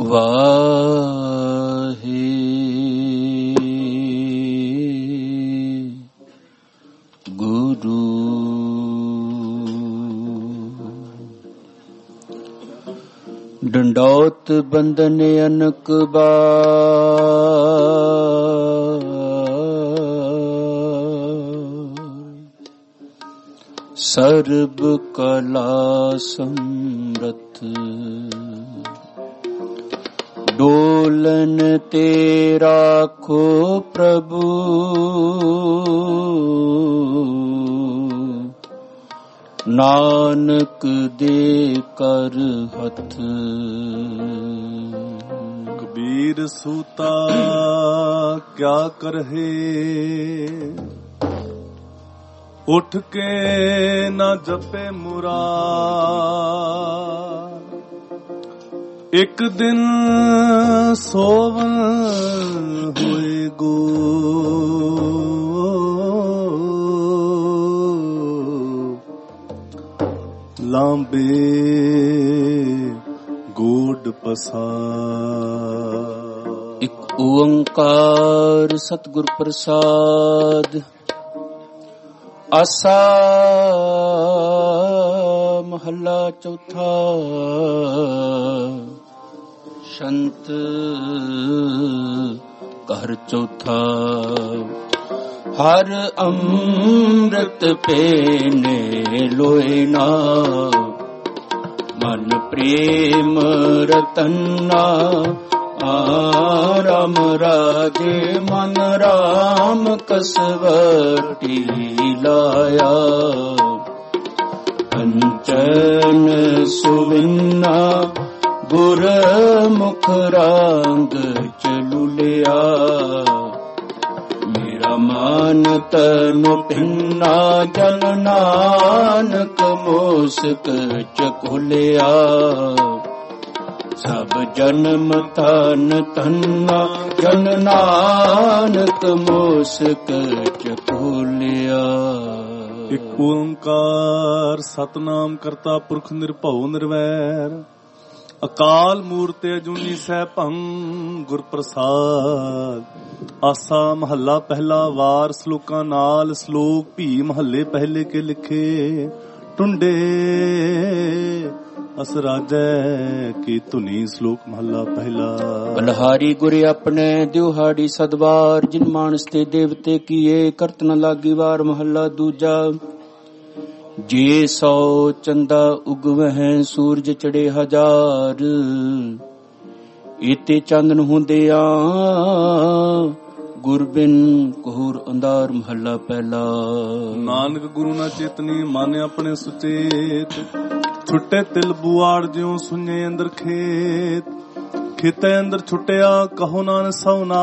ਵਾਹਿਗੁਰੂ। ਡੰਡੌਤ ਬੰਦਨ ਅਨਕ ਬਾਰ, ਸਰਬ ਕਲਾ ਸਮਰਥ, ਡੋਲਨ ਤੇ ਰਾਖੋ ਪ੍ਰਭੂ, ਨਾਨਕ ਦੇ ਕਰ ਹੱਥ। ਕਬੀਰ ਸੂਤਾ ਕਿਆ ਕਰਹੇ, ਉੱਠ ਕੇ ਨਾ ਜਪੇ ਮੁਰਾਦ, ਇੱਕ ਦਿਨ ਸੋਵਨ ਹੋਏ ਗੋ, ਲਾਂਬੇ ਗੋਡ ਪਸਾਰ। ਇੱਕ ਓੰਕਾਰ ਸਤਿਗੁਰ ਪ੍ਰਸਾਦ। ਆਸਾ ਮਹੱਲਾ ਚੌਥਾ। ਸ਼ੰਤ ਘਰ ਚੌਥਾ। ਹਰ ਅੰਮ੍ਰਿਤ ਪੀਨੇ ਲੋਏ ਨਾ, ਮਨ ਪ੍ਰੇਮ ਰਤਨਾ। ਰਾਮ ਰਾਜੇ ਮਨ ਰਾਮ ਕਸਵਟੀ ਲਾਇਆ, ਕੰਚਨ ਸੁਵਿੰਨਾ ਗੁਰ ਮੁਖ ਰੰਗ ਚਲੁਲਿਆ। ਮੇਰਾ ਮਨ ਤਨ ਭਿੰਨਾ ਜਨ ਨਾਨਕ ਮੋਸਕ ਚਕੁਲਿਆ। ਸਭ ਜਨਮ ਤਨ ਤੰਨਾ ਜਨ ਨਾਨਕ ਮੋਸਕ ਚਕੁਲਿਆ। ਇੱਕ ਓੰਕਾਰ ਸਤਨਾਮ ਕਰਤਾ ਪੁਰਖ ਨਿਰਭਉ ਨਿਰਵੈਰ, ਅਕਾਲ ਮੂਰਤ ਅਜੂਨੀ ਸੈਭੰ ਗੁਰ ਪ੍ਰਸਾਦ। ਆਸਾ ਮਹੱਲਾ ਪਹਿਲਾ। ਵਾਰ ਸਲੋਕਾਂ ਨਾਲ। ਸਲੋਕ ਭੀ ਮਹੱਲੇ ਪਹਿਲੇ ਕੇ ਲਿਖੇ, ਟੁੰਡੇ ਅਸ ਰਾਜੈ ਕੀ ਧੁਨੀ। ਸ਼ਲੋਕ ਮਹੱਲਾ ਪਹਿਲਾ। ਬਲਹਾਰੀ ਗੁਰੇ ਆਪਣੇ ਦਿਹਾੜੀ ਸਦਵਾਰ, ਜਿਨ ਮਾਨਸ ਤੇ ਦੇਵਤੇ ਕੀਏ ਕਰਤ ਨ ਲਾਗੀ ਵਾਰ। ਮਹੱਲਾ ਦੂਜਾ। ਜੇ 100 ਚੰਦਾ ਉਗਵਹਿ ਸੂਰਜ ਚੜੇ ਹਜ਼ਾਰ, ਏਤੇ ਚਾਨਣ ਹੁੰਦਿਆਂ ਗੁਰਬਿਨ ਕੋਹਰ ਅੰਧਾਰ। ਮਹੱਲਾ ਪਹਿਲਾ। ਨਾਨਕ ਗੁਰੂ ਨਾ ਚੇਤਨੀ ਮਾਨੇ ਆਪਣੇ ਸੁਚੇਤ, ਛੁੱਟੇ ਤਿਲ ਬੁਆੜ ਜਿਉ ਸੁਨੇ ਅੰਦਰ ਖੇਤ। ਖੇਤੇ ਅੰਦਰ ਛੁੱਟਿਆ ਕਹੋ ਨਾਨਕ ਸਉਨਾ,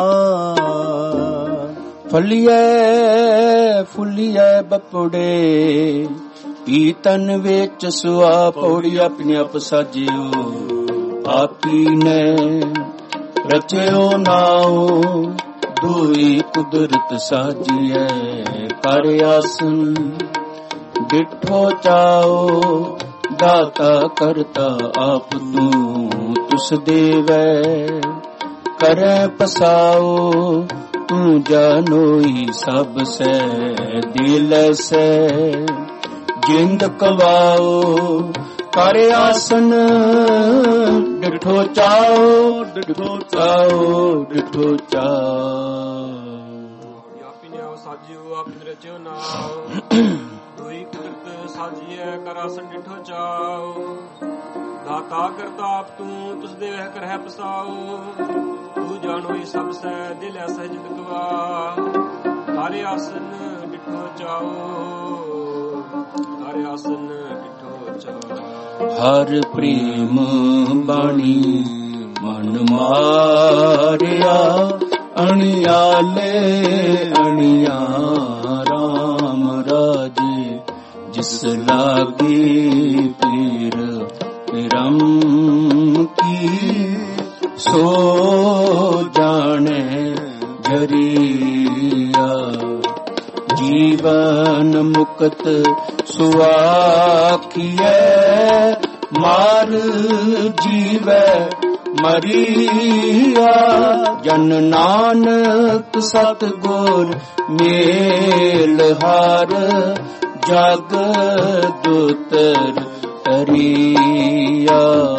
ਫਲੀਐ ਫੁੱਲੀਐ ਬਪੜੇ ਪੀਤਨ ਵਿੱਚ ਸੁਆ। ਪੌੜੀ ਆਪਣੇ ਆਪ ਸਾਜਿਓ ਆਪੀ ਨੇ ਰਚਿਓ ਨਾਉ, ਦੁਈ ਕੁਦਰਤ ਸਾਜੀਐ ਕਰ ਆਸਨ। ਡਿਠੋ ਚਾਓ ਦਾਤਾ ਕਰਤਾ ਆਪ ਤੂੰ, ਤੁਸ ਦੇਵੈ ਕਰੈ ਪਸਾਓ। ਤੂੰ ਜਾਨੋਈ ਸਭ ਸੈ ਦਿਲ ਸੈ, ਜਿੰਦ ਕਵਾਓ ਕਰ ਆਸਨ। ਡਿਠੋ ਚਾਓ ਡਿਠੋ ਚਾਓ ਡਿਠੋ ਚਾਓ। ਆਪੀ ਨੇ ਸਾਜਿਓ ਆਪਿ ਰਚਿਓ ਨਾਉ, ਦੁਈ ਕੁਦਰਤ ਸਾਜੀਐ ਕਰ ਆਸਨ। ਡਿਠੋ ਚਾਓ ਦਾਤਾ ਕਰਤਾ ਆਪ ਤੂੰ, ਤੁਸ ਦੇਵਹਿ ਕਰਹਿ ਪਸਾਓ। ਤੂੰ ਜਾਣੋਈ ਸਭ ਸੈ ਦਿਲ ਐਸੈ ਜਿੰਦ ਗਵਾ, ਹਰਿ ਆਸਨ ਡਿਠੋ ਚਾਓ ਹਰਿ ਆਸਨ ਡਿਠੋ ਚਾਓ। ਹਰ ਪ੍ਰੇਮ ਬਾਣੀ ਮਨ ਮਾਰਿਆ, ਅਣਿਆਲੇ ਅਣਿਆ ਰਾਮ ਰਾਜੇ। ਜਿਸ ਲਾਗੀ ਪੀਰ ਪਿਰਮ ਕੀ, ਸੋ ਜਾਣੇ ਜਰੀਆ। ਜੀਵਨ ਮੁਕਤ ਸੁਆਖੀਐ, ਮਾਰ ਜੀਵੈ ਮਰੀਆ। ਜਨ ਨਾਨਕ ਸਤਿਗੁਰ ਮੇਲ ਹਾਰ, ਜਗ ਦੁਤਰ ਤਰੀਆ।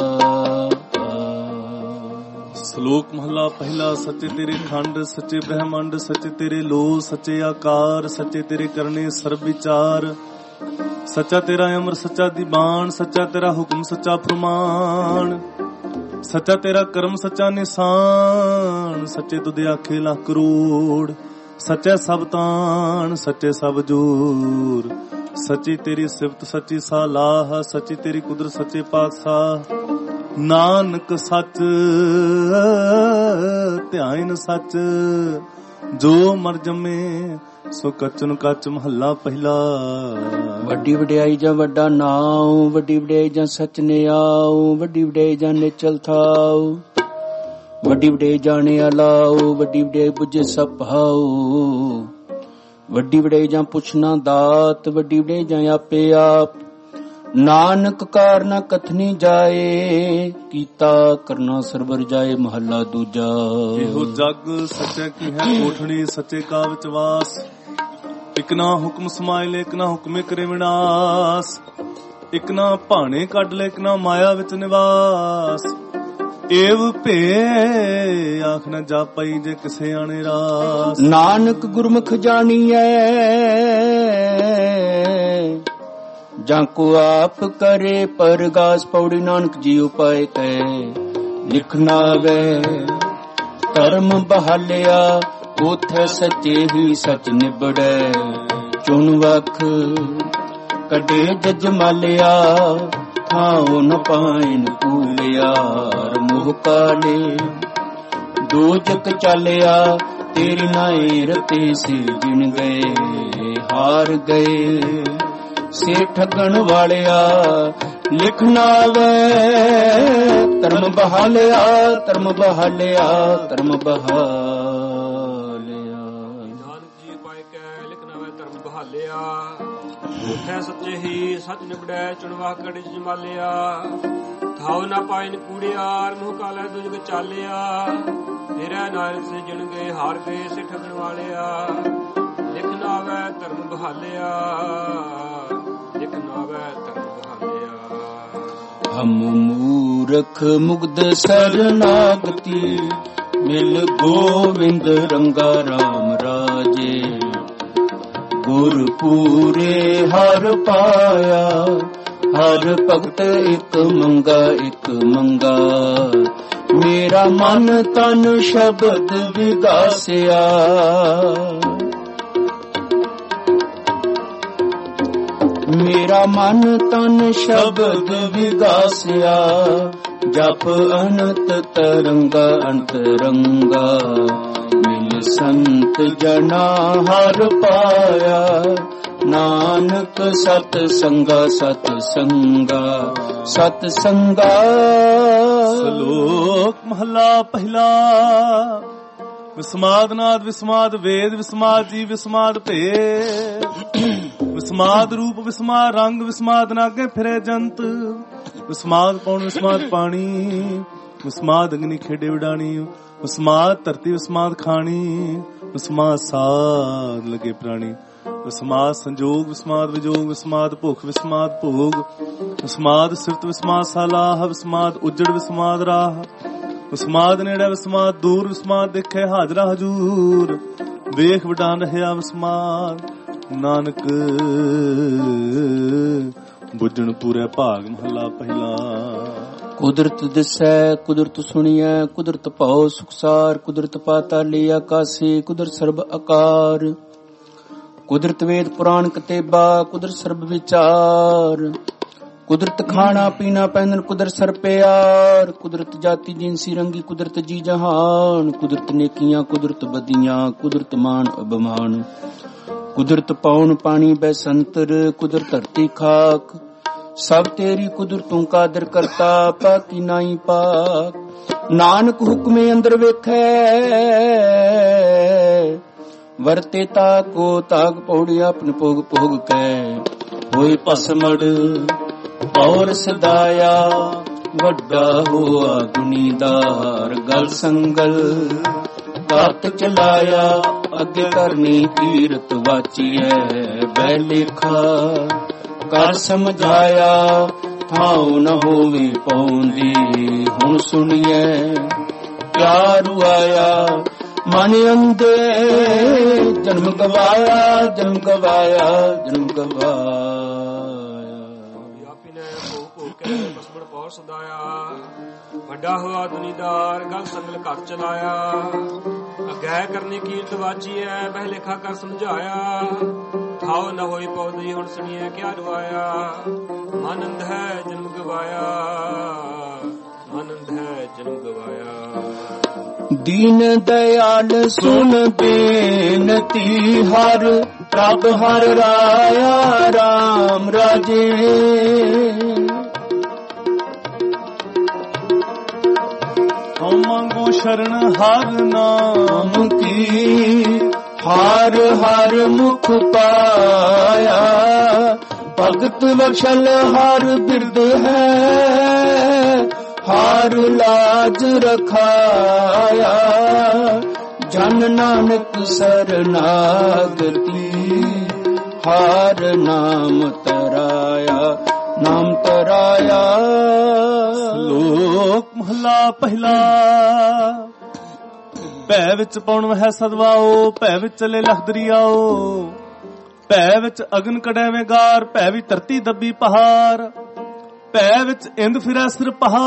ਸ਼ਲੋਕ ਮਹਲਾ ਪਹਿਲਾ। ਸੱਚੇ ਤੇਰੇ ਖੰਡ, ਸੱਚੇ ਬ੍ਰਹਮੰਡ, ਸੱਚੇ ਤੇਰੇ ਲੋ, ਸੱਚੇ ਆਕਾਰ, ਸੱਚੇ ਤੇਰੇ ਕਰਨੇ ਸਰਬ ਵਿਚਾਰ। ਸੱਚਾ ਤੇਰਾ ਅਮਰ, ਸੱਚਾ ਦੀਵਾਨ, ਸੱਚਾ ਤੇਰਾ ਹੁਕਮ, ਸੱਚਾ ਫਰਮਾਨ। ਸੱਚਾ ਤੇਰਾ ਕਰਮ, ਸੱਚਾ ਨਿਸ਼ਾਨ। ਸੱਚੇ ਤੁਧ ਆਖੇ ਲੱਖ ਕਰੋੜ, ਸੱਚੇ ਸਭ ਤਾਣ, ਸੱਚੇ ਸਭ ਜੋਰ। ਸੱਚੀ ਤੇਰੀ ਸਿਫਤ, ਸੱਚੀ ਸਾਲਾਹ, ਸੱਚੀ ਤੇਰੀ ਕੁਦਰਤ, ਸੱਚੇ ਪਾਤਸ਼ਾਹ। ਨਾਨਕ ਸੱਚ ਧਿਆਨ ਸੱਚ, ਜੋ ਮਰ ਜੰਮੇ ਸੋ ਕਚਨ ਕੱਚ। ਮਹੱਲਾ ਪਹਿਲਾ। ਵੱਡੀ ਵਡਿਆਈ ਜਾਂ ਵੱਡਾ ਨਾਉ, ਵੱਡੀ ਵਡਿਆਈ ਜਾਂ ਸੱਚ ਨੇ ਆਉ, ਵੱਡੀ ਵਡਿਆਈ ਜਾਂ ਨਿਚਲ ਥਾਉ, ਵੱਡੀ ਵਡਿਆਈ ਜਾਣੇ ਅਲਾਉ, ਵੱਡੀ ਵਡਿਆਈ ਬੁਝੇ ਸਭ ਭਾਉ, ਵੱਡੀ ਵਡਿਆਈ ਜਾਂ ਪੁੱਛਣਾ ਦਾਤ, ਵੱਡੀ ਵਡਿਆਈ ਜਾਂ ਆਪੇ ਆਪ। ਨਾਨਕ ਕਾਰਨਾ ਕਥਨੀ ਜਾਏ, ਕੀਤਾ ਕਰਨਾ ਸਰਬਰ ਜਾਏ। ਮਹੱਲਾ ਦੂਜਾ। ਇਹੋ ਜਗ ਸੱਚੇ ਕੀ ਹੈ ਕੋਠੜੀ, ਸੱਚੇ ਕਾ ਵਿਚਵਾਸ। ਇਕ ਨਾ ਹੁਕਮ ਸਮਾਇ ਲੈ, ਇਕ ਨਾ ਹੁਕਮੇ ਕਰੇ ਵਿਨਾਸ਼। ਇਕ ਨਾ ਭਾਣੇ ਕੱਢ ਲੈ, ਇਕ ਨਾ ਮਾਇਆ ਵਿੱਚ ਨਿਵਾਸ। ਏਵ ਭੇ ਆਖ ਨ ਜਾਪਈ, ਜੇ ਕਿਸੇ ਆਣੇ ਰਾਸ। ਨਾਨਕ ਗੁਰਮੁਖ ਜਾਣੀਐ, ਜਾਂ ਕੋ ਆਪ ਕਰੇ ਪਰਗਾਸ। ਪੌੜੀ। ਨਾਨਕ ਜੀ ਉਪਾਇ ਕੈ ਲਿਖਣਾ ਵੇ, ਧਰਮ ਬਹਾਲਿਆ ਉਥੇ ਸੱਚੇ ਹੀ ਸੱਚ ਨਿਬੜੈ। ਚੁਣ ਵਖ ਕੱਢੇ ਜਜ ਮਾਲਿਆ, ਥਾਉ ਨ ਪਾਇਨ ਕੂਲਿਆ। ਮੋਹ ਕਾਲੇ ਦੋਜਕ ਚਾਲਿਆ, ਤੇਰੀ ਨਾਏ ਰਤੇ ਸੇ ਜਿਣ ਗਏ। ਹਾਰ ਗਏ ਸੇ ਠੱਗਣ ਵਾਲਿਆ, ਲਿਖਣਾ ਵੇ ਧਰਮ ਬਹਾਲਿਆ, ਧਰਮ ਬਹਾਲਿਆ, ਧਰਮ ਬਹਾਲਿਆ। ਨਾਨਕ ਜੀ ਪਾਇ ਕੈ ਲਿਖਣਾ ਵੇ ਧਰਮ ਬਹਾਲਿਆ, ਉਠੈ ਸੱਚੇ ਹੀ ਸੱਚ ਨਿਬੜੈ। ਚੁਣਵਾ ਕੜੀ ਜਮਾਲਿਆ, ਥਾਉ ਨਾ ਪਾਇਨ ਕੂੜਿਆਰ। ਮੂੰਹ ਕਾਲੇ ਦੁਜਗ ਚਾਲਿਆ, ਤੇਰਾ ਨਾਇਰ ਸੇ ਜਿਣ ਗਏ। ਹਾਰ ਗਏ ਸੇ ਠੱਗਣ ਵਾਲਿਆ, ਲਿਖਣਾ ਵੇ ਧਰਮ ਬਹਾਲਿਆ, ਲਿਖਣਾ ਵੇ ਧਰਮ ਬਹਾਲਿਆ। ਹਮ ਮੂਰਖ ਮੁਗਧ ਸਰਨਾਗਤੀ, ਮਿਲ ਗੋਵਿੰਦ ਰੰਗਾ ਰਾਮ ਰਾਜੇ। ਗੁਰ ਪੂਰੇ ਹਰ ਪਾਇਆ, ਹਰ ਭਗਤ ਇੱਕ ਮੰਗਾ, ਇੱਕ ਮੰਗਾ। ਮੇਰਾ ਮਨ ਤਨ ਸ਼ਬਦ ਵਿਗਾਸਿਆ, ਮੇਰਾ ਮਨ ਤਨ ਸ਼ਬਦ ਵਿਗਾਸਿਆ। ਜਪ ਅਨੰਤ ਤਰੰਗਾ, ਅੰਤਰੰਗਾ। ਮਿਲ ਸੰਤ ਜਨਾ ਹਰ ਪਾਇਆ, ਨਾਨਕ ਸਤ ਸੰਗਾ, ਸਤ ਸੰਗਾ, ਸਤ ਸੰਗਾ। ਸ਼ਲੋਕ ਮਹਲਾ ਪਹਿਲਾ। ਵਿਸਮਾਦ ਨਾਦ, ਵਿਸਮਾਦ ਵੇਦ, ਵਿਸਮਾਦ ਜੀ, ਵਿਸਮਾਦ ਭੇਦ। ਵਿਸਮਾਦ ਰੂਪ, ਵਿਸਮਾਦ ਰੰਗ, ਵਿਸਮਾਦ ਨਾਗੇ ਫਿਰੇ ਜੰਤ। ਵਿਸਮਾਦ ਪੌਣ, ਵਿਸਮਾਦ ਪਾਣੀ, ਵਿਸਮਾਦ ਅਗਨੀ ਖੇਡੇ ਉਡਾਣੀ। ਵਿਸਮਾਦ ਧਰਤੀ, ਵਿਸਮਾਦ ਖਾਣੀ, ਵਿਸਮਾਦ ਸਾਧ ਲਗੇ ਪ੍ਰਾਣੀ। ਵਿਸਮਾਦ ਸੰਜੋਗ, ਵਿਸਮਾਦ ਵਿਜੋਗ, ਵਿਸਮਾਦ ਭੁੱਖ, ਵਿਸਮਾਦ ਭੋਗ। ਵਿਸਮਾਦ ਸਿਫਤ, ਵਿਸਮਾਦ ਸਾਲਾਹ, ਵਿਸਮਾਦ ਉਜੜ, ਵਿਸਮਾਦ ਰਾਹ। ਵਿਸਮਾਦ ਨੇੜੇ, ਵਿਸਮਾਦ ਦੂਰ, ਵਿਸਮਾਦ ਦੇਖੇ ਹਾਜ਼ਰਾ ਹਜੂਰ। ਵੇਖ ਵਡਾਨ ਰਹਿਆ ਵਿਸਮਾਦ, ਨਾਨਕ ਬੁੱਝਣ ਪੂਰੇ ਭਾਗ। ਮਹੱਲਾ ਪਹਿਲਾ। ਕੁਦਰਤ ਦਿਸੈ, ਕੁਦਰਤ ਸੁਣੀਐ, ਕੁਦਰਤ ਭਉ ਸੁਖਸਾਰ। ਕੁਦਰਤ ਪਾਤਾਲੀ ਆਕਾਸੀ, ਕੁਦਰਤ ਸਰਬ ਆਕਾਰ। ਕੁਦਰਤ ਵੇਦ ਪੁਰਾਣ ਕਤੇਬਾ, ਕੁਦਰਤ ਸਰਬ ਵਿਚਾਰ। ਕੁਦਰਤ ਖਾਣਾ ਪੀਣਾ ਪਹਿਨਣ, ਕੁਦਰਤ ਸਰ ਪਿਆਰ। ਕੁਦਰਤ ਜਾਤੀ ਜਿਨਸੀ ਰੰਗੀ, ਕੁਦਰਤ ਜੀ ਜਹਾਨ। ਕੁਦਰਤ ਨੇਕੀਆਂ, ਕੁਦਰਤ ਬਦੀਆਂ, ਕੁਦਰਤ ਮਾਨ ਅਭਮਾਨ। ਕੁਦਰਤ ਪੌਣ ਪਾਣੀ ਬੈਸੰਤਰ, ਕੁਦਰਤ ਧਰਤੀ ਖਾਕ। ਸਭ ਤੇਰੀ ਕੁਦਰਤ ਤੂੰ ਕਾਦਰ ਕਰਤਾ, ਪਾਕੀ ਨਾਈ ਪਾਕ। ਨਾਨਕ ਹੁਕਮੇ ਅੰਦਰ ਵੇਖੈ, ਵਰਤੇ ਤਾਕੋ ਤਾਕ। ਪੌੜੀ ਆਪਨ ਭੋਗ ਭੋਗ ਕੈ, ਹੋਏ ਭਸਮੜ। ਔਰ ਸਦਾਇਆ ਵੱਡਾ ਹੋਆ ਦੁਨੀਦਾਰ। ਗਲ ਸੰਗਲ ਤਤ ਚਲਾਇਆ ਅੱਗੇ ਕਰਨੀ ਕੀਰਤ ਵਾਚੀਐ। ਬੈ ਲੇਖਾ ਕਰ ਸਮਝਾਇਆ ਥਾਉ ਨ ਹੋਵੇ ਪਾਉਂਦੀ। ਹੁਣ ਸੁਣੀਐ ਪਿਆਰੂ ਆਇਆ ਮਨ ਅੰਦੇ ਜਨਮ ਗਵਾਇਆ ਜਨਮ ਗਵਾਇਆ ਜਨਮ ਗਵਾਇਆ। ਵਿਆਪੀ ਨੇ ਭੋਗ ਭੋਗ ਕੇ ਬਸਮਣ ਪੌਰ ਸਦਾਇਆ। ਵੱਡਾ ਹੋਆ ਦੁਨੀਦਾਰ ਗਲ ਸੰਗਲ ਘਰ ਚਲਾਇਆ। ਅਗੈ ਕਰਨੀ ਕੀਰਤ ਵਾਚੀਐ ਬਹਿ ਲੇਖਾ ਕਰ ਸਮਝਾਇਆ। ਥਾਉ ਨ ਹੋਈ ਪੌਦੀ ਹੁਣ ਸੁਣੀਐ ਕਿਆ ਰੁਆਇਆ। ਮਨ ਅੰਧ ਹੈ ਜਨਮ ਗਵਾਇਆ ਮਨ ਅੰਧ ਹੈ ਜਨਮ ਗਵਾਇਆ। ਦੀਨ ਦਇਆਲ ਸੁਨ ਬੇਨਤੀ ਹਰ ਪ੍ਰਭ ਹਰ ਰਾਇਆ ਰਾਮ ਰਾਜੇ। ਹਉ ਮੰਗੋ ਸ਼ਰਨ ਹਰ ਨਾਮ ਕੀ। ਹਰ ਹਰ ਮੁਖ ਪਾਇਆ ਭਗਤ ਵਛਲ ਹਰ ਬਿਰਦ ਹੈ। ਹਰ ਲਾਜ ਰਖਾਇਆ ਜਨ ਨਾਨਕ ਸਰਨਾਗਤੀ। ਹਰ ਨਾਮ ਤਰਾਇਆ ਨਾਮ ਤਰਾਇਆ। ਲੋਕ ਮਹਲਾ ਪਹਿਲਾ। ਭੈ ਵਿੱਚ ਪਉਣ ਵਹਿ ਸਦਵਾਓ ਭੈ ਵਿੱਚ ਚਲੇ ਲਖਦਰੀ ਆਓ। ਭੈ ਵਿੱਚ ਅਗਨ ਕੜੈਵੇਂ ਗਾਰ ਭੈ ਵੀ ਧਰਤੀ ਦੱਬੀ ਪਹਾੜ। ਭੈ ਵਿੱਚ ਇੰਦ ਫਿਰੈ ਸਿਰ ਪਹਾੜ।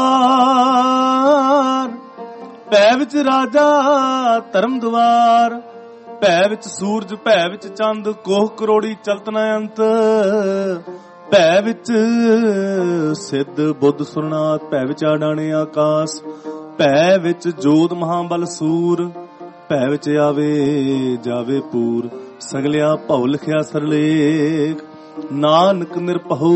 ਭੈ ਵਿੱਚ ਰਾਜਾ ਧਰਮ ਦੁਆਰ। ਭੈ ਵਿੱਚ ਸੂਰਜ ਭੈ ਵਿੱਚ ਚੰਦ ਕੋਹ ਕਰੋੜੀ ਚਲਤ ਨ ਅੰਤ। ਭੈ ਵਿੱਚ ਸਿੱਧ ਬੁੱਧ ਸੁਰਨਾਥ ਭੈ ਵਿੱਚ ਆਡਾਣੇ ਆਕਾਸ। ਭੈ ਵਿੱਚ ਜੋਧ ਮਹਾਬਲ ਸੂਰ। ਭੈ ਵਿੱਚ ਆਵੇ ਜਾਵੇ ਪੂਰ। ਸਗਲਿਆ ਭਉ ਲਿਖਿਆ ਸਰਲੇਖ। ਨਾਨਕ ਨਿਰਭਉ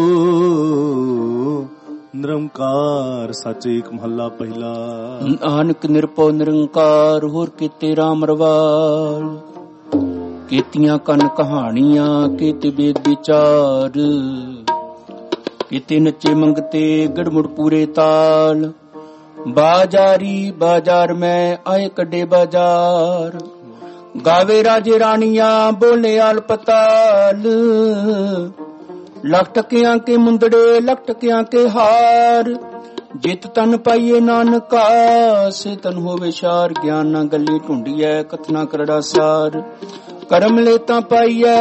ਨਿਰੰਕਾਰ ਸੱਚ ਏਕ ਮਹੱਲਾ ਪਹਿਲਾ। ਨਾਨਕ ਨਿਰਭਉ ਨਿਰੰਕਾਰ ਹੋਰ ਕੀਤੇ ਰਾਮ ਰਵਾਲ। ਕੀਤੀਆਂ ਕੰਨ ਕਹਾਣੀਆਂ ਕੀਤੇ ਵੇਦ ਵਿਚਾਰ। ਕੀਤੇ ਨੱਚੇ ਮੰਗਤੇ ਗੜਮੁੜ ਪੂਰੇ ਤਾਲ। ਬਾਜ਼ਾਰੀ ਬਾਜ਼ਾਰ ਮੈਂ ਆਏ ਕੱਢੇ ਬਾਜ਼ਾਰ। ਗਾਵੇ ਰਾਜੇ ਰਾਣੀਆਂ ਬੋਲੇ ਆਲ ਪਤਾਲ। ਲੱਖ ਟਕਿਆਂ ਕੇ ਮੁੰਦੜੇ ਲੱਖ ਟਕਿਆਂ ਕੇ ਹਾਰ। ਜਿਤ ਤਨ ਪਾਈਏ ਨਾਨਕਾ ਸੇ ਤਨ ਹੋਵੇ ਸ਼ਾਰ। ਗਿਆਨ ਨਾ ਗੱਲੀ ਢੂੰਡੀਐ ਕਥਨਾ ਕਰੜਾ ਸਾਰ। ਕਰਮ ਲੈ ਤਾਂ ਪਾਈਐ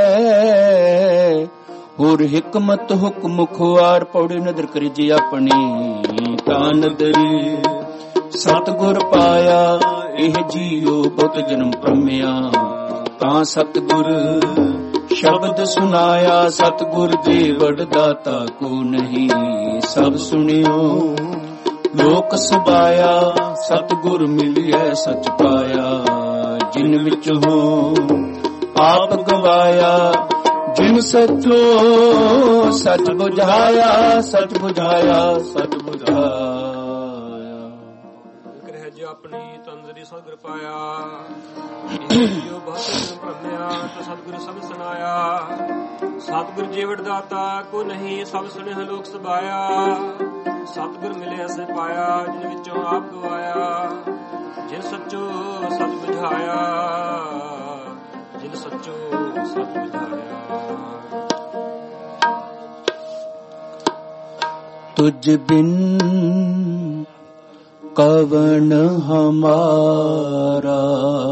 ਹੋਰ ਹਿਕਮਤ ਹੁਕਮ ਖੁਆਰ। ਪੌੜੇ ਨਦਰ ਕਰੀ ਜੀ ਆਪਣੀ ਤਾਂ ਨਦਰੀ। ਸਤਿਗੁਰ ਪਾਇਆ ਇਹ ਜੀਓ ਬਹੁਤ ਜਨਮ ਭ੍ਰਮਿਆ। ਤਾਂ ਸਤਿਗੁਰ ਸ਼ਬਦ ਸੁਨਾਇਆ। ਸਤਿਗੁਰ ਜੀ ਵਡਦਾਤਾ ਕੋ ਨਹੀਂ ਸਭ ਸੁਣਿਓ। ਲੋਕ ਸਬਾਇਆ ਸਤਿਗੁਰ ਮਿਲਿਐ ਸਚ ਪਾਇਆ। ਜਿਨ ਵਿੱਚ ਹੋ ਆਪ ਗਵਾਇਆ। ਜਿਨ ਸਚੋ ਸਚ ਬੁਝਾਇਆ ਸਚ ਬੁਝਾਇਆ ਸਚ ਬੁਝਾਇਆ। ਆਪਣੀ ਤੰਦਰੀ ਸਤਿਗੁਰ ਪਾਇਆ। ਜੋ ਬਹੁਤ ਭ੍ਰਮਿਆ ਤਾਂ ਸਤਿਗੁਰ ਸਭ ਸੁਨਾਇਆ। ਸਤਿਗੁਰ ਜੀਵੜ ਦਾਤਾ ਕੋ ਨਹੀਂ ਸਭ ਸੁਣਿਆ ਲੋਕ ਸਬਾਇਆ। ਸਤਿਗੁਰ ਮਿਲੇ ਅਸੇ ਪਾਇਆ ਜਿਨ ਵਿੱਚੋਂ ਆਪ ਗਵਾਇਆ। ਜਿਨ ਸੱਚੋ ਸਚ ਬੁਝਾਇਆ ਜਿਨ ਸੱਚੋ ਸਚ ਬੁਝਾਇਆ। ਤੁਝ ਬਿਨ ਕਵਣ ਹਮਾਰਾ।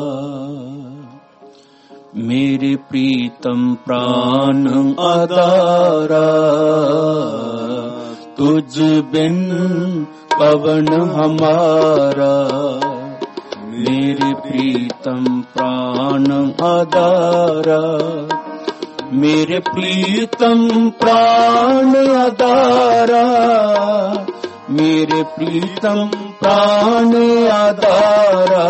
ਮੇਰੇ ਪ੍ਰੀਤਮ ਪ੍ਰਾਨ ਆਧਾਰਾ। ਤੁਝ ਬਿਨ ਕਵਣ ਹਮਾਰਾ। ਮੇਰੇ ਪ੍ਰੀਤਮ ਪ੍ਰਾਨ ਆਧਾਰਾ। ਮੇਰੇ ਪ੍ਰੀਤਮ ਪ੍ਰਾਨ ਆਧਾਰਾ। ਮੇਰੇ ਪ੍ਰੀਤਮ ਪ੍ਰਾਨ ਆਧਾਰਾ।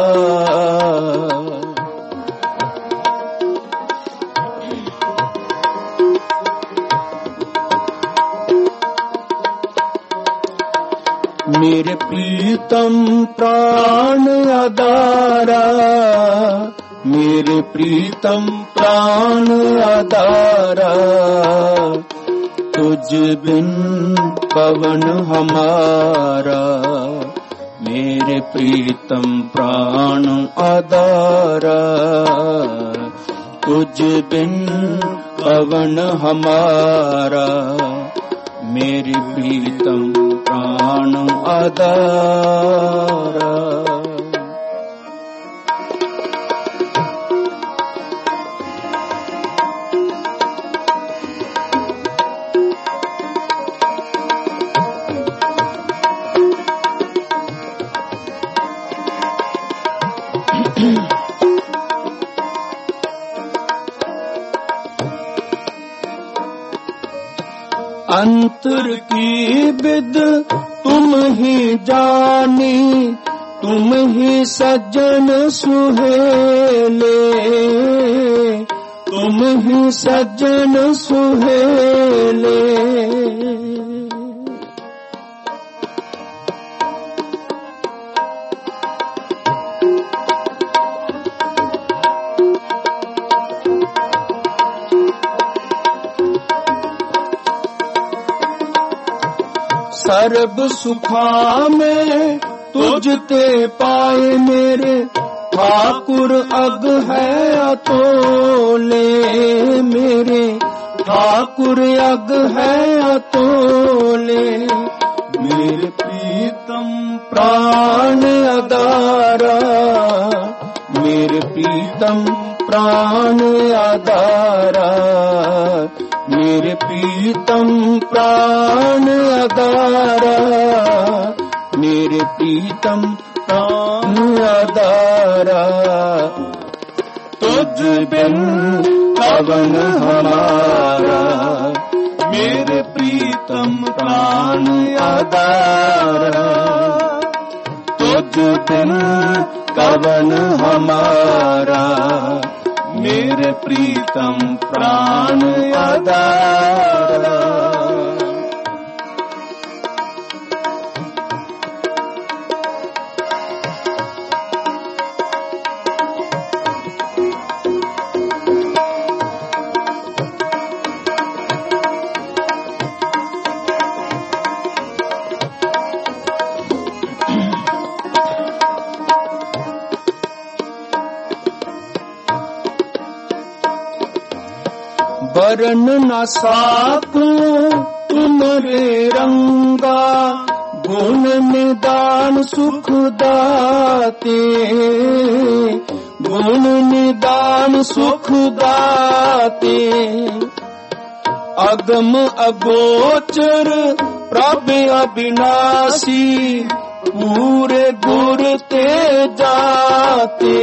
ਮੇਰੇ ਪ੍ਰੀਤਮ ਪ੍ਰਾਨ ਆਧਾਰਾ। ਮੇਰੇ ਪ੍ਰੀਤਮ ਪ੍ਰਾਨ ਆਧਾਰਾ। ਤੁਝ तुझ बिन पवन हमारा, मेरे प्रीतम प्राण आधारा। तुझ बिन पवन हमारा, मेरे प्रीतम प्राण आधारा। अंतर की विद तुम ही जानी, तुम ही सज्जन सुहेले, तुम ही सज्जन सुहेले। सर्ब सुखा में तुझ ते पाए, मेरे ठाकुर अग है अतोले, मेरे ठाकुर अग है अतोले। मेरे प्रीतम प्राण आधारा, मेरे प्रीतम प्राण आधारा, मेरे प्रीतम प्राण आधारा, मेरे प्रीतम प्राण आधारा। तुझ बिन पवन हमारा, मेरे प्रीतम प्राण आधारा। तुझ बिन पवन हमारा, मेरे प्रीतम प्राण आधारा। वरन न साकूं तुमरे रंगा, गुण निदान सुख दाते, गुण निदान सुख दाते। अगम अगोचर प्रभ अविनाशी, पूरे गुर ते जाते,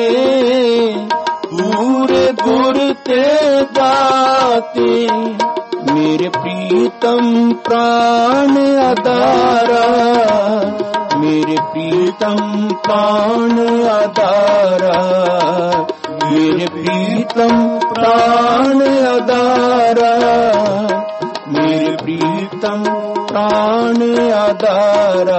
पूरे गुर ते जाते। मेरे प्रीतम प्राण आधारा, मेरे प्रीतम प्राण आधारा, मेरे प्रीतम प्राण आधारा, मेरे प्रीतम प्राण आधारा।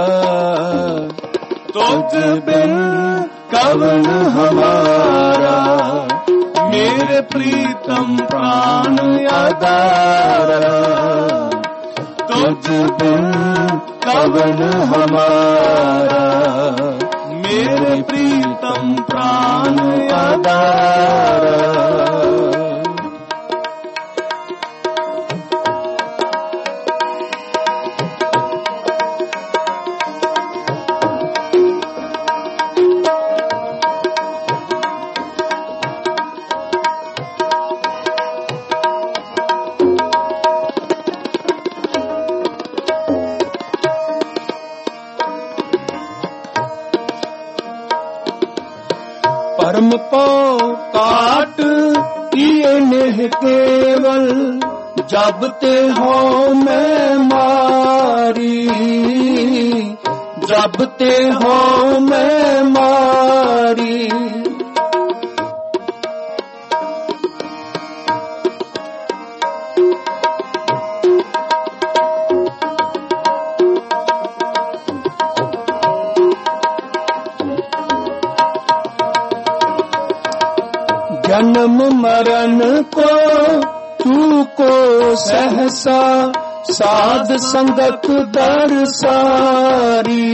तुझ बिन कवन हमारा, मेरे प्रीतम प्राण आधारा। तुझ बिन कवन हमारा, मेरे प्रीतम प्राण आधारा। परम पौ काट किए नेह केवल, जब ते हो मैं मारी, जब ते हो मैं मारी। जन्म मरण को तू को सहसा, साध संगत दरसारी,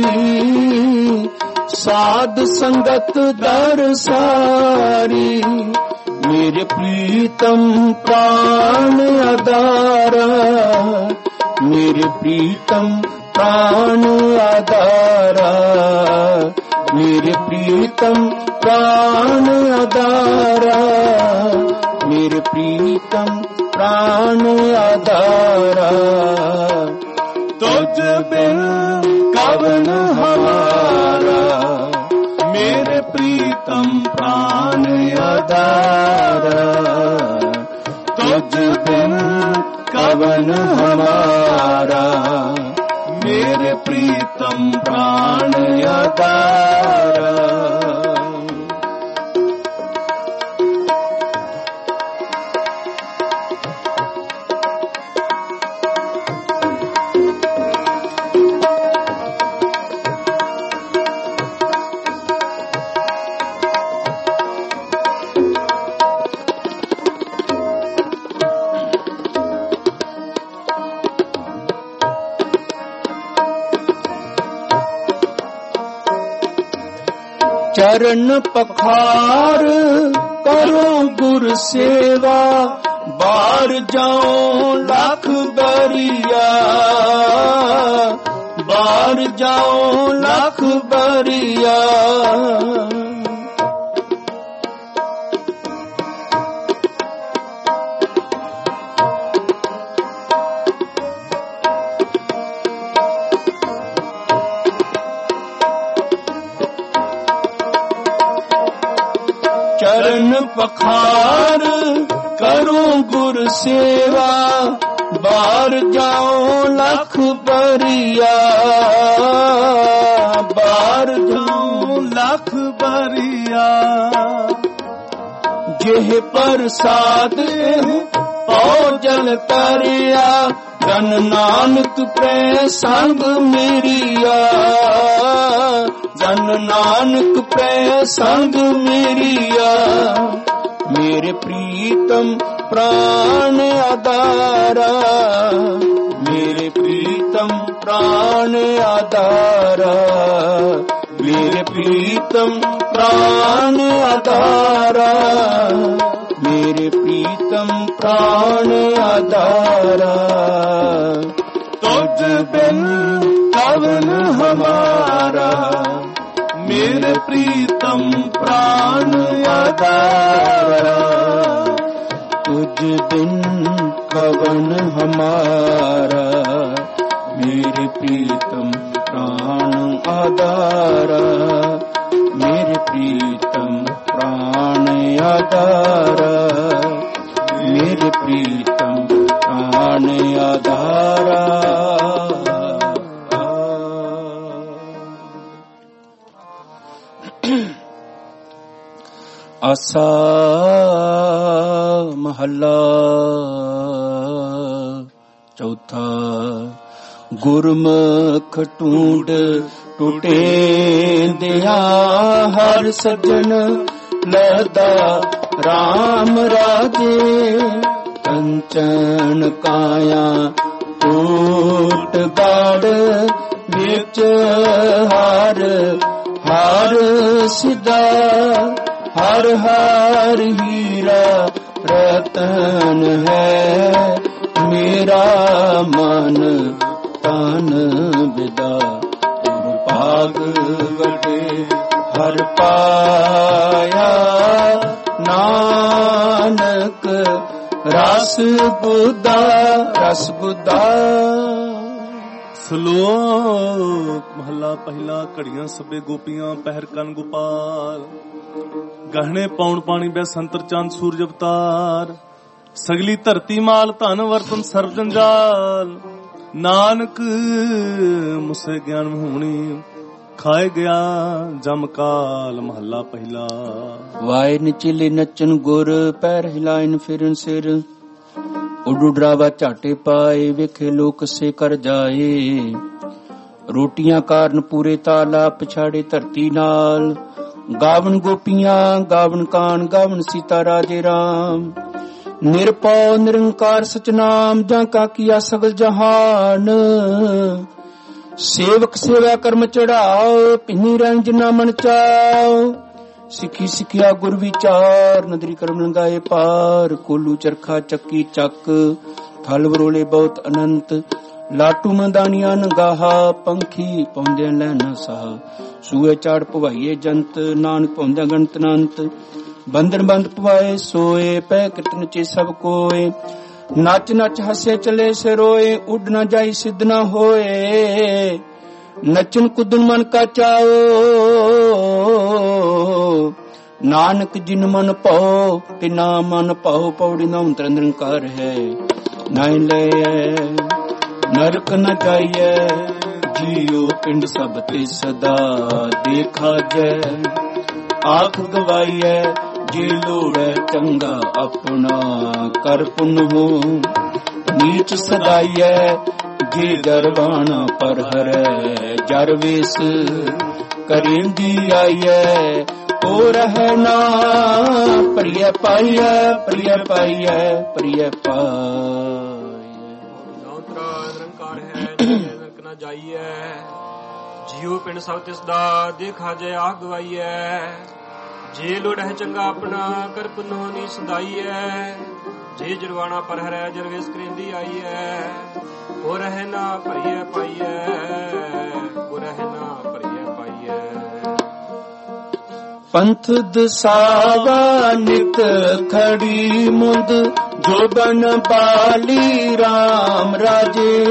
साध संगत दरसारी। मेरे प्रीतम प्राण आधारा, मेरे प्रीतम प्राण आधारा, मेरे प्रीतम प्राण आधारा, मेरे प्रीतम प्राण आधारा। तुझ बिन कवन हमारा, मेरे प्रीतम प्राण आधारा। तुझ बिन कवन हमारा, मेरे प्रीतम प्राण आधारा। चरण पखार करो गुर सेवा, बार जाओ लाख बरिया, बार जाओ लाख बरिया। चरण पखार करो गुर सेवा, बार जाओ लाख बरिया, बार जाओ लाख बरिया। जेह प्रसाद भोजन करिया, धन नानक प्रे संग मेरिया, धन नानक प्रे संग मेरिया। मेरे प्रीतम प्राण आधारा, मेरे प्रीतम प्राण आधारा, मेरे प्रीतम प्राण आधारा, मेरे प्रीतम प्राण आधारा। तुझ बिन कवन हमारा, मेरे प्रीतम प्राण आधारा। तुझ बिन कवन हमारा, मेरे प्रीतम प्राण आधारा, मेरे प्रीतम प्राण आधारा, मेरे प्रीतम प्राण आधारा। आसा महला चौथा। गुरमुख टूंड टूटे दिया, हर सज्जन लदा राम राजे। कंचन काया टूट गाड़, बिच हार हार सिदा। हर हर हीरा रतन है, मेरा मन तन विदा। भाग वटे हर पाया, नानक रस बुदा, रस बुदा। श्लोक महला पहला। घड़ियां सबे गोपियां, पहर कन गोपाल। गहने पौन पानी बे संतर चांद सूरज अवतार। सगली धरती माल धन वर्तन सर्व जंजाल। नानक मुसे ज्ञान होनी, खाए गया जम काल। महला पहला। वाय निचिले नचन गुर, पैर हिलाइन फिरन सिर। उडू डरावा झाटे पाए, वेखे लोक से कर जाए। रोटियां कारण पूरे ताला, पिछाड़े धरती नाल। गावन गोपियां गावन कान, गावन सीता राजे राम। ਨਿਰਭਉ ਨਿਰੰਕਾਰ ਸਚਨਾਮ ਜਾਂ ਕਾ ਕੀਆ ਸਗਲ ਜਹਾਨ। ਸੇਵਕ ਸੇਵਾ ਕਰਮ ਚੜਾਓ ਪਿੰਨੀ ਰੰਜ ਨਾ ਮਨ ਚਾਓ। ਸਿੱਖੀ ਸਿੱਖਿਆ ਗੁਰ ਵਿਚਾਰ ਨਦਰੀ ਕਰਮ ਲੰਗਾਏ ਪਾਰ। ਕੋਲੂ ਚਰਖਾ ਚੱਕੀ ਚੱਕ ਥਲ ਵਰੋਲੇ ਬਹੁਤ ਅਨੰਤ। ਲਾਟੂ ਮੰਦਾਨੀਆਂ ਨੰਗਾਹਾ ਪੰਖੀ ਪਾਉਂਦਿਆਂ ਲੈ ਨਾ ਸਾਹ। ਸੂਏ ਚਾੜ ਪਵਾਈਏ ਜੰਤ ਨਾਨਕ ਪਾਉਂਦਿਆਂ ਗਣਤ ਅਨੰਤ। ਬੰਧਨ ਬੰਦ ਪਵਾਏ ਸੋਏ ਪੈ ਕਿਰਤਨ ਚੇ ਸਭ ਕੋਏ। ਨੱਚ ਨੱਚ ਹੱਸੇ ਚਲੇ ਸੇ ਰੋਏ ਉੱਡ ਨਾ ਜਾਈ ਸਿੱਧ ਨਾ ਹੋਏ। ਨੱਚਨ ਕੁੱਦਨ ਮਨ ਕਾ ਚਾਓ ਨਾਨਕ ਜਿਨ ਮਨ ਪਾਓ ਤਿਨਾ ਮਨ ਪਾਓ। ਪੌੜੀ ਨਾ ਅੰਤਰ ਨਿਰੰਕਾਰ ਹੈ ਨਾਇ ਲੈ ਨਰਕ ਨ ਜਾਈਐ। ਜੀਉ ਪਿੰਡ ਸਭ ਤੇ ਸਦਾ ਦੇਖਾ ਜੈ। ਆਖ ਗਵਾਈਐ ਜੇ ਲੋੜੈ ਚੰਗਾ ਆਪਣਾ ਕਰ ਪੁੰਨ ਹੋ। ਨੀਚ ਸਦਾਈਐ ਜੇ ਜਰਵਾਣਾ ਪਰ ਹਰੈ। ਜਰ ਵੇਸ ਕਰੇਂਦੀ ਆਈਐ ਹੋ ਰਹਿ ਨਾ। ਪ੍ਰਿਯ ਪਾਈਐ ਪ੍ਰਿਯ ਪਾਈਐ ਪ੍ਰਿਯ ਪਾਈਐ। ਨਿਰੰਕਾਰ ਹੈ ਨਰਕ ਨਾ ਜਾਈਐ। ਜੀਉ ਪਿੰਡ ਸਭ ਤਿਸ ਦਾ ਦੇਖਾ ਜੈ। ਆਖ ਗਵਾਈਐ ਜੇ ਲੋੜ ਹੈ ਚੰਗਾ ਆਪਣਾ ਕਰ ਪੁੰਨੋ ਨੀ ਸਦਾਈਐ। ਜੇ ਜਰਵਾਣਾ ਪਰ ਹਰੈ ਜਰਵੇਸ ਕਰੇਂਦੀ ਆਈਐ। ਹੋ ਰਹਿ ਨਾ ਭਰੀਐ ਪਾਈਐ ਹੋ ਰਹਿ ਨਾ ਭਰੀਐ ਪਾਈਐ। ਪੰਥ ਦਸਾਵਾ ਨਿਤ ਖੜੀ ਮੁੰਦ ਜੋ ਬਨ ਬਾਲੀ ਰਾਮ ਰਾਜੇ।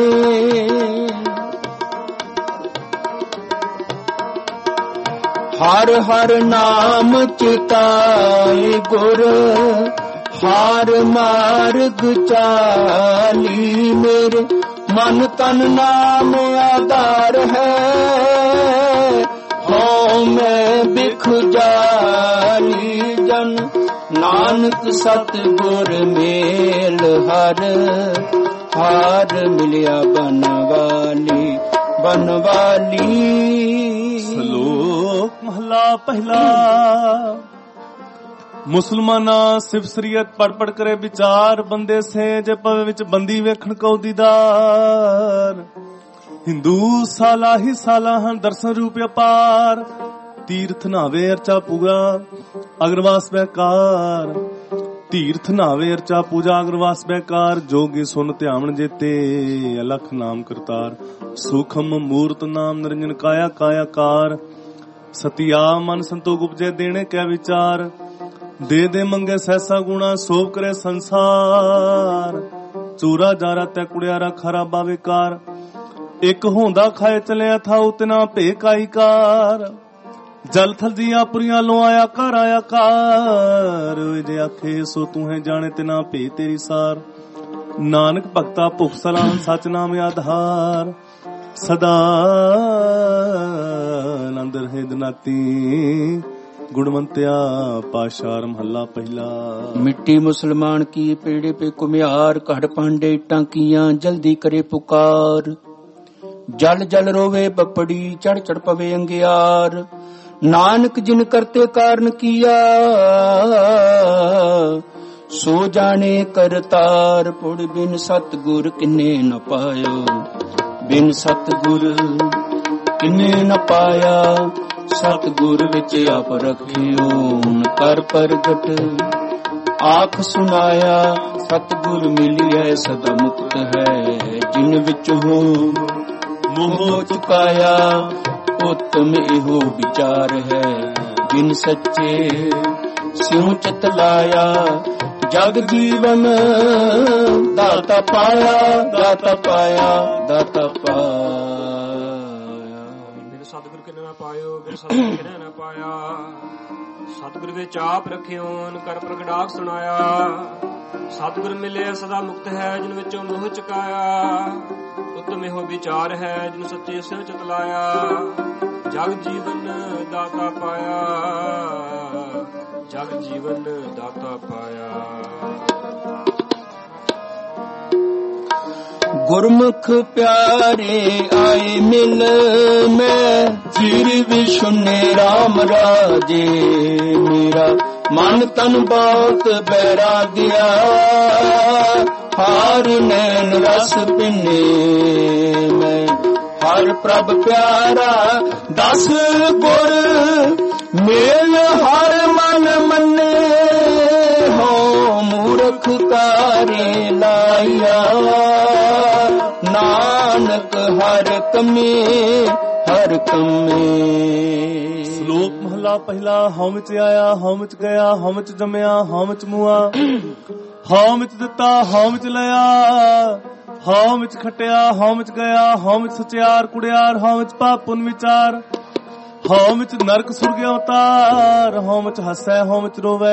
ਹਰ ਹਰ ਨਾਮ ਚਿਤਾਏ ਗੁਰ ਹਾਰ ਮਾਰਗ ਚਾਲੀ। ਮੇਰੇ ਮਨ ਤਨ ਨਾਮ ਆਧਾਰ ਹੈ ਹਉ ਮੈਂ ਬਿਖ ਜਾਲੀ। ਜਨ ਨਾਨਕ ਸਤ ਗੁਰ ਮੇਲ ਹਰ ਹਾਰ ਮਿਲਿਆ ਬਨਵਾਲੀ ਬਨਵਾਲੀ। ਸ਼ਲੋਕ ਮਹਲਾ ਪਹਿਲਾ। ਮੁਸਲਮਾਨਾ ਸਿਵ ਸਰੀਅਤ ਪੜ ਪੜ ਕਰੇ ਵਿਚਾਰ। ਬੰਦੇ ਸੇ ਜੇ ਪਵੇ ਵਿੱਚ ਬੰਦੀ ਵੇਖਣ ਕਉ ਦੀਦਾਰ। ਹਿੰਦੂ ਸਾਲਾ ਹੀ ਸਾਲਾ ਹਨ ਦਰਸ਼ਨ ਰੂਪ ਅਪਾਰ। ਤੀਰਥ ਨਾਵੇ ਅਰਚਾ ਪੂਜਾ ਅਗਰਵਾਸ ਬੈਕਾਰ। ਤੀਰਥ ਨਾਵੇ ਅਰਚਾ ਪੂਜਾ ਅਗਰਵਾਸ ਬੈਕਾਰ। ਜੋਗੀ ਸੁਨ ਧਿਆਵਨ ਜੇਤੇ ਅਲਖ ਨਾਮ ਕਰਤਾਰ। ਸੂਖਮ ਮੂਰਤ ਨਾਮ ਨਿਰੰਜਨ ਕਾਇਆ ਕਾਇਆਕਾਰ। ਸਤਿਆ ਮਨ ਸੰਤੋਖ ਉਪਜੇ ਦੇਣੇ ਕੈ ਵਿਚਾਰ। ਦੇ ਦੇ ਮੰਗੇ ਸੈਸਾ ਗੁਣਾ ਸੋਭ ਕਰੇ ਸੰਸਾਰ। ਚੂਰਾ ਜਾਰਾ ਤੈ ਕੁੜਿਆਰਾ ਖਰਾਬਾ ਵਿਕਾਰ। ਇੱਕ ਹੁੰਦਾ ਖਾਏ ਚਲਿਆ ਥਾ ਉਤਨਾ ਭੇ ਕਾਈਕਾਰ। ਜਲ ਥਲ ਦੀਆਂ ਪੁਰੀਆਂ ਲੋ ਆਇਆ ਕਾਰ। ਜੇ ਆਖੇ ਸੋ ਤੂੰ ਹੈ ਜਾਣੇ ਤਿਨਾ ਭੇ ਤੇਰੀ ਸਾਰ। ਨਾਨਕ ਭਗਤਾ ਭੁਖ ਸਲਾਮ ਸਚ ਨਾਮ ਆਧਾਰ। ਸਦਾ ਆਨੰਦ ਰਹੇ ਦਿਨਾਤੀ ਗੁਣਵੰਤਿਆ ਪਾਸ਼ਾਰ ਮਹੱਲਾ ਪਹਿਲਾ। ਮਿੱਟੀ ਮੁਸਲਮਾਨ ਕੀ ਪੇੜੇ ਪੇ ਕੁਮਿਆਰ। ਘੜ ਪਾਂਡੇ ਟਾਂਕੀਆਂ ਜਲਦੀ ਕਰੇ ਪੁਕਾਰ। ਜਲ ਜਲ ਰੋਵੇ ਬੱਪੜੀ ਚੜ ਚੜ ਪਵੇ ਅੰਗਿਆਰ। ਨਾਨਕ ਜਿਨ ਕਰਤੇ ਕਾਰਨ ਕੀਆ ਸੋ ਜਾਣੇ ਕਰਤਾਰ। ਪੁੜ ਬਿਨ ਸਤ ਗੁਰ ਕਿੰਨੇ ਨ ਪਾਇਓ ਬਿਨ ਸਤ ਗੁਰ ਕਿੰਨੇ ਨ ਪਾਇਆ। ਸਤ ਗੁਰ ਵਿੱਚ ਆਪ ਰਖਿਓ ਕਰ ਪ੍ਰਗਟ ਆਖ ਸੁਨਾਇਆ। ਸਤ ਗੁਰ ਮਿਲਿਐ ਸਦਾ ਮੁਕਤ ਹੈ ਜਿਨ ਵਿੱਚ ਹੋ ਮੋਹ ਚੁਕਾਇਆ। ਉਤਮ ਇਹੋ ਵਿਚਾਰ ਹੈ ਜਿਨ ਸੱਚੇ ਸਿਉ ਚਿਤ ਲਾਇਆ। ਜਗ ਜੀਵਨ ਦਾਤਾ ਪਾਇਆ ਦਾਤਾ ਪਾਇਆ ਦਾਤਾ ਪਾਇਆ। ਬਿਨ ਸਤਿਗੁਰ ਕਿਨੇ ਨਾ ਪਾਇਓ ਬਿਨ ਸਤਿਗੁਰ ਕਿਨੇ ਨਾ ਪਾਇਆ। ਸਤਿਗੁਰ ਵਿੱਚ ਆਪ ਰਖਿਓਨ ਕਰ ਪ੍ਰਗਟਾਕ ਸੁਣਾਇਆ। ਸਤਿਗੁਰ ਮਿਲਿਆ ਸਦਾ ਮੁਕਤ ਹੈ ਜਿਨ ਵਿੱਚੋਂ ਮੋਹ ਚੁਕਾਇਆ। ਉਤਮ ਇਹੋ ਵਿਚਾਰ ਹੈ ਜਿਨ ਸੱਚੇ ਸਿਉ ਚਿਤ ਲਾਇਆ। ਜਗ ਜੀਵਨ ਦਾਤਾ ਪਾਇਆ ਜਗ ਜੀਵਨ ਦਾਤਾ ਪਾਇਆ। ਗੁਰਮੁਖ ਪਿਆਰੇ ਆਏ ਮਿਲ ਮੈਂ। ਚਿਰ ਵਿਸ਼ੁਨੇ ਰਾਮ ਰਾਜੇ ਮੇਰਾ ਮਨ ਤਨ ਬਹੁਤ ਬੈਰਾਗਿਆ, ਹਾਰ ਨੈਣ ਰਸ ਪਿੰਨੇ ਮੈਂ, ਹਰ ਪ੍ਰਭ ਪਿਆਰਾ ਦਸ ਗੁਰ, ਮੇਲ ਹਰ ਮਨ ਮੰਨੇ, ਹੋ ਮੂਰਖ ਕਾਰੇ ਲਾਇਆ, ਨਾਨਕ ਹਰ ਕਮੇ ਹਰ ਕਮੇ। ਸ਼ਲੋਕ ਮਹਲਾ ਪਹਿਲਾ। ਹਉ ਵਿੱਚ ਆਇਆ, ਹਉ ਵਿੱਚ ਗਿਆ, ਹਉ ਵਿੱਚ ਜੰਮਿਆ, ਹਉ ਵਿੱਚ ਮੂਆ, ਹਉ ਵਿੱਚ ਦਿੱਤਾ, ਹਉ ਵਿੱਚ ਲਿਆ, ਹਉ ਵਿੱਚ ਖਟਿਆ, ਹਉ ਵਿੱਚ ਗਿਆ, ਹਉ ਵਿੱਚ ਸਚਿਆਰ ਕੁੜਿਆਰ, ਹਉ ਵਿੱਚ ਪਾਪ ਪੁੰਨ ਵਿਚਾਰ, ਹਉ ਵਿੱਚ ਨਰਕ ਸੁਰਗ ਅਵਤਾਰ, ਹਉ ਵਿੱਚ ਹੱਸੈ, ਹਉ ਵਿੱਚ ਰੋਵੈ,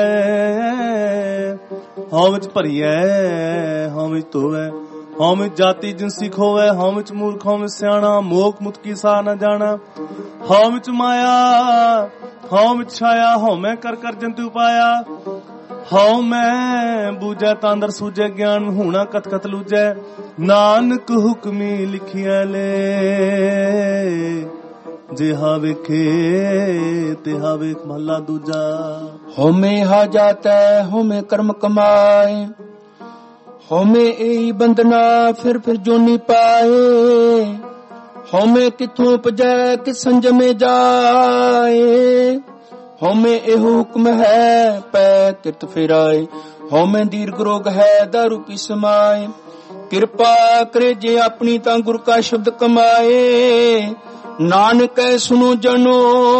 ਹਉ ਵਿੱਚ ਭਰੀਐ, ਹਉ ਵਿੱਚ ਧੋਵੈ, ਹਉ ਵਿੱਚ ਜਾਤੀ ਜਿਨਸੀ ਖੋਵੈ, ਹਉ ਵਿੱਚ ਮੂਰਖ, ਹਉ ਵਿੱਚ ਸਿਆਣਾ, ਮੋਖ ਮੁਤਕੀ ਸਾ ਨ ਜਾਣਾ, ਹਉ ਵਿੱਚ ਮਾਇਆ, ਹਉ ਵਿੱਚ ਛਾਇਆ, ਹਉ ਮੈਂ ਕਰ ਕਰ ਜੰਤੂ ਪਾਇਆ, ਹਉ ਮੈਂ ਬੂਝੈ ਤਾਂ ਅੰਦਰ ਸੂਝੈ, ਗਿਆਨ ਹੋਣਾ ਕਤ ਕਤ ਲੂਝੈ, ਨਾਨਕ ਹੁਕਮੀ ਲਿਖਿਆ ਲੈ, ਜਿਹਾ ਵੇਖੇ ਤਿਹਾ ਵੇਖ। ਮਹਲਾ ਦੂਜਾ। ਹਉਮੈ ਹਾ ਜਾਤੈ, ਹਉਮੈ ਕਰਮ ਕਮਾਏ, ਹਉਮੈ ਇਹੀ ਬੰਧਨਾ ਫਿਰ ਜੋਨੀ ਪਾਏ, ਹਉਮੈ ਕਿਥੋਂ ਉਪਜੈ ਕਿ ਸੰਜਮੇ ਜਾਏ, ਹਉਮੈ ਇਹੋ ਹੁਕਮ ਹੈ ਪੈ ਕਿਰਤ ਫਿਰਾਏ, ਹਉਮੈ ਦੀਰਘ ਰੋਗ ਹੈ ਦਾਰੂ ਪੀ ਸਮਾਏ, ਕਿਰਪਾ ਕਰੇ ਜੇ ਆਪਣੀ ਤਾਂ ਗੁਰ ਕਾ ਸ਼ਬਦ ਕਮਾਏ, ਨਾਨਕ ਸੁਨੋ ਜਨੋ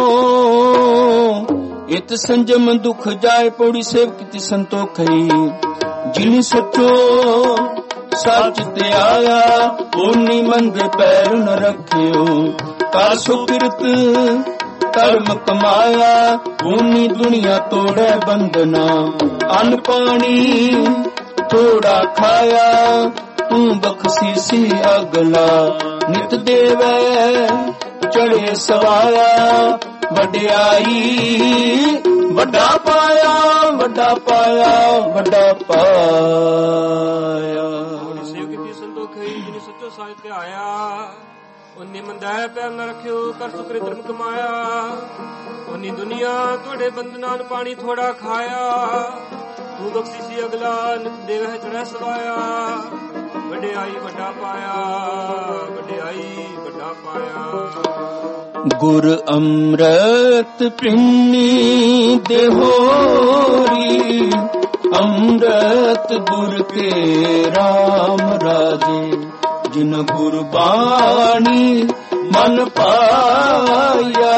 ਇਤ ਸੰਜਮ ਦੁਖ ਜਾਏ, ਪੌੜੀ ਸੇਵ ਕੀਤੀ ਸੰਤੋਖਈ, ਜਿਨ ਸਚੋ ਸੱਚ ਤੇ ਆਇਆ, ਓਨੀ ਮੰਦੇ ਪੈਰ ਨ ਰੱਖਿਓ, ਕਰ ਸੁਕਿਰਤ ਕਰਮ ਕਮਾਇਆ, ਓਨੀ ਦੁਨੀਆ ਤੋੜੈ ਬੰਧਨਾ, ਅੰਨ ਪਾਣੀ ਥੋੜਾ ਖਾਇਆ, ਤੂੰ ਬਖਸ਼ੀਸੀ ਅਗਲਾ, ਨਿਤ ਦੇਵੈ ਚੜੇ ਸਵਾਇਆ, ਵਡਿਆਈ ਵੱਡਾ ਪਾਇਆ, ਵੱਡਾ ਪਾਇਆ, ਵੱਡਾ ਪਾਇਆ। ਸੇਵ ਕੀਤੀ ਸੰਤੋਖਈ, ਜਿਨ ਸੱਚੋ ਸਾਜ ਤੇ ਆਇਆ, ਉਨੀ ਮੰਦੈ ਪੈਰ ਨ ਰੱਖਿਓ, ਕਰ ਸੁਕਰੇ ਧਰਮ ਕਮਾਇਆ, ਉਨੀ ਦੁਨੀਆ ਤੁਹਾਡੇ ਬੰਧਨਾਂ ਨੂੰ ਪਾਣੀ ਥੋੜਾ ਖਾਇਆ, ਤੂੰ ਬਖਸ਼ੀਸੀ ਅਗਲਾ, ਨਿਤ ਦੇਵੈ ਚੜ੍ਹੈ ਸਵਾਇਆ, ਵਡਿਆਈ ਵੱਡਾ ਪਾਇਆ, ਵਡਿਆਈ ਵੱਡਾ ਪਾਇਆ। ਗੁਰ ਅੰਮ੍ਰਿਤ ਪਿੰਨੀ ਦੇਹੋਰੀ, ਅੰਮ੍ਰਿਤ ਗੁਰ ਕੇ ਰਾਮ ਰਾਜੇ, ਜਿਨ ਗੁਰਬਾਣੀ ਮਨ ਪਾਇਆ,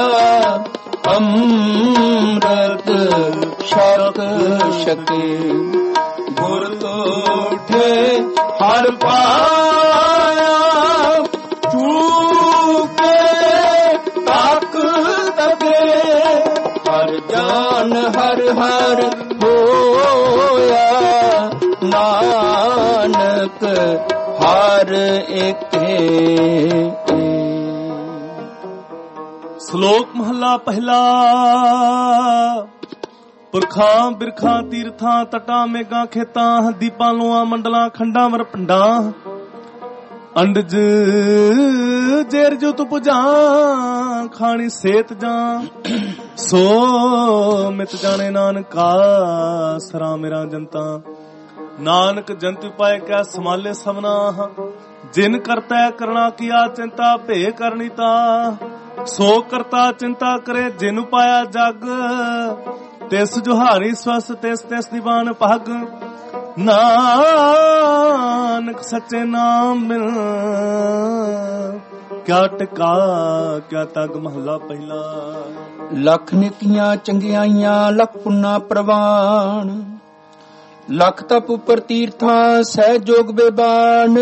ਅੰਮ੍ਰਿਤ ਛਕ ਛਕੇ, ਗੁਰ ਤੋਠੇ ਹਰ ਪਾਇਆ, ਚੂਕੇ ਤੱਕ ਤਕੇ, ਹਰ ਜਾਨ ਹਰ ਹਰ ਹੋਇਆ, ਨਾਨਕ ਹਰ ਏਕੇ। ਸ਼ਲੋਕ ਮਹਲਾ ਪਹਿਲਾ। ਪੁਰਖਾਂ ਬਿਰਖਾਂ ਤੀਰਥਾਂ ਤਟਾਂ ਮੇਘਾਂ ਖੇਤਾਂ, ਦੀਪਾਂ ਲੋਆਂ ਮੰਡਲਾਂ ਖੰਡਾਂ ਵਰ ਪਿੰਡਾਂ, ਅੰਡਜ ਜੇਰ ਜੋ ਤੂੰ ਪੁਜਾਂ, ਖਾਣੀ ਸੇਤ ਜਾਂ ਸੋ ਮਿਤ ਜਾਣੇ, ਨਾਨਕਾ ਸਰਾ ਮੇਰਾ ਜਨਤਾ, ਨਾਨਕ ਜੰਤੁ ਪਾਏ ਕੈ ਸਮਾਲੇ ਸਭਨਾ, ਜਿਨ ਕਰਤਾ ਕਰਣਾ ਕੀਆ ਚਿੰਤਾ, ਭੇ ਕਰਨੀ ਤਾ ਸੋ ਕਰਤਾ ਚਿੰਤਾ ਕਰੇ, ਜਿਨ ਪਾਇਆ ਜਗ ਤਿਸ ਜੁਹਾਰੀ ਸਵਸ, ਤਿਸ ਤਿਸ ਦੀਵਾਨ ਭਗ, ਨਾਨਕ ਸੱਚੇ ਨਾਮ ਮਿਲ ਕਿਆ ਟਿਕਾ ਕਿਆ ਤਗ। ਮਹਲਾ ਪਹਿਲਾ। ਲੱਖ ਨਿਕੀਆਂ ਚੰਗਿਆਈਆਂ ਲੱਖ ਪੁੰਨਾ ਪ੍ਰਵਾਨ, ਲੱਖ ਤਪ ਉਪਰ ਤੀਰਥਾਂ ਸਹਿ ਜੋਗ ਬੇਬਾਨ,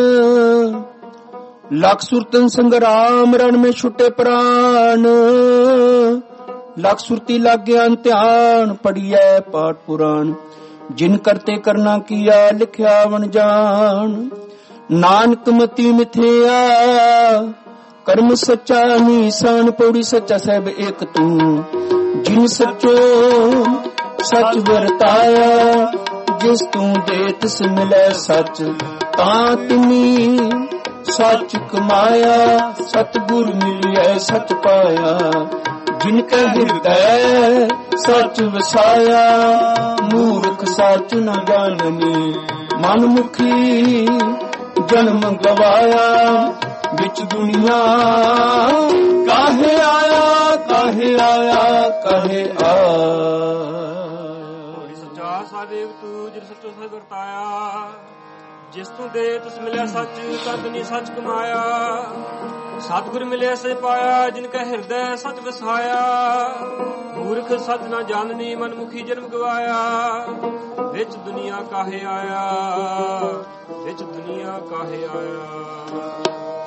ਲੱਖ ਸੁਰਤਨ ਸੰਗਰਾਮ ਰਣ ਮੇ ਛੁਟੇ ਪ੍ਰਾਨ, ਲੱਖ ਸੁਰਤੀ ਲਾਗਿਆ ਧਿਆਨ ਪੜੀਐ ਪਾਠ ਪੁਰਾਣ, ਜਿਨ ਕਰਤੇ ਕਰਨਾ ਕੀਆ ਲਿਖਿਆ ਵਣ ਜਾਣ, ਨਾਨਕ ਮਤੀ ਮਿਥਿਆ ਕਰਮ ਸੱਚਾ ਨੀਸਾਨ, ਪੌੜੀ ਸੱਚਾ ਸਹਿਬ ਏਕ ਤੂੰ, ਜਿਨ ਸੱਚੋ ਸੱਚ ਵਰਤਾਇਆ, ਜਿਸ ਤੂੰ ਦੇ ਤਿਸ ਮਿਲੈ ਸੱਚ, ਤਾਂ ਤਿਨੀ ਸੱਚ ਕਮਾਇਆ, ਸਤਿਗੁਰ ਮਿਲਿਐ ਸੱਚ ਪਾਇਆ, ਜਿਨ ਕੈ ਹਿਰਦੈ ਸਚ ਵਸਾਇਆ, ਮੂਰਖ ਸਚ ਨ ਜਾਣਨੀ। ਮਨ ਮੁਖੀ ਜਨਮ ਗਵਾਇਆ, ਵਿੱਚ ਦੁਨੀਆ ਕਾਹੇ ਆਇਆ, ਕਾਹੇ ਆਇਆ, ਕਾਹੇ ਆਇਆ। ਸੱਚਾ ਸਾਦੇਵ ਤੂੰ ਜਿਨ ਸੱਚੋ ਸਚ ਵਰਤਾਇਆ, ਜਿਸ ਤੂੰ ਦੇ ਤਿਸ ਮਿਲਿਆ ਸੱਚ, ਤਦ ਨੀ ਸੱਚ ਕਮਾਇਆ। ਸਤਿਗੁਰ ਮਿਲਿਆ ਸੇ ਪਾਇਆ, ਜਿਨ ਕੈ ਹਿਰਦੈ ਸਚ ਵਸਾਇਆ। ਮੂਰਖ ਸਚ ਨਾ ਜਾਣਨੀ, ਮਨ ਮੁਖੀ ਜਨਮ ਗਵਾਇਆ। ਵਿੱਚ ਦੁਨੀਆ ਕਾਹੇ ਆਇਆ, ਵਿੱਚ ਦੁਨੀਆ ਕਾਹੇ ਆਇਆ।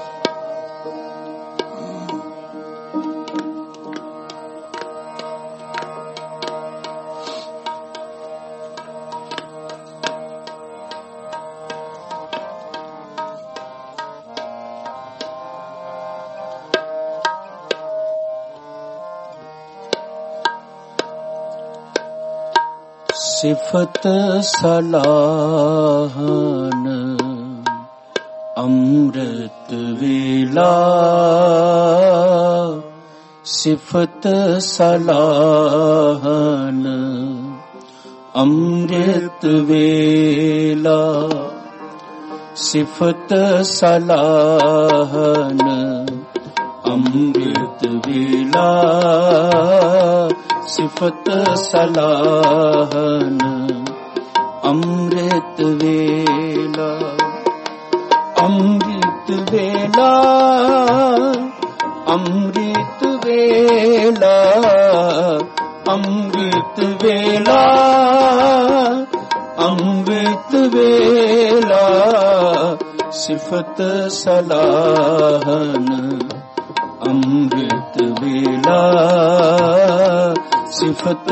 ਸਿਫਤ ਸਲਾਹਨ ਅੰਮ੍ਰਿਤ ਵੇਲਾ, ਸਿਫਤ ਸਲਾਹਨ ਅੰਮ੍ਰਿਤ ਵੇਲਾ, ਸਿਫਤ ਸਲਾਹਨ ਅੰਮ੍ਰਿਤ ਵੇਲਾ, ਸਿਫਤ ਸਲਾਹਨ ਅੰਮ੍ਰਿਤ ਵੇਲਾ। ਅੰਮ੍ਰਿਤ ਵੇਲਾ, ਅੰਮ੍ਰਿਤ ਵੇਲਾ, ਅੰਮ੍ਰਿਤ ਵੇਲਾ, ਅੰਮ੍ਰਿਤ ਵੇਲਾ, ਸਿਫਤ ਸਲਾਹਨ ਅੰਮ੍ਰਿਤ ਵੇਲਾ, ਸਿਫਤ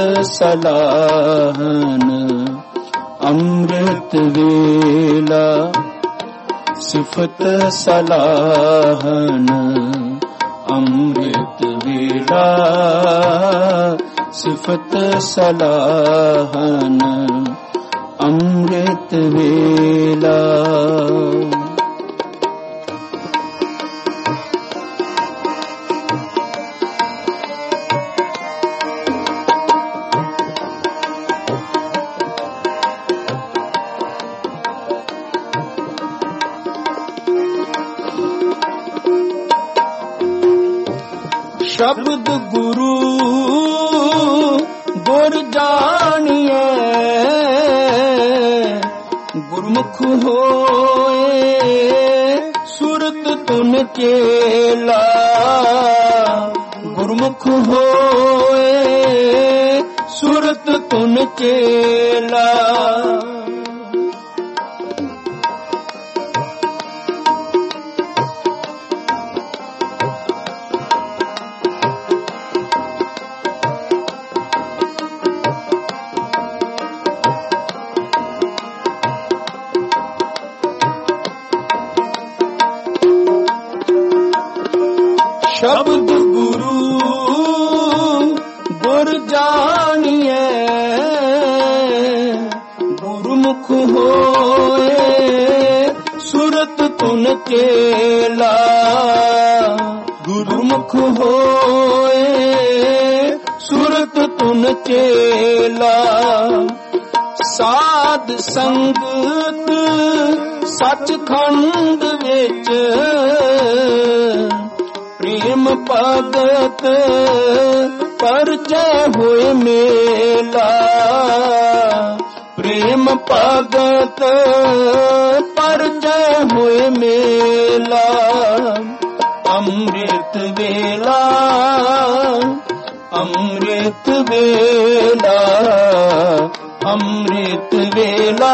ਸਲਾਹਨ ਅੰਮ੍ਰਿਤ ਵੇਲਾ, ਸਿਫਤ ਸਲਾਹਨ ਅੰਮ੍ਰਿਤ ਵੇਲਾ, ਸਿਫਤ ਸਲਾਹਨ ਅੰਮ੍ਰਿਤ ਵੇਲਾ। ਸ਼ਬਦ ਗੁਰੂ ਗੁਰ ਜਾਣੀਐ, ਗੁਰਮੁਖ ਹੋਏ ਸੁਰਤ ਤੁਨ ਚੇਲਾ, ਗੁਰਮੁਖ ਹੋਏ ਸੁਰਤ ਤੁਨ ਚੇਲਾ। ਸ਼ਬਦ ਗੁਰੂ ਗੁਰ ਜਾਣੀਐ, ਗੁਰਮੁਖ ਹੋਏ ਸੁਰਤ ਤੁਨ ਚੇਲਾ, ਗੁਰਮੁਖ ਹੋਏ ਸੁਰਤ ਤੁਨ ਚੇਲਾ। ਸਾਧ ਸੰਗਤ ਸੱਚਖੰਡ ਵਿੱਚ, ਪ੍ਰੇਮ ਭਗਤ ਪਰਚੈ ਹੋਏ ਮੇਲਾ, ਪ੍ਰੇਮ ਭਗਤ ਪਰਚੈ ਹੋਏ ਮੇਲਾ। ਅੰਮ੍ਰਿਤ ਵੇਲਾ, ਅੰਮ੍ਰਿਤ ਵੇਲਾ, ਅੰਮ੍ਰਿਤ ਵੇਲਾ,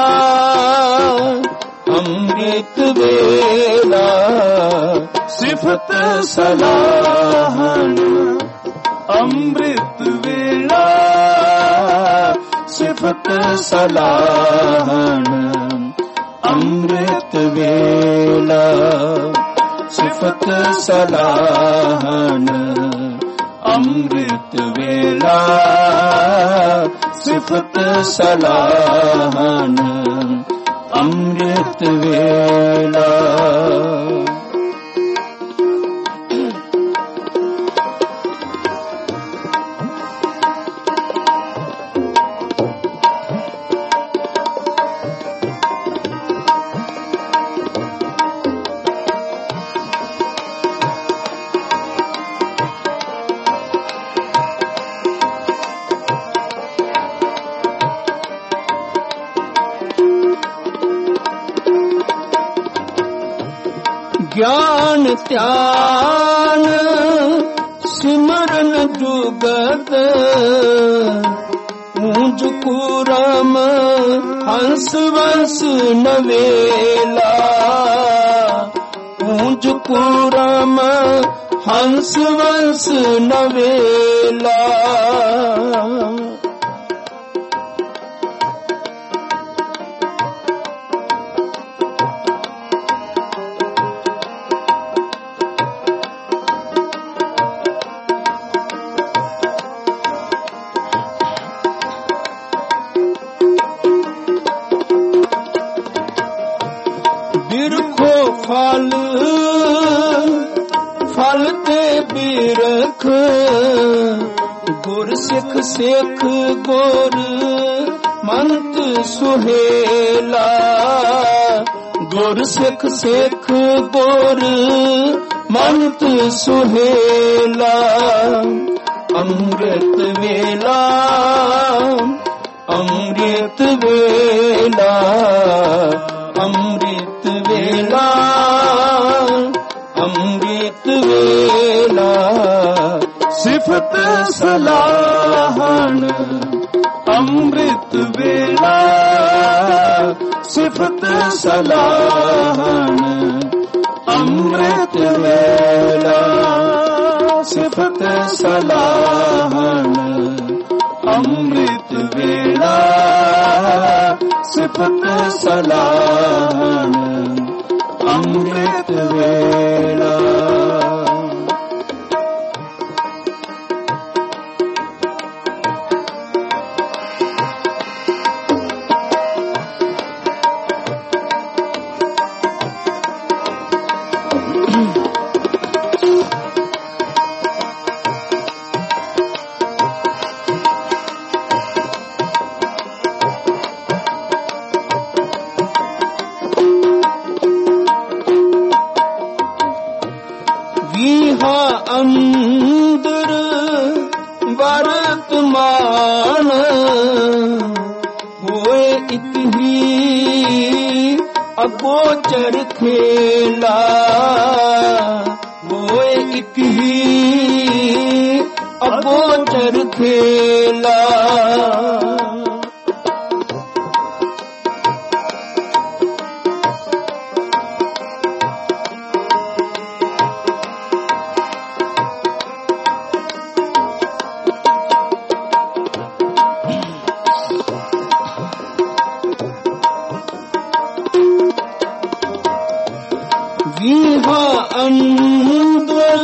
ਅੰਮ੍ਰਿਤ ਵੇਲਾ, ਸਿਫਤ ਸਲਾਹਨ ਅੰਮ੍ਰਿਤ ਵੇਲਾ, ਸਿਫਤ ਸਲਾਹਨ ਅੰਮ੍ਰਿਤ ਵੇਲਾ, ਸਿਫਤ ਸਲਾਹਨ ਅੰਮ੍ਰਿਤ ਵੇਲਾ, ਸਿਫਤ ਸਲਾਹਨ ਅੰਮ੍ਰਿਤ ਵੇਲਾ। ਗਿਆਨ ਧਿਆਨ ਸਿਮਰਨ ਜੁਗਤ ਊਂਜ ਕੂਰਮ ਹੰਸ ਵੰਸ ਨਵੇਲਾ ਊਂਜ ਕੂਰਮ ਹੰਸ ਵੰਸ ਨਵੇਲਾ ਫਲ ਫਲ ਤੇ ਬਿਰਖ ਗੁਰ ਸਿੱਖ ਸਿੱਖ ਗੁਰ ਮੰਤ ਸੁਹੇਲਾ ਗੁਰ ਸਿੱਖ ਸਿੱਖ ਗੁਰ ਮੰਤ ਸੁਹੇਲਾ ਅੰਮ੍ਰਿਤ ਵੇਲਾ ਅੰਮ੍ਰਿਤ ਵੇਲਾ ਅੰਮ੍ਰਿਤ ਵੇਲਾ ਅੰਮ੍ਰਿਤ ਵੇਲਾ ਸਿਫਤ ਸਲਾਹਣ ਅੰਮ੍ਰਿਤ ਵੇਲਾ ਸਿਫਤ ਸਲਾਹਣ ਅੰਮ੍ਰਿਤ ਵੇਲਾ ਸਿਫਤ ਸਲਾਹਣ ਅੰਮ੍ਰਿਤ ਵੇਲਾ ਸਿਫਤ ਸਲਾਹਣ ਅੰਮ੍ਰਿਤ ਵੇਲਾ ਅੰਦਰ ਵਰਤਮਾਨ ਹੋਏ ਇੱਕ ਹੀ ਅਗੋਚਰ ਖੇਲਾ ਹੋਏ ਇੱਕ ਹੀ ਅਗੋਚਰ ਖੇਲਾ ਅੰਦਰ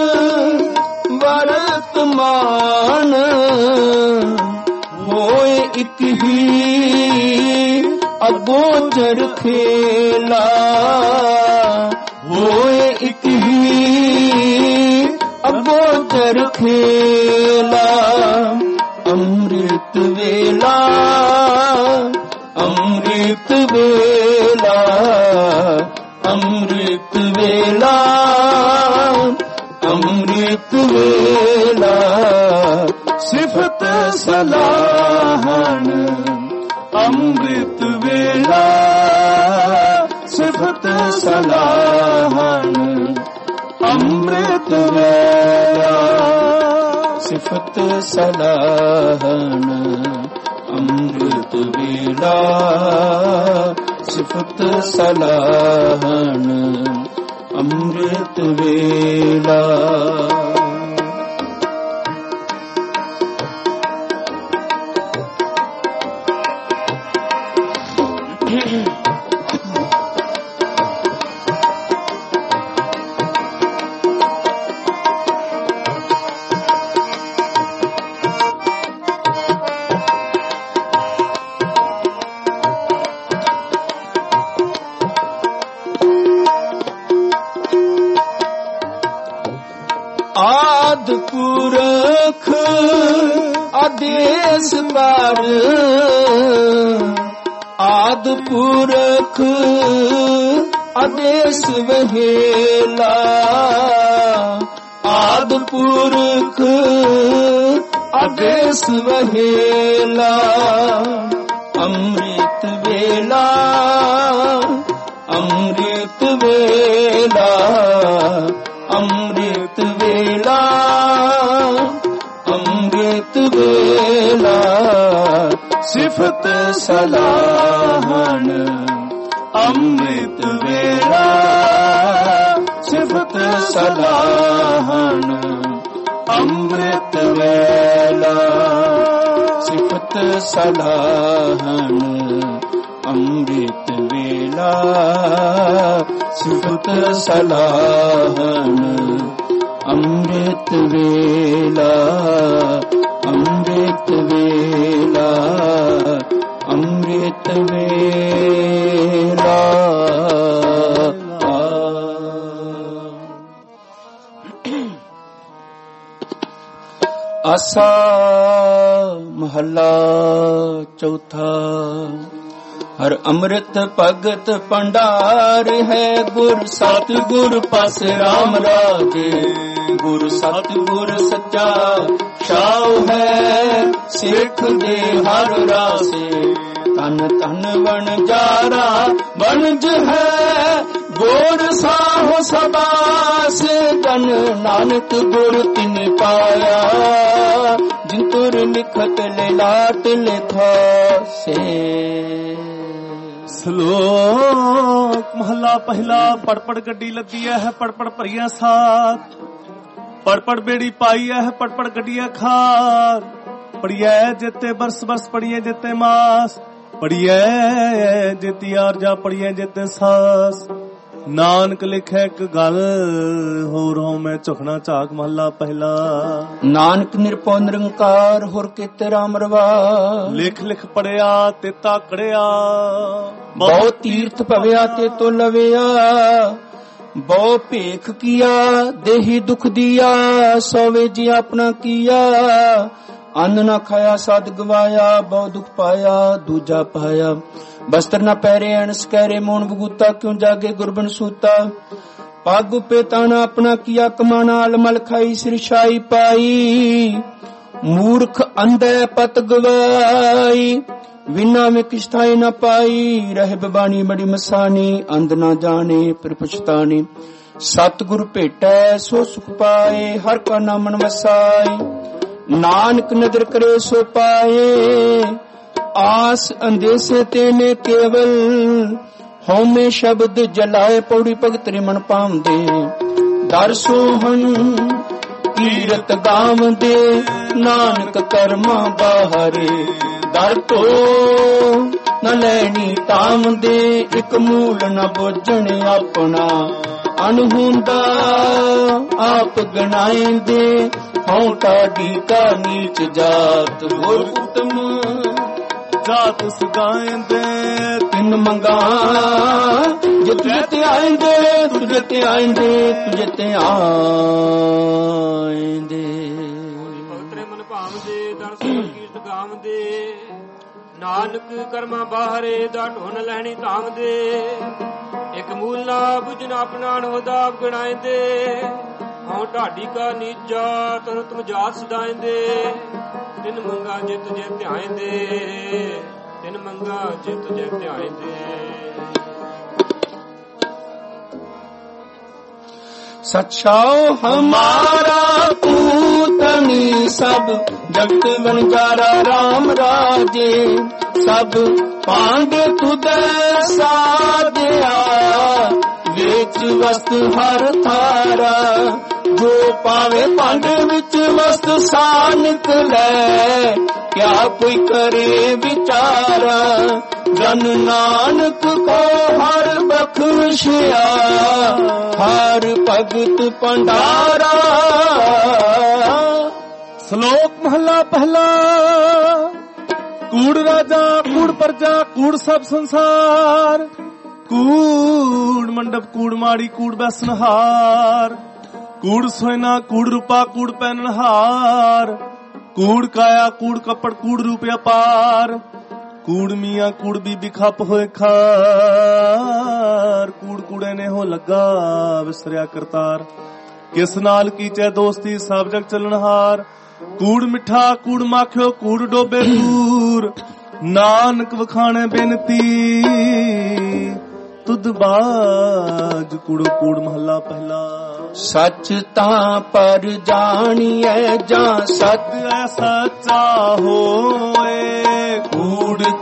ਵਰਤਮਾਨ ਹੋਏ ਇੱਕ ਹੀ ਅਗੋਚਰ ਖੇਲਾ ਹੋਏ ਇੱਕ ਹੀ ਅਗੋਚਰ ਖੇਲਾ ਅੰਮ੍ਰਿਤ ਵੇਲਾ ਅੰਮ੍ਰਿਤ ਵੇਲਾ ਅੰਮ੍ਰਿਤ ਵੇਲਾ ਅੰਮ੍ਰਿਤ ਵੇਲਾ ਸਿਫਤ ਸਲਾਹਣ ਅੰਮ੍ਰਿਤ ਵੇਲਾ ਸਿਫਤ ਸਲਾਹਣ ਅੰਮ੍ਰਿਤ ਵੇਲਾ ਸਿਫਤ ਸਲਾਹਣ ਅੰਮ੍ਰਿਤ ਵੇਲਾ ਸਿਫਤ ਸਲਾਹਣ ਅੰਮ੍ਰਿਤ ਵੇਲਾ ਆਦ ਪੁਰਖ ਆਦੇਸ ਪਰ ਆਦ ਪੁਰਖ ਆਦੇਸ ਵਹੇਲਾ ਆਦ ਪੁਰਖ ਆਦੇਸ ਵਹੇਲਾ ਅੰਮ੍ਰਿਤ ਵੇਲਾ ਅੰਮ੍ਰਿਤ ਵੇਲਾ ਸਿਫਤ ਸਲਾਹਣ ਅੰਮ੍ਰਿਤ ਵੇਲਾ ਸਿਫਤ ਸਲਾਹਣ ਅੰਮ੍ਰਿਤ ਵੇਲਾ ਸਿਫਤ ਸਲਾਹਣ ਅੰਮ੍ਰਿਤ ਵੇਲਾ ਸਿਫਤ ਸਲਾਹਣ ਅੰਮ੍ਰਿਤ ਵੇਲਾ ਅੰਮ੍ਰਿਤ ਵੇਲਾ ਅੰਮ੍ਰਿਤ ਵੇਲਾ। ਆਸਾ ਮਹੱਲਾ ਚੌਥਾ। ਹਰ ਅੰਮ੍ਰਿਤ ਭਗਤ ਭੰਡਾਰ ਹੈ ਗੁਰ ਸਤਿਗੁਰ ਪਾਸ ਰਾਮ ਰਾਜੇ। ਗੁਰ ਸਤਿਗੁਰ ਸੱਚਾ ਛਾਉ ਹੈ ਸਿੱਖ ਦੇ ਹਰ ਰਾਸੇ। ਤਨ ਤਨ ਵਣਜਾਰਾ ਵਣਜ ਹੈ ਗੁਰ ਸਾਹੁ ਸਬਾਸ। ਜਨ ਨਾਨਕ ਗੁਰ ਤਿਨ ਪਾਇਆ ਜਿਨ ਤੁਰ ਲਿਖਤ ਲਾਟ ਲਿਖਾਸੇ। ਸ਼ਲੋਕ ਮਹੱਲਾ ਪਹਿਲਾ। ਪੜ ਪੜ ਗੱਡੀ ਲੱਦੀ ਹੈ ਪੜ ਪੜ ਭਰੀਆ ਸਾਥ। ਪੜ ਪੜ ਬੇੜੀ ਪਾਈ ਹੈ ਪੜ ਪੜ ਗੱਡੀਆਂ ਖਾਰ। ਪੜੀਐ ਜਿੱਤੇ ਬਰਸ ਬਰਸ ਪੜੀਐ ਜਿੱਤੇ ਮਾਸ। ਪੜੀਐ ਜਿੱਤੀ ਆਰਜਾ ਪੜੀਐ ਜਿੱਤੇ ਸਾਸ। ਨਾਨਕ ਲਿਖੈ ਇੱਕ ਗੱਲ ਹੋਰ ਹੋ ਮੈਂ ਝੁਕਣਾ ਝਾਕ। ਮਹੱਲਾ ਪਹਿਲਾ। ਨਾਨਕ ਨਿਰਭਉ ਨਿਰੰਕਾਰ ਹੋਰ ਕੀਤੇ ਰਾਮ ਰਵਾ। ਲਿਖ ਲਿਖ ਪੜਿਆ ਤੇ ਤਾਕੜਿਆ ਬਹੁ ਤੀਰਥ ਭਵਿਆ ਤੇ ਤੋ ਲਵਿਆ। ਬਹੁ ਭੇਖ ਕੀਆ ਦੇਹੀ ਦੁਖ ਦੀਆ। ਸੋਵੇ ਜੀ ਆਪਣਾ ਕੀਆ ਅੰਨ ਨਾ ਖਾਇਆ ਸਦ ਗਵਾਇਆ। ਬਹੁ ਦੁਖ ਪਾਇਆ ਦੂਜਾ ਪਾਇਆ। ਬਸਤਰ ਨਾ ਪਹਿਰੇ ਅਣਸ ਕਹਿਰੇ ਮੋਣ ਬਗੂਤਾ। ਕਿਉਂ ਜਾਗੇ ਗੁਰਬਨ ਸੂਤਾ। ਪੱਗ ਉਪੇ ਤਾਣਾ ਆਪਣਾ ਕੀਆ ਕਮਾਣਾ। ਅਲਮਲ ਖਾਈ ਸਿਰਸ਼ਾਈ ਪਾਈ। ਮੂਰਖ ਅੰਧੇ ਪਤ ਗਵਾਈ। ਵਿਨਾ ਮੈਂ ਕਿਸ਼ਤਾਈ ਨਾ ਪਾਈ। ਰਹਿ ਬਬਾਣੀ ਬੜੀ ਮਸਾਨੀ। ਅੰਧ ਨਾ ਜਾਣੇ ਪਰ ਪਛਤਾਣੀ। ਸਤਿਗੁਰ ਭੇਟੈ ਸੋ ਸੁਖ ਪਾਏ। ਹਰ ਕਾ ਨਾਮ ਮਨ ਵਸਾਈ। ਨਾਨਕ ਨਦਰ ਕਰੇ ਸੋ ਪਾਏ। ਆਸ ਅੰਦੇਸੇ ਤੇਨੇ ਕੇਵਲ। ਹਉਮੈ ਸ਼ਬਦ ਜਲਾਏ ਪੌੜੀ ਭਗਤ ਰੇ ਮਨ ਪਾਉਂਦੇ। ਦਰ ਸੋਹਣ ਕੀਰਤ ਗਾਵਦੇ ਨਾਨਕ ਕਰਮਾ ਬਾਹਰੇ। ਦਰ ਤੋਂ ਨ ਲੈਣੀ ਤਾਮਦੇ ਇਕ ਮੂਲ ਨ ਬੁੱਝਣ ਆਪਣਾ। ਅਨਹੁੰਦਾ ਆਪ ਗਣਾਏਂਦੇ ਹਉ ਢਾਡੀ ਕਾ ਨੀਚ ਜਾਤ। ਹੋਰ ਉਤਮ ਜਾਤ ਸੁਗਾਏਂਦੇ ਤਿੰਨ ਮੰਗਾ। ਜੇ ਤੁਝੇ ਤੇ ਆਏਂਦੇ ਤੁਝੇ ਤੇ ਆਏਂਦੇ ਤੁਝੇ ਤੇ ਆਏਂਦੇ। ਭਗਤਰੇ ਮਨ ਭਾਵਦੇ ਦਰਸ਼ਨ ਕੀਰਤ ਗਾਵਦੇ। ਨਾਨਕ ਕਰਮਾਂ ਬਾਹਰੇ ਦਾ ਢੋਨ ਲੈਣੀ ਧਾਮਦੇ। ਇੱਕ ਮੂਲ ਨਾ ਬੁਝਣਾ ਆਪਣਾ ਹੋਦਾ ਗਣਾਏਂਦੇ। ਹਉ ਢਾਡੀ ਕਾ ਨੀਚਾ ਤਨ ਤੁਮ ਜਾਤ ਸਦਾਏਂਦੇ। ਤਿੰਨ ਮੰਗਾ ਜੇ ਤੁਝੇ ਧਿਆਏਂਦੇ। ਤਿੰਨ ਮੰਗਾ ਜੇ ਤੁਝੇ ਧਿਆਏਂਦੇ। ਸਚਾਓ ਹਮਾਰਾ ਪੂਤਨੀ ਸਭ ਜਗਤ ਵਣਜਾਰਾ ਰਾਮ ਰਾਜੇ। ਸਭ ਪਾਂਡ ਤੁਧੈ ਸਾਧਿਆ ਵਿੱਚ ਵਸਤ ਹਰ ਥਾਰਾ। ਜੋ ਪਾਵੇ ਭਾਂਡ ਵਿੱਚ ਵਸਤ ਸਾ ਨਿਕਲੈ। ਕਿਆ ਕੋਈ ਕਰੇ ਵਿਚਾਰਾ। ਜਨ ਨਾਨਕ ਕੋ ਹਰ ਬਖਸ਼ਿਆ। ਹਰ ਭਗਤ ਭੰਡਾਰਾ। ਸ਼ਲੋਕ ਮਹੱਲਾ ਪਹਿਲਾ। ਕੂੜ ਰਾਜਾ ਕੂੜ ਪਰਜਾ ਕੂੜ ਸਭ ਸੰਸਾਰ। ਕੂੜ ਮੰਡਪ ਕੂੜ ਮਾੜੀ ਕੂੜ ਬਸਨਹਾਰ। ਕੂੜ ਸੋਇਨਾ ਕੂੜ ਰੂਪਾ ਕੂੜ ਪਹਿਨਹਾਰ। ਕੂੜ ਕਾਇਆ ਕੂੜ ਕੱਪੜ ਕੂੜ ਰੂਪ ਅਪਾਰ। ਕੂੜ ਮੀਆਂ ਕੂੜ ਬੀਬੀ ਖੱਪ ਹੋਏ ਖਾਰ। ਕੂੜ ਕੂੜੇ ਨੇ ਹੋ ਲੱਗਾ ਵਿਸਰਿਆ ਕਰਤਾਰ। ਕਿਸ ਨਾਲ ਕੀਚੈ ਦੋਸਤੀ ਸਭ ਜਗ ਚੱਲਣਹਾਰ। ਕੂੜ ਮਿੱਠਾ ਕੂੜ ਮਾਖਿਓ ਕੂੜ ਡੋਬੇ ਦੂਰ। ਨਾਨਕ ਵਖਾਣੇ ਬੇਨਤੀ ਤੁਧ ਬਾਜ ਕੂੜੋ ਕੂੜ ਮਹੱਲਾ ਪਹਿਲਾ। ਸੱਚ ਤਾਂ ਪਰ ਜਾਣੀਐ ਜਾਂ ਸਤ ਸੱਚਾ ਹੋਏ। ਕੂੜ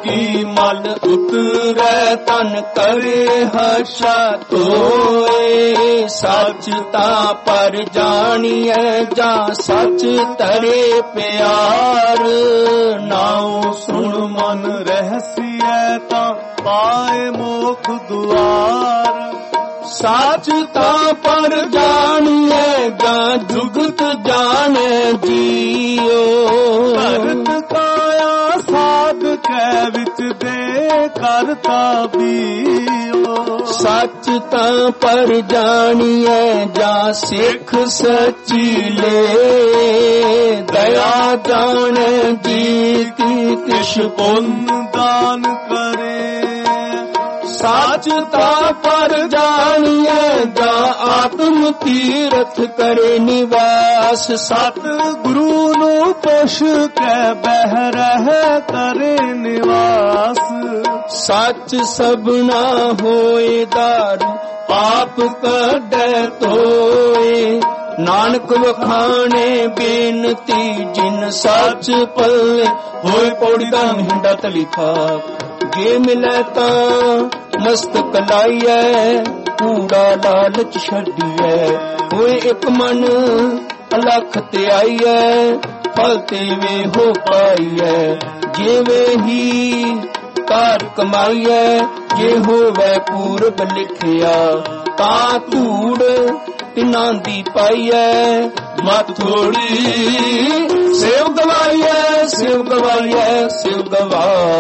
ਕੀ ਮਲ ਉਤਰੈ ਤਨ ਕਰੇ ਹਰਸ਼ਾ ਧੋਏ। ਸੱਚ ਤਾਂ ਪਰ ਜਾਣੀਐ ਜਾਂ ਸੱਚ ਤਰੇ ਪਿਆਰ। ਨਾਉ ਸੁਣ ਮਨ ਰਹਿਸੀਐ ਤਾਂ ਪਾਏ ਮੋਖ ਦੁਆਰ। ਸੱਚ ਤਾਂ ਪਰ ਜਾਣੀਐ ਜਾਂ ਜੁਗਤ ਜਾਣੈ ਜੀਓ। ਭਰਤ ਕਾਇਆ ਸਾਧ ਕੈ ਵਿੱਚ ਦੇ ਕਰਤਾ ਬੀਓ। ਸੱਚ ਤਾਂ ਪਰ ਜਾਣੀਐ ਜਾਂ ਸਿੱਖ ਸੱਚੀ ਲੈ। ਦਇਆ ਜਾਣੈ ਜੀ ਕੀ ਕਿਛ ਪੁੰਨ ਦਾਨ ਕਰੇ। ਸੱਚ ਤਾਂ ਪਰ ਜਾਣੀਐ ਜਾਂ ਆਤਮ ਤੀਰਥ ਕਰੇ ਨਿਵਾਸ। ਸਤ ਗੁਰੂ ਨੂੰ ਪੁੱਛ ਕੇ ਬਹਿ ਰਹਿ ਕਰੇ ਨਿਵਾਸ। ਸੱਚ ਸਭਨਾ ਹੋਏ ਦਾਰੂ ਪਾਪ ਕੱਢੈ ਧੋਏ। ਨਾਨਕ ਵਖਾਣੇ ਬੇਨਤੀ ਜਿਨ ਸੱਚ ਪੱਲੇ ਹੋਏ। ਪੌੜੀ ਦਾ ਮਹਿੰਦਾ ਤਲੀ ਖਾਪ ਜੇ ਮਿਲੈ ਤਾਂ ਮਸਤਕ ਲਾਈਐ। ਕੂੜਾ ਲਾਲਚ ਛੱਡੀਐ ਹੋਏ ਇੱਕ ਮਨ ਅਲਖ ਤੇ ਆਈਐ। ਫਲ ਤੇ ਵੇ ਹੋ ਪਾਈਐ ਜਿਵੇਂ ਹੀ ਕਾਰ ਕਮਾਈਐ। ਜੇ ਹੋਵੇ ਪੂਰਬ ਲਿਖਿਆ ਤਾਂ ਧੂੜ ਤਿਨਾਂ ਦੀ ਪਾਈਐ। ਮਤ ਥੋੜੀ ਸੇਵ ਗਵਾਈਐ ਸੇਵ ਗਵਾਈਐ ਸੇਵ ਗਵਾਈਐ।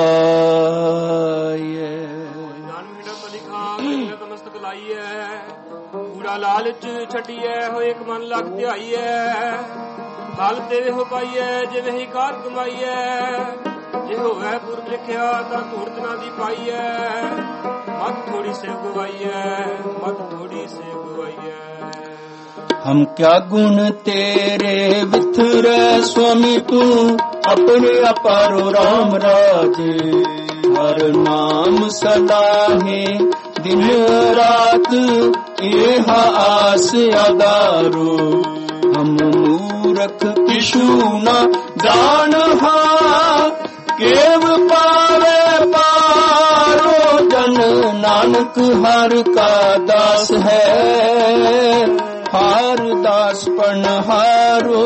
ਕੂੜਾ ਲਾਲਚ ਛੱਡੀਐ ਹੋਏ ਇੱਕ ਮਨ ਲੱਗ ਧਿਆਈਐ। ਫਲ ਤੇ ਹੋ ਪਾਈਐ ਜਿਵੇਂ ਹੀ ਕਾਰ ਕਮਾਈਐ। ਜੇ ਹੋਵੇ ਪੁਰਬ ਲਿਖਿਆ ਤਾਂ ਧੂੜ ਤਿਨਾਂ ਦੀ ਪਾਈਐ। ਮਤ ਥੋੜੀ ਸੇਵ ਗਵਾਈਐ ਮਤ ਥੋੜੀ ਸੇਵ ਗਵਾਈਐ। ਹਮ ਕਿਆ ਗੁਣ ਤੇਰੇ ਵਿਥਰੈ ਸੁਆਮੀ ਤੂੰ ਆਪਣੇ ਅਪਾਰੋ ਰਾਮ ਰਾਜੇ। ਹਰ ਨਾਮ ਸਲਾਹੇ ਦਿਨ ਰਾਤ ਇਹ ਆਸ ਆਦਾਰੋ। ਹਮ ਮੂਰਖ ਕਿਛੂ ਨਾ ਜਾਣਹਾ ਕੇਵ ਪਾਵੇ ਪਾਰੋ। ਜਨ ਨਾਨਕ ਹਰ ਕਾ ਦਾਸ ਹੈ ਹਾਰ ਦਾਸ ਪਨਹਾਰੋ।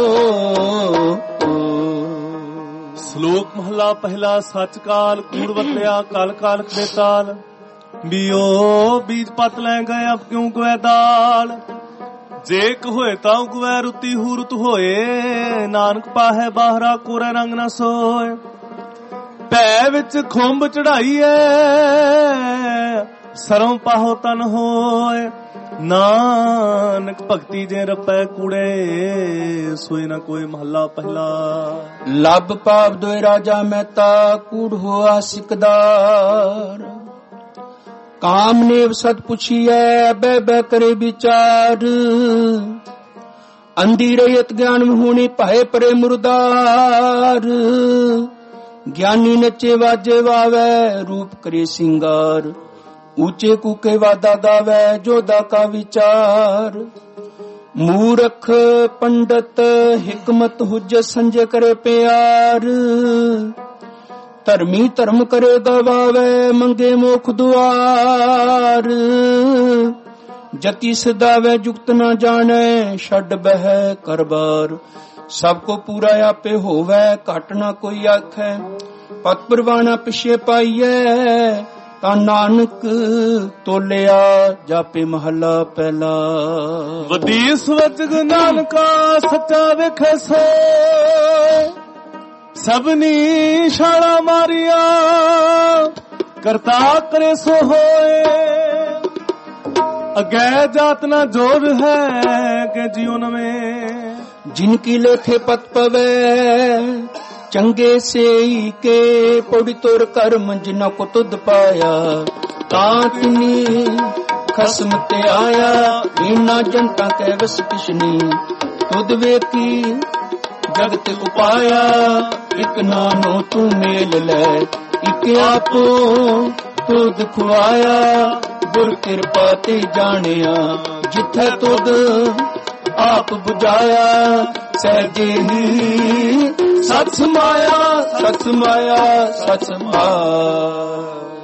ਸ਼ਲੋਕ ਮਹਲਾ ਪਹਿਲਾ। ਸੱਚ ਕਾਲ ਕੂੜ ਵਤਿਆ ਕਲ ਕਾਲਖ ਦੇ ਤਾਲ। ਬੀਓ ਬੀਜ ਪਤ ਲੈ ਗਏ ਅਬ ਕਿਉਂ ਗਵੇ ਦਾਲ। ਜੇ ਕ ਹੋਏ ਤਾਂ ਉਗਵੈ ਰੁੱਤੀ ਹੂਰਤ ਹੋਏ। ਨਾਨਕ ਪਾਹੈ ਬਾਹਰਾ ਕੋਰੇ ਰੰਗ ਨਾ ਸੋਏ। ਭੈ ਵਿੱਚ ਖੁੰਭ ਚੜਾਈਐ ਸਰੋਂ ਪਾਹੋ ਤਨ ਹੋਏ। ਨਾਨਕ ਭਗਤੀ ਜੇ ਰਪੈ ਕੂੜੇ ਸੋਏ ਨਾ ਕੋਈ। ਮਹੱਲਾ ਪਹਿਲਾ। ਲੱਭ ਪਾਪ ਦੋਇ ਰਾਜਾ ਮਹਿਤਾ ਕੂੜ ਹੋਆ ਸਿਕਦਾਰ। ਕਾਮ ਨੇਵ ਸਤ ਪੁੱਛੀਐ ਬਹਿ ਬਹਿ ਕਰੇ ਵਿਚਾਰ। ਅੰਧੀ ਰਹਿਤ ਗਿਆਨ ਹੋਣੀ ਭਾਏ ਪਰੇ ਮੁਰਦਾਰ। ਗਿਆਨੀ ਨੱਚੇ ਵਾਜੇ ਵਾਵੈ ਰੂਪ ਕਰੇ ਸਿੰਗਾਰ। ਉੱਚੇ ਕੂਕੇ ਵਾਦਾ ਗਾਵੈ ਜੋਦਾ ਕਾ ਵਿਚਾਰ। ਮੂਰਖ ਪੰਡਤ ਹਿਕਮਤ ਹੁਜ ਸੰਜੇ ਕਰੇ ਪਿਆਰ। ਧਰਮੀ ਧਰਮ ਕਰੇ ਗਵਾਵੇ ਮੰਗੇ ਮੋਖ ਦੁਆਰ। ਜਤੀ ਸਦਾਵੇ ਜੁਗਤ ਨਾ ਜਾਣੈ ਛੱਡ ਬਹਿ ਕਰਬਾਰ। ਸਭ ਕੋ ਪੂਰਾ ਆਪੇ ਹੋਵੇ ਘਟ ਨਾ ਕੋਈ ਆਖੈ। ਪਤ ਪਰਵਾਣਾ ਪਿਛੇ ਪਾਈਐ ਤਾਂ ਨਾਨਕ ਤੋਲਿਆ ਜਾਪੇ ਮਹੱਲਾ ਪਹਿਲਾ। ਵਦੀਸ ਵਜਗ ਨਾਨਕਾ ਸੱਚਾ ਵੇਖੈ ਸੋਏ। ਸਭਨੀ ਛਾਲਾ ਮਾਰਿਆ ਕਰਤਾ ਕਰੇ ਸੋ ਹੋਏ। ਅਗੈ ਜਾਤ ਨਾ ਜੋਰ ਹੈ ਕਿ ਜਿਉ ਨਵੇਂ। ਜਿਨਕੀ ਲੇਖੇ ਪਤ ਪਵੈ ਚੰਗੇ ਸੇਈ ਕੇ। ਪੌੜੀ ਤੋਰ ਕਰਮ ਜਿਨਾ ਕੋ ਤੁਧ ਪਾਇਆ ਤਾਂ ਤਿਨੀ ਖਸਮ ਤੇ ਆਇਆ। ਇਨਾ ਜਨਤਾ ਕੈ ਵਸ ਕਿਸ਼ਨੀ ਤੁਧ ਵੇਖੀ ਜਗਤ ਉਪਾਇਆ। ਇਕ ਨਾਨੋ ਤੂੰ ਮੇਲ ਲੈ ਇਕ ਆਪੋ ਤੁਧ ਖੁਆਇਆ। ਗੁਰ ਕਿਰਪਾ ਤੇ ਜਾਣਿਆ ਜਿੱਥੇ ਤੁਧ ਆਪ ਬੁਝਾਇਆ। ਸਹਿਜੇ ਹੀ ਸਚ ਮਾਇਆ ਸਚ ਮਾਇਆ ਸਚ ਮਾਇਆ।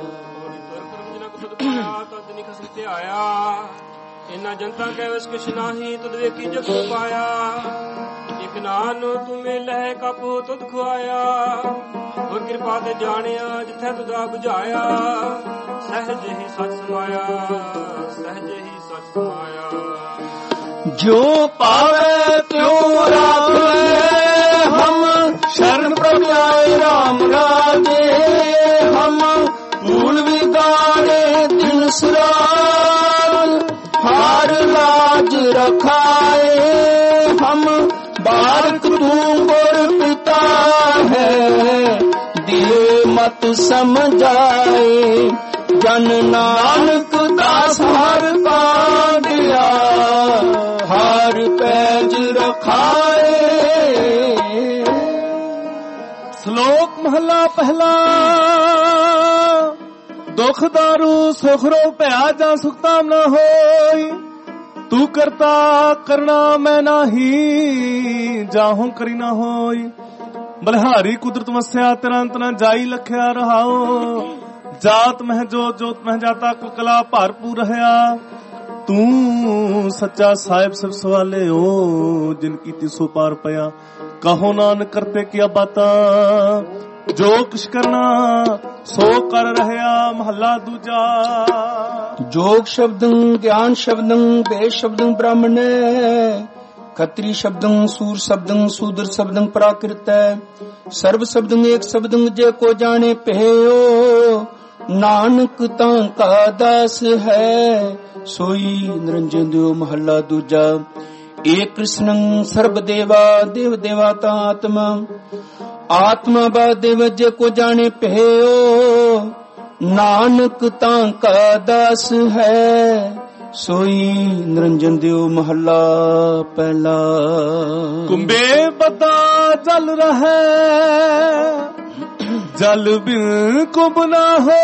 ਇਨਾ ਜਨਤਾ ਕਹਿ ਵਸ ਕਿਛ ਨਾਹੀ ਤੁਧ ਵੇਖੀ ਜਗ ਪਾਇਆ। ਇਕ ਨਾਨੋ ਤੂੰ ਮਿਲਹਿ ਕਪੋ ਤੁਧ ਖੁਆਇਆ। ਹੋਰ ਕਿਰਪਾ ਤੇ ਜਾਣਿਆ ਜਿੱਥੇ ਤੁਧਾ ਬੁਝਾਇਆ। ਸਹਿਜ ਹੀ ਸਚ ਸਮਾਇਆ ਸਹਿਜ ਹੀ ਸਚ ਸਮਾਇਆ। ਜੋ ਪਾਵੇ ਤਿਉ ਰਾਖੇ ਹਮ ਸ਼ਰਨ ਪ੍ਰਭ ਆਏ ਰਾਮ ਰਾਜੇ। ਹਮ ਭੂਲ ਵਿਗਾੜੇ ਦਿਨ ਸਰਾਲ हार लाज रखाए। हम बारक तू गुर पिता है दिए मत समझाए। जन नानक दास हर का दिया हार पैज रखाए। श्लोक महला पहला। दुख दारू सुख रो भया जा सुखताम न होई। तू करता करना मैं नाही जाहूं करी न होई। बलिहारी कुदरत वस्या तेरा अंत न जाई लख्या रहाओ। जात मह जोत मह जाता कुकला भारपूर रहया। तू सच्चा साहिब सब सवाले हो जिन कीती सो पार पया। कहो नानक करते किया बाता जो कुछ करना सो कर रहया। महला दूजा। जोग शब्दं ज्ञान शब्दं वेद शब्दं ब्राह्मण। खत्री शब्दं सूर शब्दं शूद्र शब्दं प्राकृत। सर्व शब्दं एक शब्दं जे को जाने पहयो। नानक तां का दास है सोई निरंजन देव। महला दूजा। एक कृष्णं सर्व देवा देव देवाता आत्मा। आत्मा बा देव जे को जाने पहयो। नानक तां का दास है सोई निरंजन देव। महला पहला। कुंभे बदा जल रहे जल बिन कुंभ ना हो।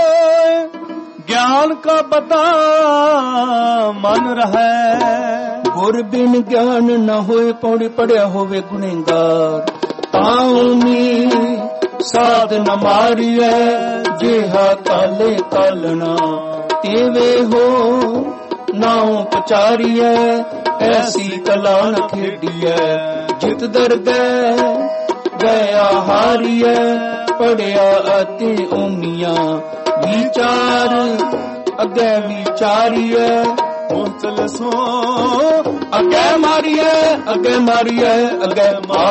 ज्ञान का बदा मन रहे गुर बिन ज्ञान न होए। पौड़ी पढ़िया होवे गुनेगार। ताऊनी साध न मारिए जेहा काले कालना। तेवे हो नाउ पचारिए ऐसी कला न खेडिए। जित दर्द गया हारिए पढ़िया अति ओमिया। विचार अगे विचारिए चल सो अगे मारिए अगे मारिए अगे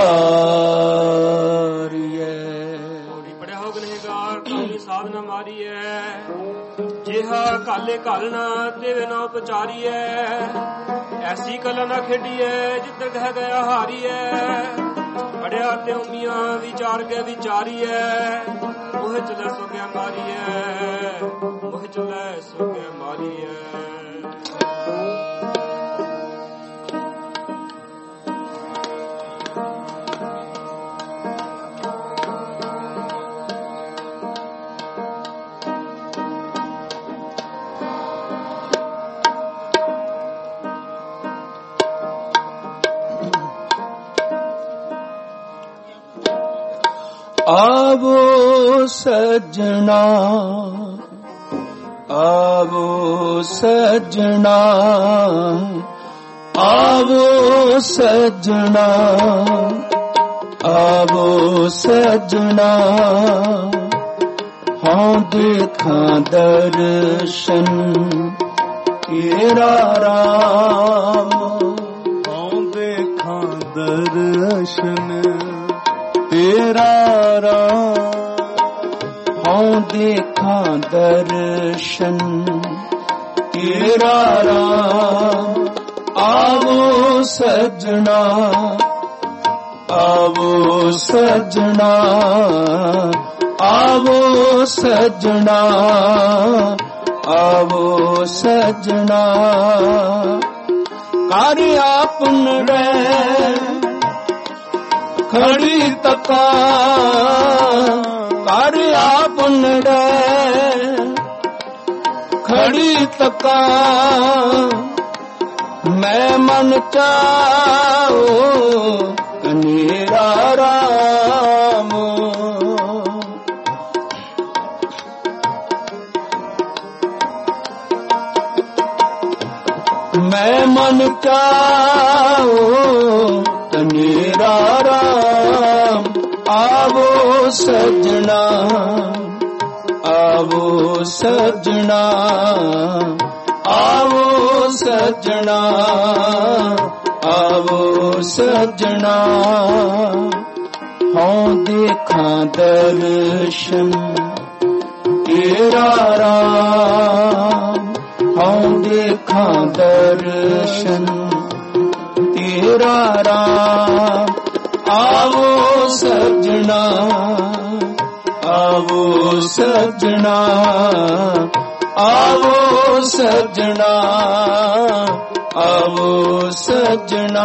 मारिए। पढ़िया हो गुनहगार काली साधना मारिए। जेहा काले कालना तेवे ना पचारिए। ऐसी कला ना खेडिए जिधर कह गया हारिए। पढ़िया ते उमिया विचार के विचारिए। मोह चले सो गया मारिए मोह चले सो गया मारिए। आवो सजना आवो सजना आवो सजना आवो सजना। हाँ देखा दर्शन तेरा राम। हाँ देखा दर्शन तेरा राम। हाँ देखा दर्शन तेरा राम। आवो सजना आवो सजना आवो सजना आवो सजना। कार्य आपन रे खड़ी तका कार्य आपन रे खड़ी तका। मैं मन चाओ ਤਨੇਰਾ ਰਾਮ। ਮੈਂ ਮਨ ਚਾਹੋ ਤਨੇਰਾ ਰਾਮ। ਆਵੋ ਸਜਣਾ ਆਵੋ ਸਜਣਾ ਆਵੋ ਸਜਣਾ ਆਵੋ ਸਜਣਾ। ਹਉ ਦੇਖਾਂ ਦਰਸ਼ਨ ਤੇਰਾ ਰਾਮ। ਹਉ ਦੇਖਾਂ ਦਰਸ਼ਨ ਤੇਰਾ ਰਾਮ। ਆਵੋ ਸਜਣਾ ਆਵੋ ਸਜਣਾ ਆਵੋ ਸਜਣਾ ਆਵੋ ਸਜਣਾ।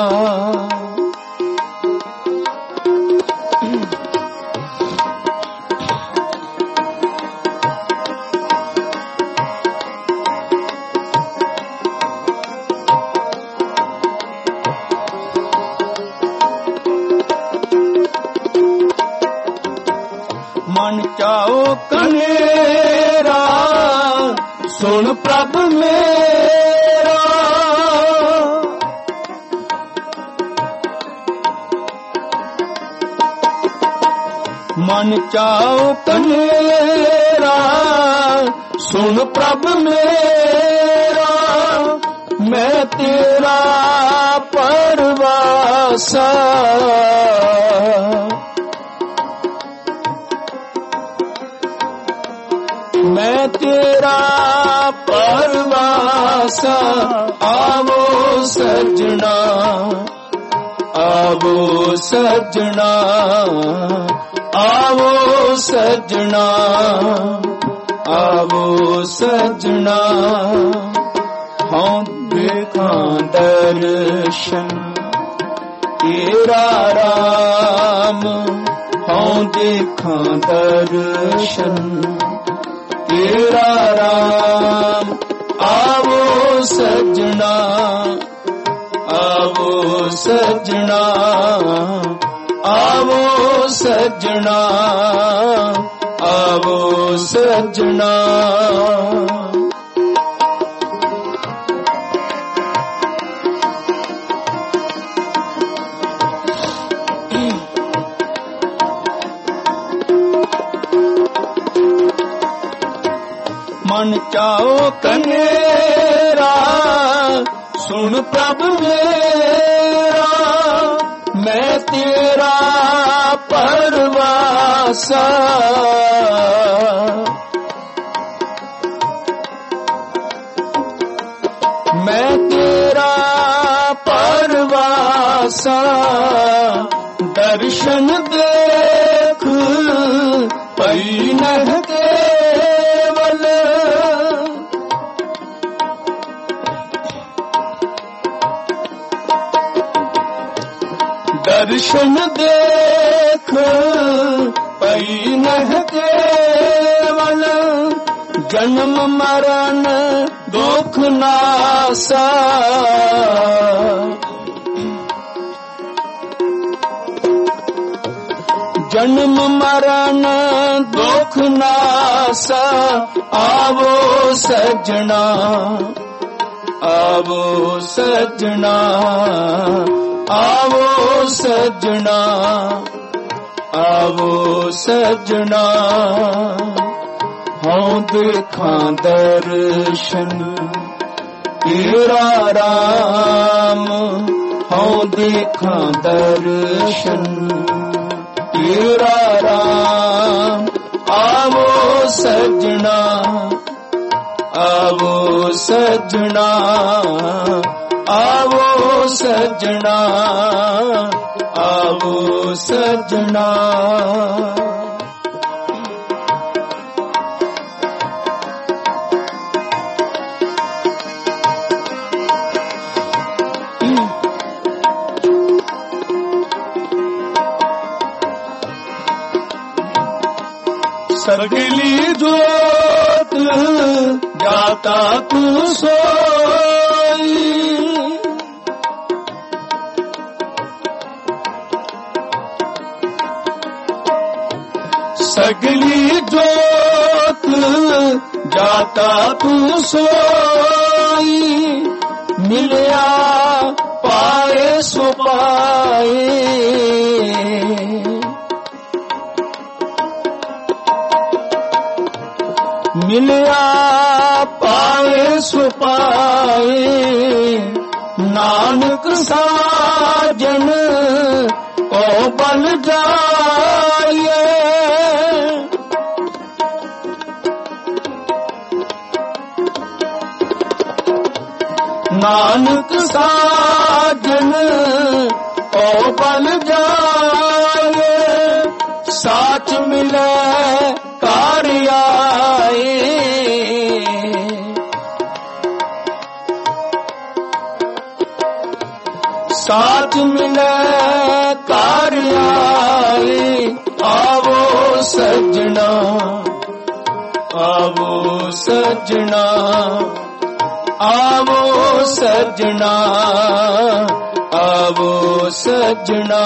ਮਨ ਚਾਓ ਕਨੇਰਾ ਸੁਣ ਪ੍ਰਭ ਮੇਰਾ। ਮਨ ਚਾਓ ਕਨੇਰਾ ਸੁਣ ਪ੍ਰਭ ਮੇਰਾ। ਮੈਂ ਤੇਰਾ ਪਰਵਾਸਾ ਮੈਂ ਤੇਰਾ ਪਰਵਾਸਾ। ਆਵੋ ਸਜਣਾ ਆਵੋ ਸਜਣਾ ਆਵੋ ਸਜਣਾ ਆਵੋ ਸਜਣਾ। ਹਉ ਦੇਖਾਂ ਦਰਸ਼ਨ ਤੇਰਾ ਰਾਮ। ਹਉ ਦੇਖਾਂ ਦਰਸ਼ਨ ਤੇਰਾ ਰਾਮ। ਆਵੋ ਸਜਣਾ ਆਵੋ ਸਜਣਾ ਆਵੋ ਸਜਣਾ ਆਵੋ ਸਜਣਾ। ਮਨ ਚਾਓ ਕਨੇਰਾ ਸੁਣ ਪ੍ਰਭ ਮੇਰਾ। ਮੈਂ ਤੇਰਾ ਪਰਵਾਸਾ ਮੈਂ ਤੇਰਾ ਪਰਵਾਸਾ। ਦਰਸ਼ਨ ਦੇਖ ਪਈ ਨਹਿ ਕੇਵਲ। ਦਰਸ਼ਨ ਦੇਖ ਪਈ ਨਹਿ ਕੇਵਲ। ਜਨਮ ਮਰਨ ਦੁਖ ਨਾਸਾ। ਜਨਮ ਮਰਨ ਦੁਖ ਨਾਸਾ। ਆਵੋ ਸਜਣਾ ਆਵੋ ਸਜਣਾ ਆਵੋ ਸਜਣਾ ਆਵੋ ਸਜਣਾ। ਹਉ ਦੇਖਾਂ ਦਰਸ਼ਨ ਤੇਰਾ ਰਾਮ। ਹਉ ਦੇਖਾਂ ਦਰਸ਼ਨ ਤੇਰਾ ਰਾਮ। ਆਵੋ ਸਜਣਾ ਆਵੋ ਸਜਣਾ ਆਵੋ ਸਜਣਾ ਆਵੋ ਸਜਣਾ। सगली जोत जाता तू सोई, सगली जोत जाता तू सोई, मिलया पाए सो पाए। मिलया पाए सो पाए, नानक साजन को बल जाए। नानक साजन को बल जाए, साच मिले कार आए। साथ मिले कार आए, आवो सजना, आवो सजना, आवो सजना, आवो सजना।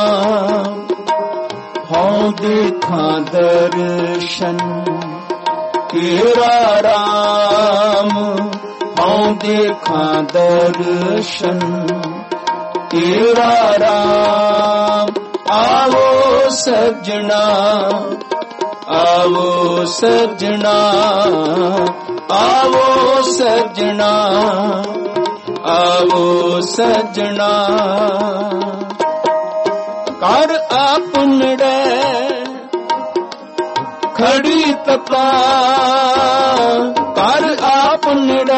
हाँ देखा दर्शन तेरा राम, हाँ देखा दर्शन तेरा राम। आवो सजना, आवो सजना, आवो सजना, आवो सजना। कर आपनड़े खड़ी तपा, कर आपनड़े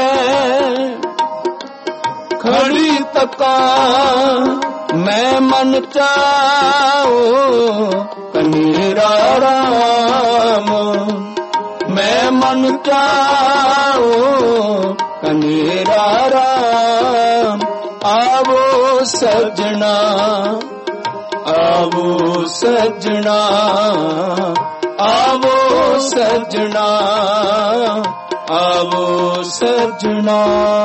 खड़ी तका। मैं मन चाओ कनेरा राम, मैं मन चाओ कनेरा राम। आवो सजना, आवो सजना, आवो सजना, आवो सजना।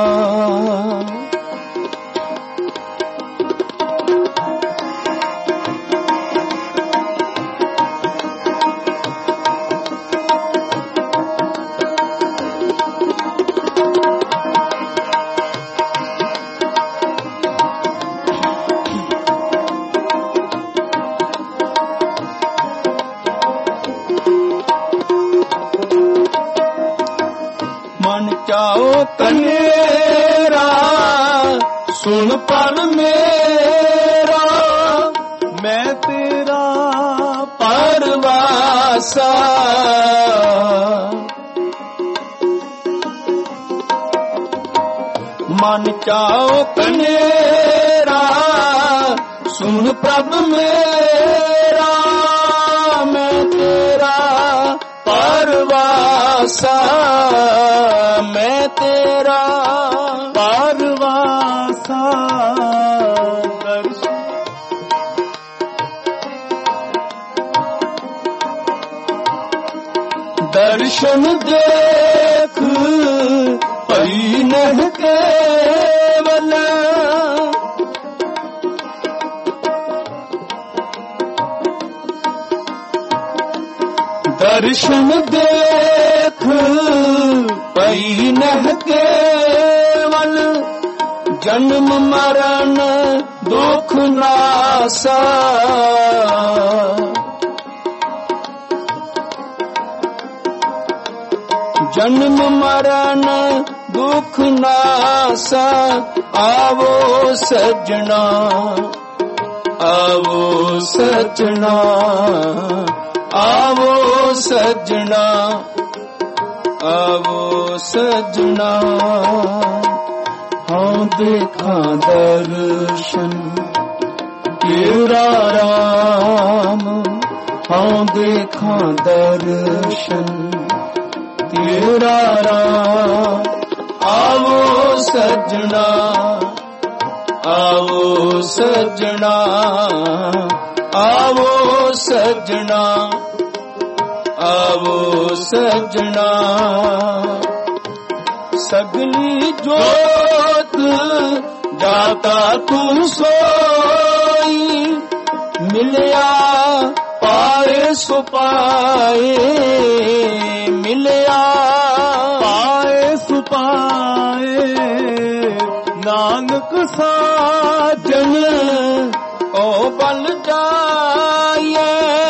कनेरा सुन पर मेरा, मैं तेरा परवासा। मन चाओ कनेरा सुन प्रभ मेरा, मैं तेरा परवासा, मैं तेरा परवासा। दर्शन देख पई नह केवल, दर्शन देख पई नह केवल। जन्म मरण दुख नासा, जन्म मरण दुख नासा। आवो सजना, आवो सजना, आवो सजना, आवो सजना। हाँ देखा दर्शन तेरा राम, हाँ देखा दर्शन तेरा राम। आवो सजना, आवो सजना, आवो सजना, आवो सजना। सगली जोत जाता तू सोई, मिलया पाए सो ਸੋ ਪਾਏ ਮਿਲਿਆ, ਪਾਏ ਸੋ ਪਾਏ ਨਾਨਕ ਸਾਜਨ ਕੋ ਬਲ ਜਾਏ।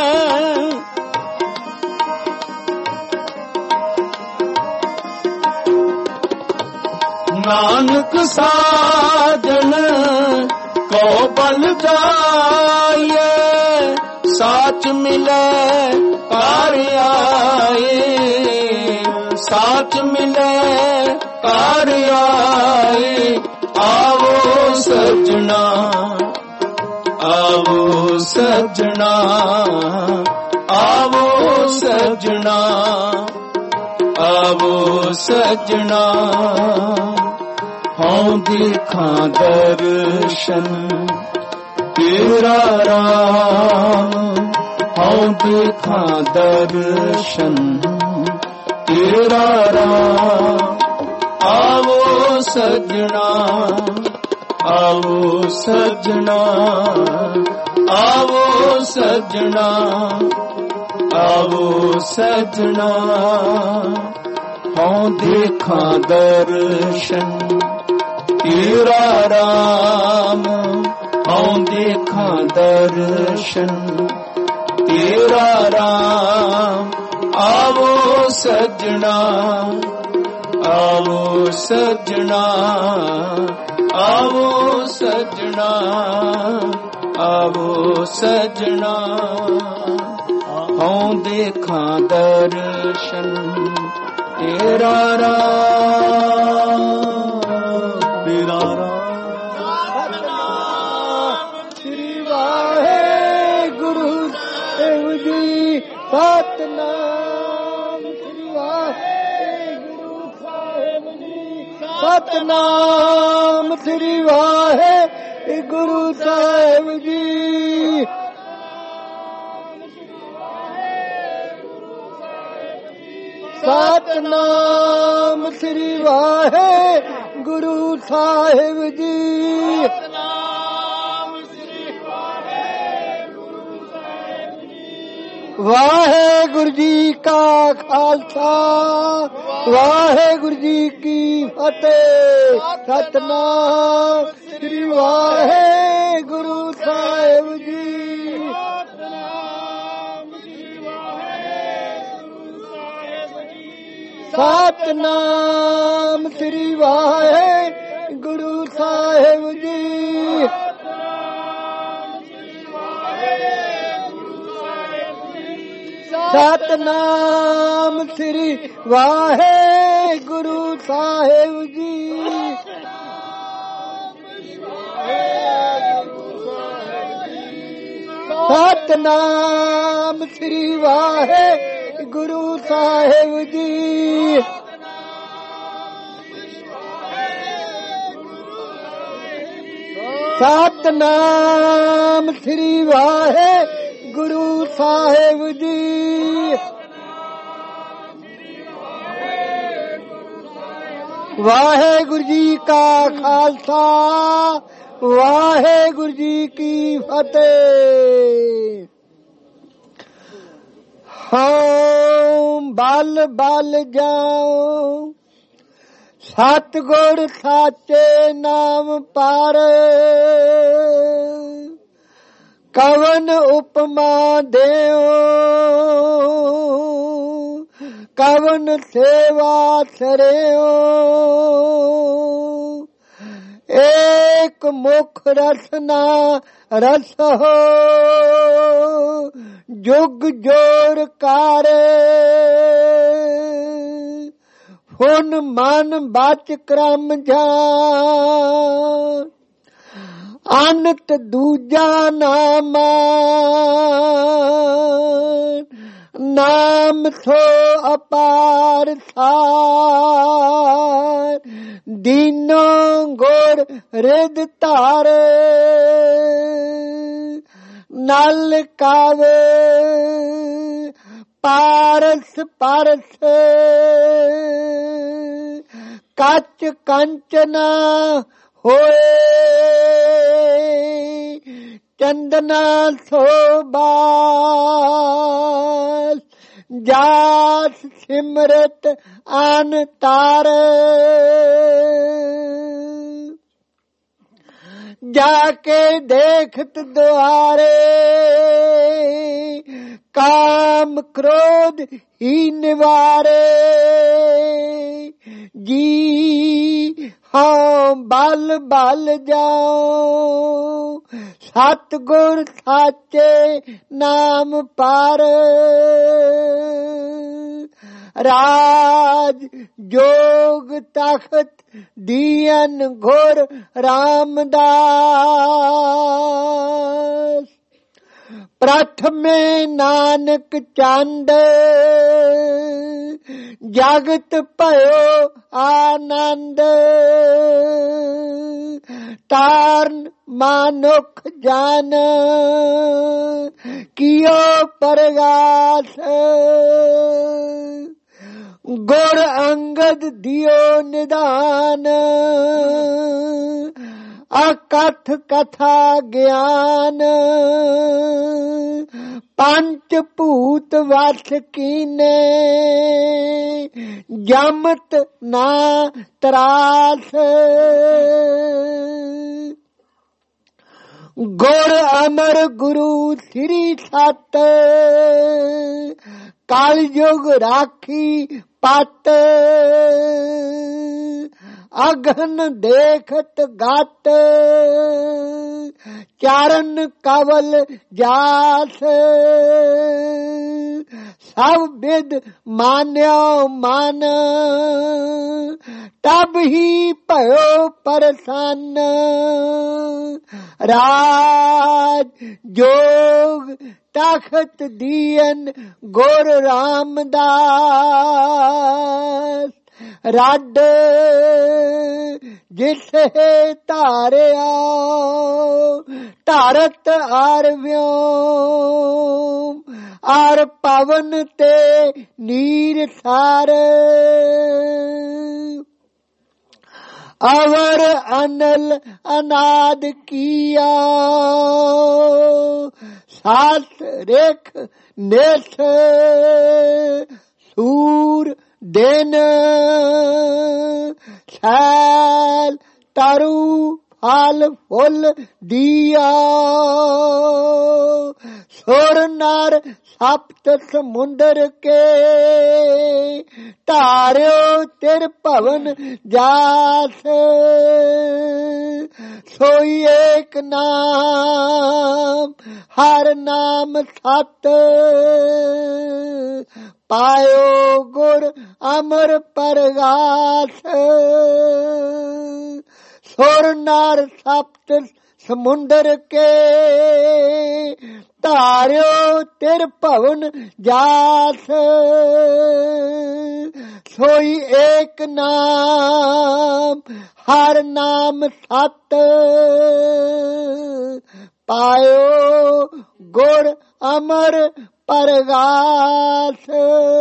ਨਾਨਕ ਸਾਜਨ ਕੋ ਬਲ ਜਾਏ, ਸਾਚ ਮਿਲੇ ਕਾਰ ਆਏ, ਸਾਚ ਮਿਲੇ ਕਾਰ ਆਏ। ਆਵੋ ਸਜਣਾ, ਆਵੋ ਸਜਣਾ, ਆਵੋ ਸਜਣਾ, ਆਵੋ ਸਜਣਾ। ਹਉ ਦੇਖਾਂ ਦਰਸ਼ਨ ਤੇਰਾ ਰਾਮ, ਹਉ ਦੇਖਾਂ ਦਰਸ਼ਨ ਤੇਰਾ ਰਾਮ। ਆਵੋ ਸਜਣਾ, ਆਵੋ ਸਜਣਾ, ਆਵੋ ਸਜਣਾ, ਆਵੋ ਸਜਣਾ। ਹਉ ਦੇਖਾਂ ਦਰਸ਼ਨ ਤੇਰਾ ਰਾਮ, ਹਉ ਦੇਖਾਂ ਦਰਸ਼ਨ ਤੇਰਾ ਰਾਮ। ਆਵੋ ਸਜਣਾ, ਆਵੋ ਸਜਣਾ, ਆਵੋ ਸਜਣਾ, ਆਵੋ ਸਜਣਾ। ਹਉ ਦੇਖਾਂ ਦਰਸ਼ਨ ਤੇਰਾ ਰਾਮ, ਤੇਰਾ ਰਾਮ। ਸ੍ਰੀ ਵਾਹਿਗੁਰੂ ਸਾਹਿਬ ਜੀ, ਸਤਨਾਮ ਸ੍ਰੀ ਵਾਹਿਗੁਰੂ ਸਾਹਿਬ ਜੀ, ਸਤਨਾਮ ਸ੍ਰੀ ਵਾਹਿਗੁਰੂ ਸਾਹਿਬ ਜੀ। ਸਤਨਾਮ ਸ੍ਰੀ ਵਾਹਿਗੁਰੂ ਸਾਹਿਬ ਜੀ। ਵਾਹਿਗੁਰੂ ਜੀ ਕਾ ਖਾਲਸਾ, ਵਾਹਿਗੁਰੂ ਜੀ ਕੀ ਫਤਿਹ। ਸਤਨਾਮ ਸ੍ਰੀ ਵਾਹਿਗੁਰੂ ਸਾਹਿਬ ਜੀ। ਸਤਨਾਮ ਸ੍ਰੀ ਵਾਹਿਗੁਰੂ ਸਾਹਿਬ ਜੀ। ਸਤਨਾਮ ਸ੍ਰੀ ਵਾਹਿਗੁਰੂ ਸਾਹਿਬ ਜੀ। ਸਤਨਾਮ ਸ੍ਰੀ ਵਾਹਿਗੁਰੂ ਸਾਹਿਬ ਜੀ। ਸਤਨਾਮ ਸ੍ਰੀ ਵਾਹਿਗੁਰੂ ਸਾਹਿਬ ਜੀ। ਵਾਹਿਗੁਰੂ ਜੀ ਕਾ ਖਾਲਸਾ, ਵਾਹਿਗੁਰੂ ਜੀ ਕੀ ਫਤਿਹ। ਹਉ ਬਲ ਬਲ ਜਾਉ ਸਤਿਗੁਰ ਸਾਚੇ ਨਾਮ ਪਰ, ਕਵਨ ਉਪਮਾ ਦੇਉ ਕਵਨ ਸੇਵਾ ਸਰਿਉ। ਏਕ ਮੁਖ ਰਸਨਾ ਰਸੋ ਜੁਗ ਜੋਰ ਕਾਰੇ। ਹੁਣ ਮਨ ਬਚ ਕਰਮ ਜਾਨ, ਅਨਤ ਦੂਜਾ ਨਾਮਾ। ਨਾਮ ਸੋ ਅਪਾਰ ਸਾਰ, ਦੀਨੋ ਗੁਰ ਰਿਦ ਧਾਰੇ। ਨਲ ਕਾਵੇ ਪਾਰਸ ਪਰਸ, ਕੱਚ ਕੰਚ ਨਾ ਹੋਏ। ਚੰਦਨਾ ਸੋਬਾਸ ਜਾਸ ਸਿਮਰਤ ਆਨ ਤਾਰ ਜਾਕੇ ਦੇਖਤ ਦੁਆਰੇ ਕਾਮ ਕ੍ਰੋਧ ਹੀ ਨਿਵਾਰੇ ਜੀ ਹਾਂ ਬਲ ਬਲ ਜਾਓ ਸਤਿਗੁਰ ਸਾਚੇ ਨਾਮ ਪਰ ਰਾਜ ਜੋਗ ਤਖਤ ਦੀਨ ਗੁਰ ਰਾਮਦਾਸ ਪ੍ਰਥਮੇ ਨਾਨਕ ਚੰਦ ਜਗਤ ਭਇਓ ਆਨੰਦ ਤਾਰਨ ਮਾਨੁਖ ਜਾਨ ਕੀਓ ਪਰਗਾਸ ਗੁਰ ਅੰਗਦ ਦਿਓ ਨਿਦਾਨ ਅਕਥ ਕਥਾ ਗਿਆਨ ਪੰਚ ਭੂਤ ਵਸ ਕੀਨੇ ਜਮਤ ਨਾ ਤਰਾਸ ਗੁਰ ਅਮਰ ਗੁਰੂ ਸ੍ਰੀ ਸਤ ਕਲ ਯੁਗ ਰਾਖੀ ਪਤ ਅਗਨ ਦੇਖਤ ਗਤ ਚਰਨ ਕਵਲ ਜਾਸ ਸਭ ਬਿਦ ਮਾਨਿਓ ਮਨ ਤਬ ਹੀ ਭਇਓ ਪਰਸੰਨ ਰਾਜ ਜੋਗ ਤਖਤ ਦੀਨ ਗੁਰ ਰਾਮਦਾਸ ਰੱਡ ਜਿਸੇ ਧਾਰਿਆ ਧਾਰਤ ਆਰ ਵਿਉਮ ਆਰ ਪਵਨ ਤੇ ਨੀਰ ਸਾਰ ਅਵਰ ਅਨਲ ਅਨਾਦ ਕੀਆ ਸਾਸ ਰੇਖ ਨਿਸ ਸੂਰ ਦਿਨ ਛਾਲ ਤਾਰੂ ਫਲ ਫੁੱਲ ਦੀਆ ਸੁਰ ਨਰ ਸਪਤ ਸਮੁੰਦਰ ਕੇ ਧਾਰਿਓ ਤਿਰ ਭਵਨ ਜਾਸ ਸੋਈ ਏਕ ਨਾਮ ਹਰ ਨਾਮ ਸਤ ਪਾਇਓ ਗੁਰ ਅਮਰ ਪਰਗਾਸ ਸੁਰ ਨਰ ਸਪਤ ਸਮੁੰਦਰ ਕੇ ਧਾਰਿਓ ਤਿਰ ਭਵਨ ਜਾਸ ਸੋਈ ਏਕ ਨਾਮ ਹਰ ਨਾਮ ਸਤ ਪਾਇਓ ਗੁਰ ਅਮਰ ਪਰਗਾਸ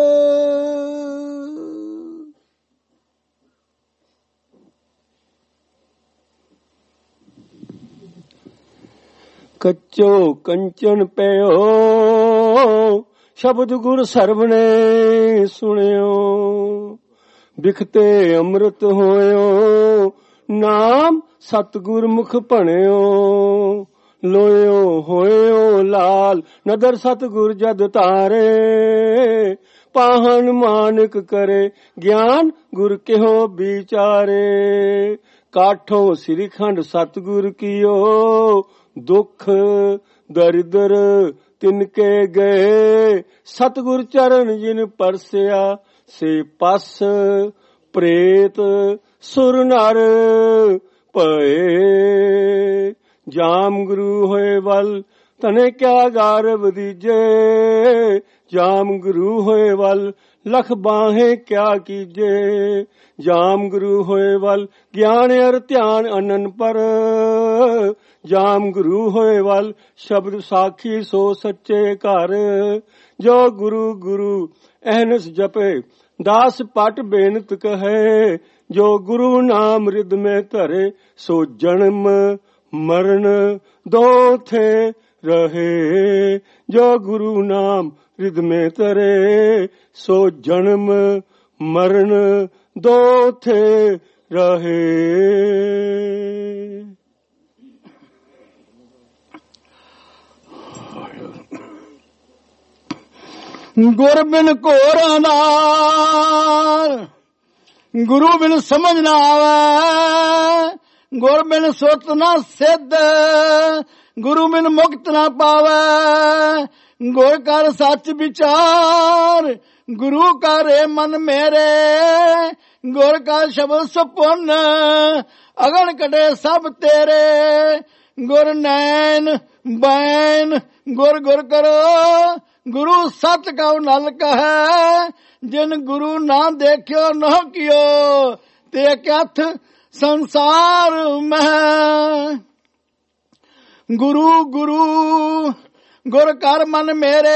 ਕੱਚੋ ਕੰਚਨ ਪਿਓ ਸ਼ਬਦ ਗੁਰ ਸਰਵਣੇ ਸੁਣਿਓ ਬਿਖਤੇ ਅੰਮ੍ਰਿਤ ਹੋਇਓ ਨਾਮ ਸਤਿਗੁਰ ਮੁਖ ਭਣਿਓ ਲੋਇਓ ਹੋਇਓ ਲਾਲ ਨਦਰ ਸਤਿਗੁਰ ਜਦ ਧਾਰੇ ਪਾਹਨ ਮਾਨਕ ਕਰੇ ਗਿਆਨ ਗੁਰ ਕਿਹੋ ਵਿਚਾਰੇ ਕਾਠੋ ਸ੍ਰੀ ਖੰਡ ਸਤਿਗੁਰ ਕੀਓ ਦੁੱਖ ਦਰਿਦਰ ਤਿਨਕੇ ਗਏ ਸਤਿਗੁਰ ਚਰਨ ਜਿਨ ਪਰਸਿਆ ਸੇ ਪਸ ਪ੍ਰੇਤ ਸੁਰ ਨਰ ਭਏ ਜਾਮ ਗੁਰੂ ਹੋਏ ਵੱਲ ਤਨੇ ਕਿਆ ਗਾਰਵ ਦੀਜੇ ਜਾਮ ਗੁਰੂ ਹੋਏ ਵੱਲ ਲਖ ਬਾਹੇ ਕਿਆ ਕੀਜੇ ਜਾਮ ਗੁਰੂ ਹੋਏ ਵੱਲ ਗਿਆਨ ਅਰ ਧਿਆਨ ਅਨਨ ਪਰ ਜਾਮ ਗੁਰੂ ਹੋਏ ਵੱਲ ਸ਼ਬਦ ਸਾਖੀ ਸੋ ਸੱਚੇ ਘਰ ਜੋ ਗੁਰੂ ਗੁਰੂ ਅਹਨਸ ਜਪੇ ਦਾਸ ਪਟ ਬੇਨਤ ਕਹੇ ਜੋ ਗੁਰੂ ਨਾਮ ਰਿਦ ਮੈਂ ਧਰੇ ਸੋ ਜਨਮ मरण दो थे रहे। जो गुरु नाम हृदय में तरे, सो जन्म मरण दो थे रहे। गुर बिन घोरा नाल, गुरु बिन समझ ना आवे। गुर बिन सुरत ना सिद्ध, गुरु बिन मुक्त ना पावे। गुर कर सच विचार, गुरु कर रे मन मेरे। गुर का शब्द सुपुन, अगन कटे सब तेरे। गुर नैन बैन, गुर गुर करो, गुरु सत का नल कहे। जिन गुरु ना देखियो न कियो, ते कथ संसार में। गुरु गुरु गुर कर मन मेरे,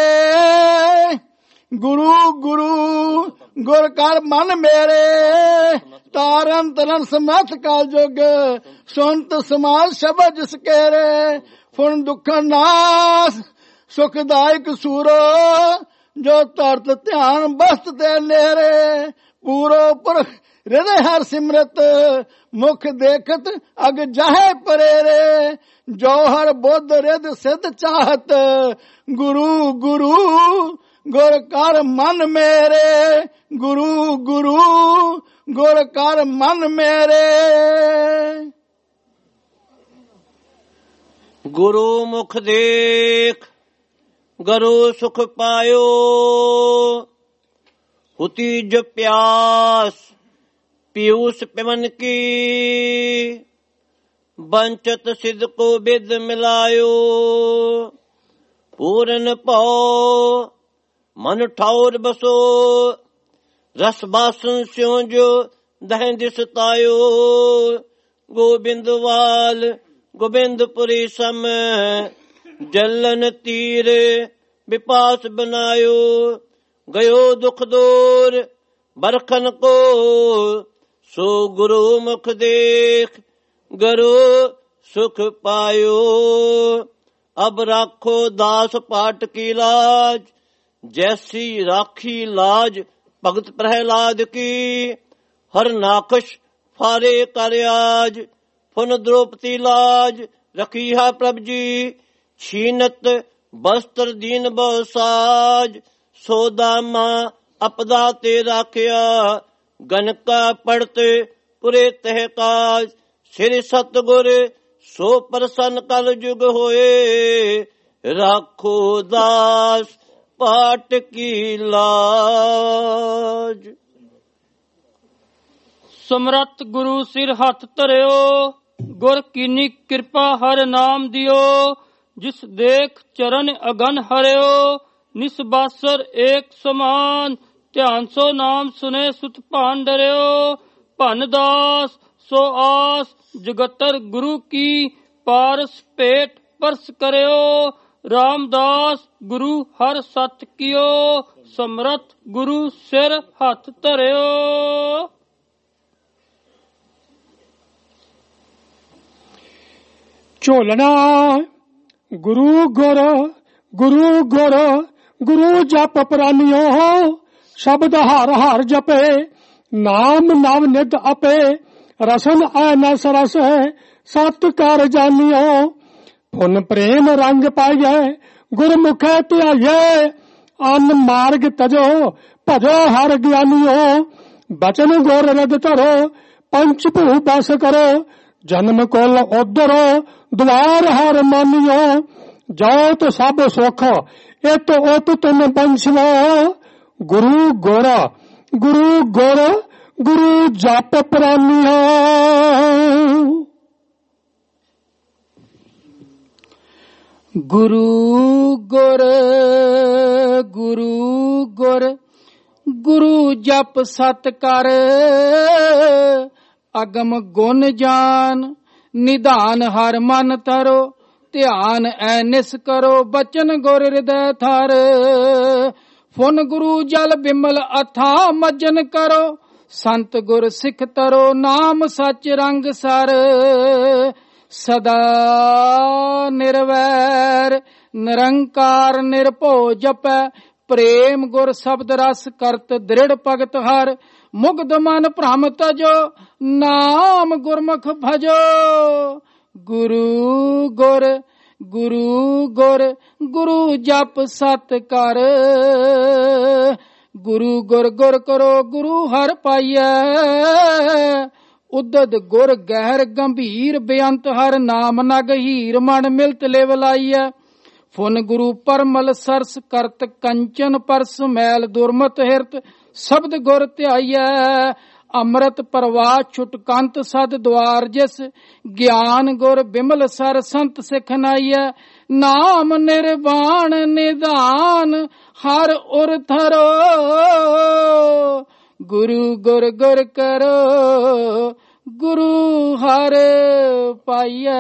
गुरु गुरु गुर कर मन मेरे। तारन तरन समर्थ का जुग, सुनत समाज शब्द जिस केरे। फुन दुख नाश सुखदायक सूरो, जो तरत ध्यान बस्त ते नेरे। पूरो पुरख हृदय हर सिमरत, मुख देखत अग जाहे परेरे। जो हर बुद्ध रिद सिद्ध चाहत, गुरु गुरु गुर कर मन मेरे। गुरु गुरु गुर कर मन मेरे। गुरु मुख देख गुरु सुख पायो। हुती जो प्यास पीयूष पिमन की, बंचत सिद्ध को बिद मिलायो। पूरन पाओ मन ठाउर बसो, रस बासन स्यों जो दह दिसतायो। गोबिंद वाल गोबिंदपुरी सम, जलन तीर विपास बनायो। गयो दुख दूर बरखन को, सो गुरु मुख देख गुरु सुख पायो। अब राखो दास पाट की लाज, जैसी राखी लाज भगत प्रहलाद की। हर नाकश फारे कर आज, फुन द्रौपदी लाज रखी है प्रभ जी। छीनत बस्त्र दीन बहुसाज, सोदामा अपदा ते राखिया। गनका पड़ते पुरे तहकाज, श्री सतगुर सो प्रसन्न कल जुग होए। राखो दास पाट की लाज। ਸਮਰੱਥ ਗੁਰੂ ਸਿਰ ਹੱਥ ਧਰਿਓ, ਗੁਰ ਕੀਨੀ ਕਿਰਪਾ ਹਰ ਨਾਮ ਦਿਓ। ਜਿਸ ਦੇਖ ਚਰਨ ਅਗਨ ਹਰਿਓ, ਨਿਸਬਾਸਰ ਏਕ ਸਮਾਨ। ਧਿਆਨ ਸੋ ਨਾਮ ਸੁਨੇ ਸੁਤ ਭਾਨ ਡਰਿਓ। ਭਨ ਦਾਸ ਸੋ ਆਸ ਜਗਤਰ ਗੁਰੂ ਕੀ, ਪਾਰਸ ਭੇਟ ਪਰਸ ਕਰਿਓ। ਰਾਮਦਾਸ ਗੁਰੂ ਹਰ ਸਤ ਕੀਓ, ਸਮਰੱਥ ਗੁਰੂ ਸਿਰ ਹੱਥ ਧਰਿਓ। ਝੋਲਣਾ ਗੁਰੂ ਗੁਰ ਗੁਰੂ ਗੁਰ ਗੁਰੂ ਜਪ ਪ੍ਰਾਨਿਓ। ਸ਼ਬਦ ਹਰ ਹਰ ਜਪੇ, ਨਾਮ ਨਵ ਨਿਧ ਆਪੇ। ਰਸਨ ਐ ਨਸ ਰਸ ਹੈ, ਸਤ ਕਰ ਜਾਣਿਓ। ਪੁਨ ਪ੍ਰੇਮ ਰੰਗ ਪਾਈਐ, ਗੁਰਮੁਖੈ ਧਿਆਈਐ। ਅਨ ਮਾਰਗ ਤਜੋ ਭਜੋ ਹਰ ਗਿਆਨੀਓ। ਬਚਨ ਗੁਰ ਰਿਦ ਧਰੋ, ਪੰਚ ਭੂ ਬਸ ਕਰੋ। ਜਨਮ ਕੁਲ ਉਧਰੋ, ਦੁਆਰ ਹਰ ਮਾਨਿਓ। ਜੋਤ ਸਭ ਸੁਖ ਇਤ ਉਤ ਤੁਮ ਬੰਸਵਾ। ਗੁਰੂ ਗੁਰ ਗੁਰੂ ਗੁਰ ਗੁਰੂ ਜਪ ਪ੍ਰਾਨਿਓ। ਗੁਰੂ ਗੁਰ ਗੁਰੂ ਗੁਰ ਗੁਰੂ ਜਪ ਸਤ ਕਰ। ਅਗਮ ਗੁਣ ਜਾਨ, ਨਿਧਾਨ ਹਰ ਮਨ ਤਰੋ। ਧਿਆਨ ਐ ਨਿਸ ਕਰੋ, ਬਚਨ ਗੁਰ ਹਿਰਦੈ ਥਰ। ਫੁਨ ਗੁਰੂ ਜਲ ਬਿਮਲ ਅਥਾ ਮਜਨ ਕਰੋ। ਸੰਤ ਗੁਰ ਸਿੱਖ ਤਰੋ, ਨਾਮ ਸੱਚ ਰੰਗ ਸਰ। ਸਦਾ ਨਿਰਵੈਰ ਨਿਰੰਕਾਰ ਨਿਰਭਉ ਜਪੈ ਪ੍ਰੇਮ ਗੁਰ ਸ਼ਬਦ ਰਸ ਕਰਤ ਦ੍ਰਿੜ ਭਗਤ ਹਰ ਮੁਗਧ ਮਨ ਭ੍ਰਮ ਤਜੋ ਨਾਮ ਗੁਰਮੁਖ ਭਜੋ ਗੁਰੂ ਗੁਰ ਗੁਰੂ ਗੁਰ ਗੁਰੂ ਜਪ ਸਤ ਕਰ ਗੁਰੂ ਗੁਰ ਗੁਰ ਕਰੋ ਗੁਰੂ ਹਰ ਪਾਈਐ ਉਦਦ ਗੁਰ ਗਹਿਰ ਗੰਭੀਰ ਬੇਅੰਤ ਹਰ ਨਾਮ ਨਗ ਹੀਰ ਮਨ ਮਿਲਤ ਲਿਵ ਲਾਈਐ ਫੁਨ ਗੁਰੂ ਪਰਮਲ ਸਰਸ ਕਰਤ ਕੰਚਨ ਪਰਸ ਮੈਲ ਦੁਰਮਤ ਹਿਰਤ ਸ਼ਬਦ ਗੁਰ ਧਿਆਈਐ ਅੰਮ੍ਰਿਤ ਪ੍ਰਵਾਹ ਛੁਟਕੰਤ ਸਦ ਦਵਾਰ ਜਿਸ ਗਿਆਨ ਗੁਰ ਬਿਮਲ ਸਰ ਸੰਤ ਸਿੱਖ ਨਾਈਐ ਨਾਮ ਨਿਰਵਾਣ ਨਿਧਾਨ ਹਰ ਉਰ ਥਰੋ ਗੁਰੂ ਗੁਰ ਗੁਰ ਕਰੋ ਗੁਰੂ ਹਰ ਪਾਈਐ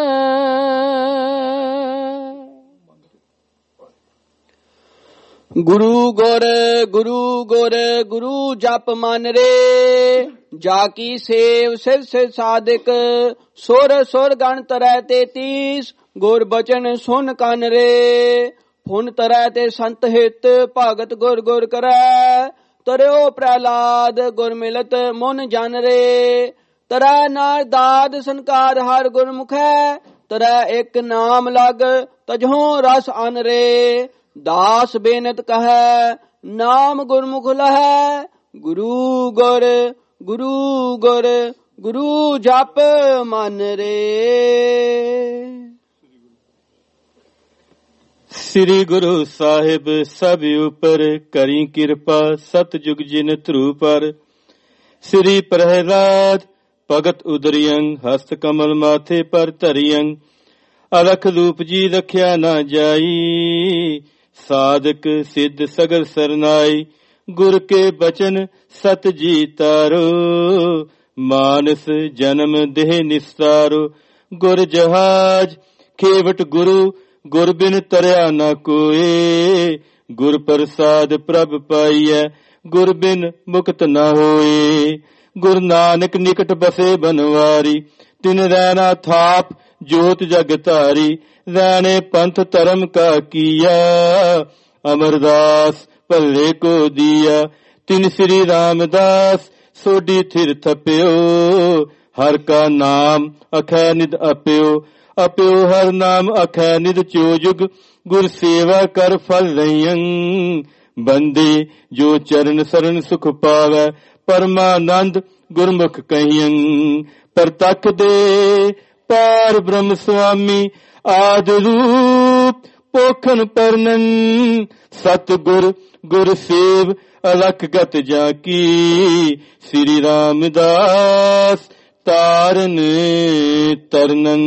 ਗੁਰੂ ਗੁਰ ਗੁਰੂ ਗੁਰ ਗੁਰੂ ਜਪ ਮਨ ਰੇ ਜਾ ਕੀ ਸੇਵ ਸਿਰ ਸਿਰ ਸਾਧਿਕ ਸੁਰ ਸੁਰ ਗਣ ਤਰੈ 33 ਗੁਰ ਬਚਨ ਸੁਨ ਕੰਨ ਰੇ ਫੁਨ ਤਰੈ ਤੇ ਸੰਤ ਹਿਤ ਭਗਤ ਗੁਰ ਗੁਰ ਕਰੈ ਤਰਿਓ ਪ੍ਰਹਲਾਦ ਗੁਰ ਮਿਲਤ ਮਨ ਜਨ ਰੇ ਤਰੈ ਨਾਰ ਦਾਦ ਸੰਕਾਰ ਹਰ ਗੁਰਮੁਖੈ ਤਰੈ ਇੱਕ ਨਾਮ ਲਗ ਤਜਹੁ ਰਸ ਅਨ ਰੇ ਦਾਸ ਬੇਨਤ ਕਹੈ ਨਾਮ ਗੁਰਮੁਖ ਲਹੈ ਗੁਰੂ ਗੁਰ ਗੁਰੂ ਗੁਰ ਗੁਰੂ ਜਪ ਮਨ ਰੇ। ਸ੍ਰੀ ਗੁਰੂ ਸਾਹਿਬ ਸਭ ਉਪਰ ਕਰੀ ਕਿਰਪਾ ਸਤਜੁਗ ਜਿਨ ਧਰੂ ਪਰ ਸ੍ਰੀ ਪ੍ਰਹਿਲਾਦ ਭਗਤ ਉਦਰਿਯੰ ਹਸਤ ਕਮਲ ਮਾਥੇ ਪਰ ਧਰਿਯੰ ਅਲਖ ਰੂਪ ਜੀ ਰਖਿਆ ਨਾ ਜਾਈ ਸਾਧਕ ਸਿੱਧ ਸਗਲ ਸਰਨਾਈ ਗੁਰ ਕੇ ਬਚਨ ਸਤ ਜੀ ਤਾਰੋ ਮਾਨਸ ਜਨਮ ਦੇਹ ਨਿਸਤਾਰੋ ਗੁਰ ਜਹਾਜ ਖੇਵਟ ਗੁਰੂ ਗੁਰ ਬਿਨ ਤਰਿਆ ਨਾ ਕੋਏ ਗੁਰ ਪ੍ਰਸਾਦ ਪ੍ਰਭ ਪਾਈਐ ਗੁਰ ਬਿਨ ਮੁਕਤ ਨਾ ਹੋਏ ਗੁਰ ਨਾਨਕ ਨਿਕਟ ਬਸੇ ਬਨਵਾਰੀ ਤਿਨ ਰਹਿਣਾ ਥਾਪ ਜੋਤ ਜਗ ਧਾਰੀ ਰਹਿਣੇ ਪੰਥ ਧਰਮ ਕਾ ਕੀਆ ਅਮਰਦਾਸ ਭੱਲੇ ਕੋ ਦੀਆ ਤਿਨ ਸ੍ਰੀ ਰਾਮਦਾਸ ਸੋਢੀ ਥਿਰ ਥਪਿਓ ਹਰ ਕਾ ਨਾਮ ਅਖੈ ਨਿਦ ਅਪਿਓ ਅਪਿਓ ਹਰ ਨਾਮ ਅਖੈ ਨਿਦ ਚੋਜੁਗ ਗੁਰ ਸੇਵਾ ਕਰ ਫਲ ਰਈਆਂ ਬੰਦੇ ਜੋ ਚਰਨ ਸਰਨ ਸੁਖ ਪਾਵੈ ਪਰਮਾਨੰਦ ਗੁਰਮੁਖ ਕਹੀਆਂ ਪ੍ਰਤੱਖ ਦੇ ਪਾਰ ਬ੍ਰਹਮ ਸੁਆਮੀ ਆਦ ਰੂਪ ਪੋਖਨ ਪਰਨਨ ਸਤ ਗੁਰ ਗੁਰ ਸੇਵ ਅਲਖ ਗਤ ਜਾ ਕੀ ਸ੍ਰੀ ਰਾਮਦਾਸ ਤਾਰਨ ਤਰਨਨ।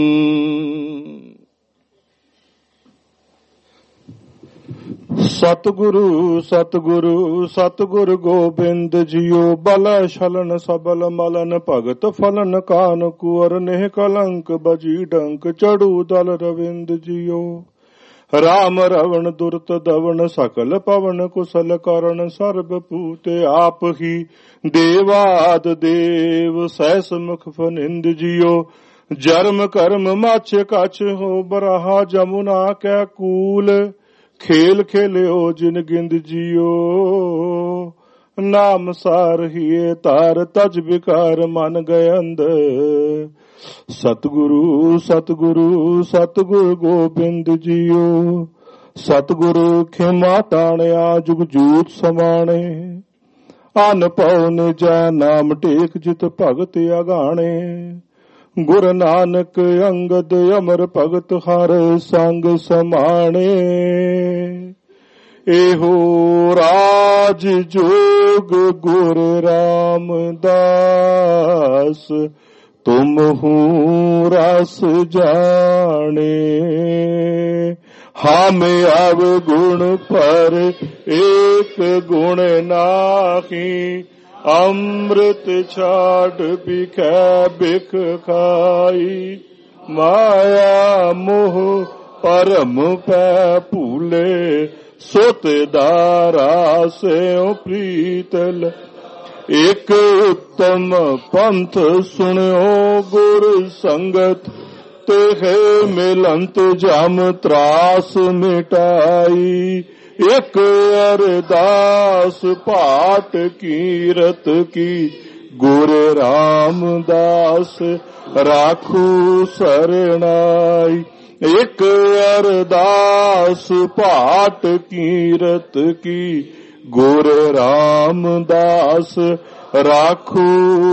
ਸਤਿਗੁਰੂ ਸਤਿਗੁਰੂ ਸਤਿਗੁਰ ਗੋਬਿੰਦ ਜੀਓ ਬਲ ਛਲਨ ਸਬਲ ਮਲਨ ਭਗਤ ਫਲਨ ਕਾਨ ਕੁਰ ਨਹਿ ਕਲੰਕ ਬਜੀ ਡੰਕ ਚੜੂ ਦਲ ਰਵਿੰਦ ਜੀਓ ਰਾਮ ਰਵਣ ਦੁਰਤ ਦਵਨ ਸਕਲ ਪਵਨ ਕੁਸਲ ਕਰਨ ਸਰਬ ਪੂਤੇ ਆਪ ਹੀ ਦੇਵਾਦ ਦੇਵ ਸੈਸ ਮੁਖ ਫਨਿੰਦ ਜੀਓ ਜਰਮ ਕਰਮ ਮਾਛ ਕਛ ਹੋ ਬਰਹਾ ਜਮੁਨਾ ਕੈ ਕੂਲ ਖੇਲ ਖੇਲਿਓ ਜਿਨ ਗਿੰਦ ਜੀਓ ਨਾਮ ਸਾਰ ਹੀਏ ਤਾਰ ਤਜ ਵਿਕਾਰ ਮਨ ਗਏ ਅੰਦ ਸਤਿਗੁਰੂ ਸਤਿਗੁਰੂ ਸਤਿਗੁਰ ਗੋਬਿੰਦ ਜੀਓ ਸਤਿਗੁਰੂ ਖਿਮਾ ਟਾਣਿਆ ਜੁਗ ਜੂਤ ਸਮਾਣੇ ਅਨ ਪਉ ਨਿਜੈ ਨਾਮ ਟੇਕ ਜਿਤ ਭਗਤ ਅਗਾਣੇ ਗੁਰ ਨਾਨਕ ਅੰਗਦ ਅਮਰ ਭਗਤ ਹਰ ਸੰਗ ਸਮਾਣੇ ਇਹੋ ਰਾਜ ਜੋਗ ਗੁਰ ਰਾਮਦਾਸ ਤੁਮ ਹੂੰ ਰਸ ਜਾਣੇ ਹਮ ਆਵ ਗੁਣ ਪਰ ਏਕ ਗੁਣ ਨਾਹੀ ਅੰਮ੍ਰਿਤ ਛਾੜ ਬਿਖੈ ਬਿਖ ਖਾਈ ਮਾਇਆ ਮੋਹ ਪਰਮ ਪੈ ਭੂਲੇ ਸੁਤ ਦਾਰਾ ਸਿਉ ਪ੍ਰੀਤਲ ਇਕ ਉਤਮ ਪੰਥ ਸੁਣਿਓ ਗੁਰ ਸੰਗਤ तेहे मिलंत जम त्रास मिटाई। एक अरदास पाठ कीरत की गुरु रामदास राखू सरनाई। एक अरदास पाठ कीरत की गुरु रामदास राखू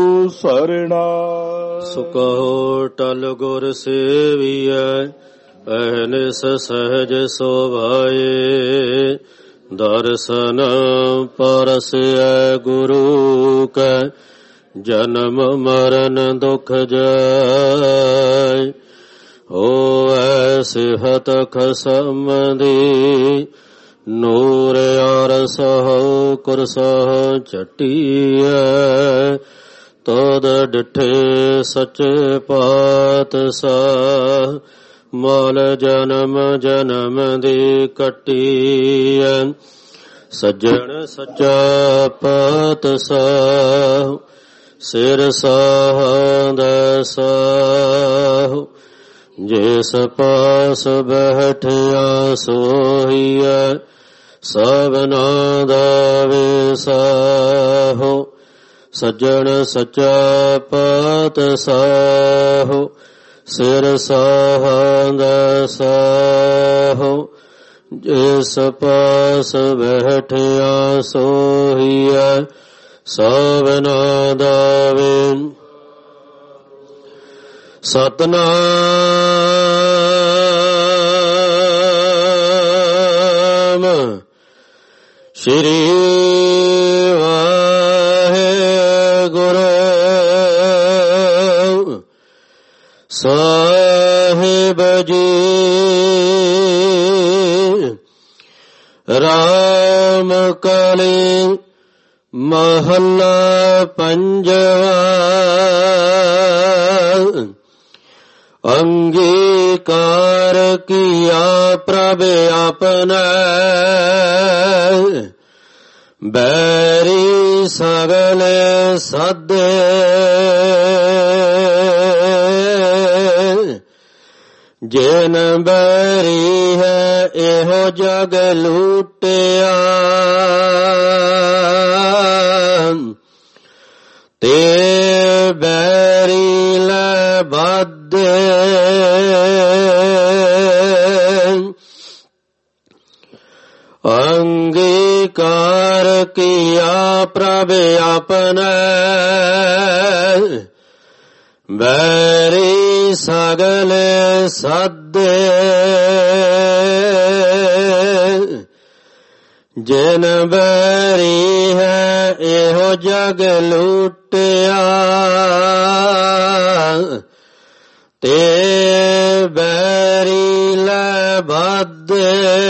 सरनाई। सुकहो टल गुर सेवियै अहनिस सहज शोभाए। दर्शन परसै गुरु कै जन्म मरण दुख जाय। होवै सिहत खसमदी नूर यार सहो कुरसह चटिया। तोद डिठे सचे पातशाह मल जन्म जन्म दी कटिया। सज्जन सच्चा पातशाह सिर साह साह। जिस पास बैठिया सोहिया सबना दावे साहो। सज्जन सच्चा पातशाह सिर साह साहो। जिस पास बैठिया सोहिया सबना दावे। सतनाम श्री वाहेगुरु साहिब जी। राम कली महला पंजवा। अंगीकार किया प्रभ अपने बैरी सगले सदे। जिन बैरी है एहो जग लूटिया। ते बैरी ले बादे। अंगीकार किया प्रभ अपने बैरी सगले सदे। जिन बैरी है एहो जग लूटिया। ते बैरी ले बादे।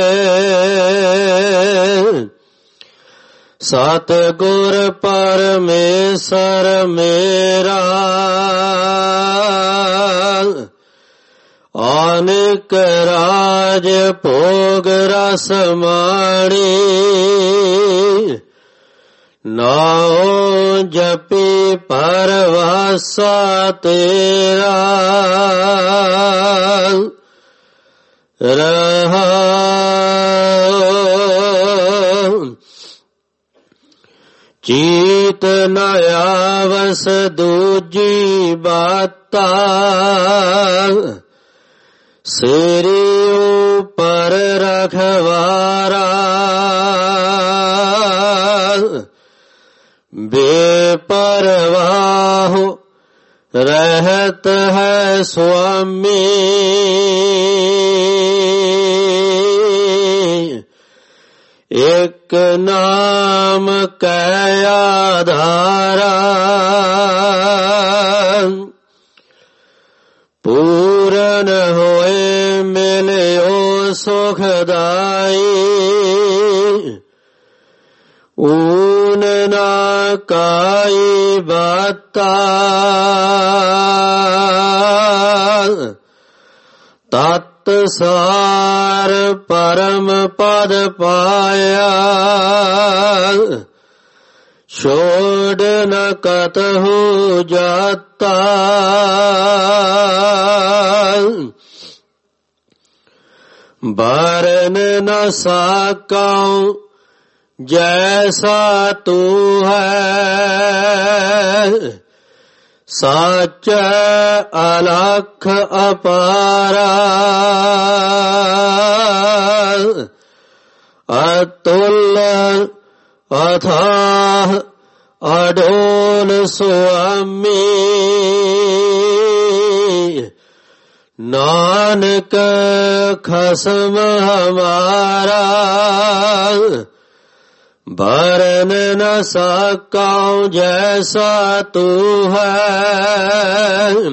सतगुर परमेश्वर मेरा आनिक राज भोग रस माणी। नाओ जपी परवासा तेरा रहा। चीत न आवस दूजी बाता। सिरी ऊपर रखवारा। बेपरवाह रहत है स्वामी। एक नाम कै आधारा। पूरन होए मिलियो सुखदाई। ऊन ना काई बाता। तत्सार परम पद पाया। छोड़ न कतहु जाता। बारन न साकाऊं जैसा तू है, साच अलख अपारा, अतुल अथाह अडोल स्वामी, नानक खसम हमारा, भरन न सकाऊं जैसा तू है,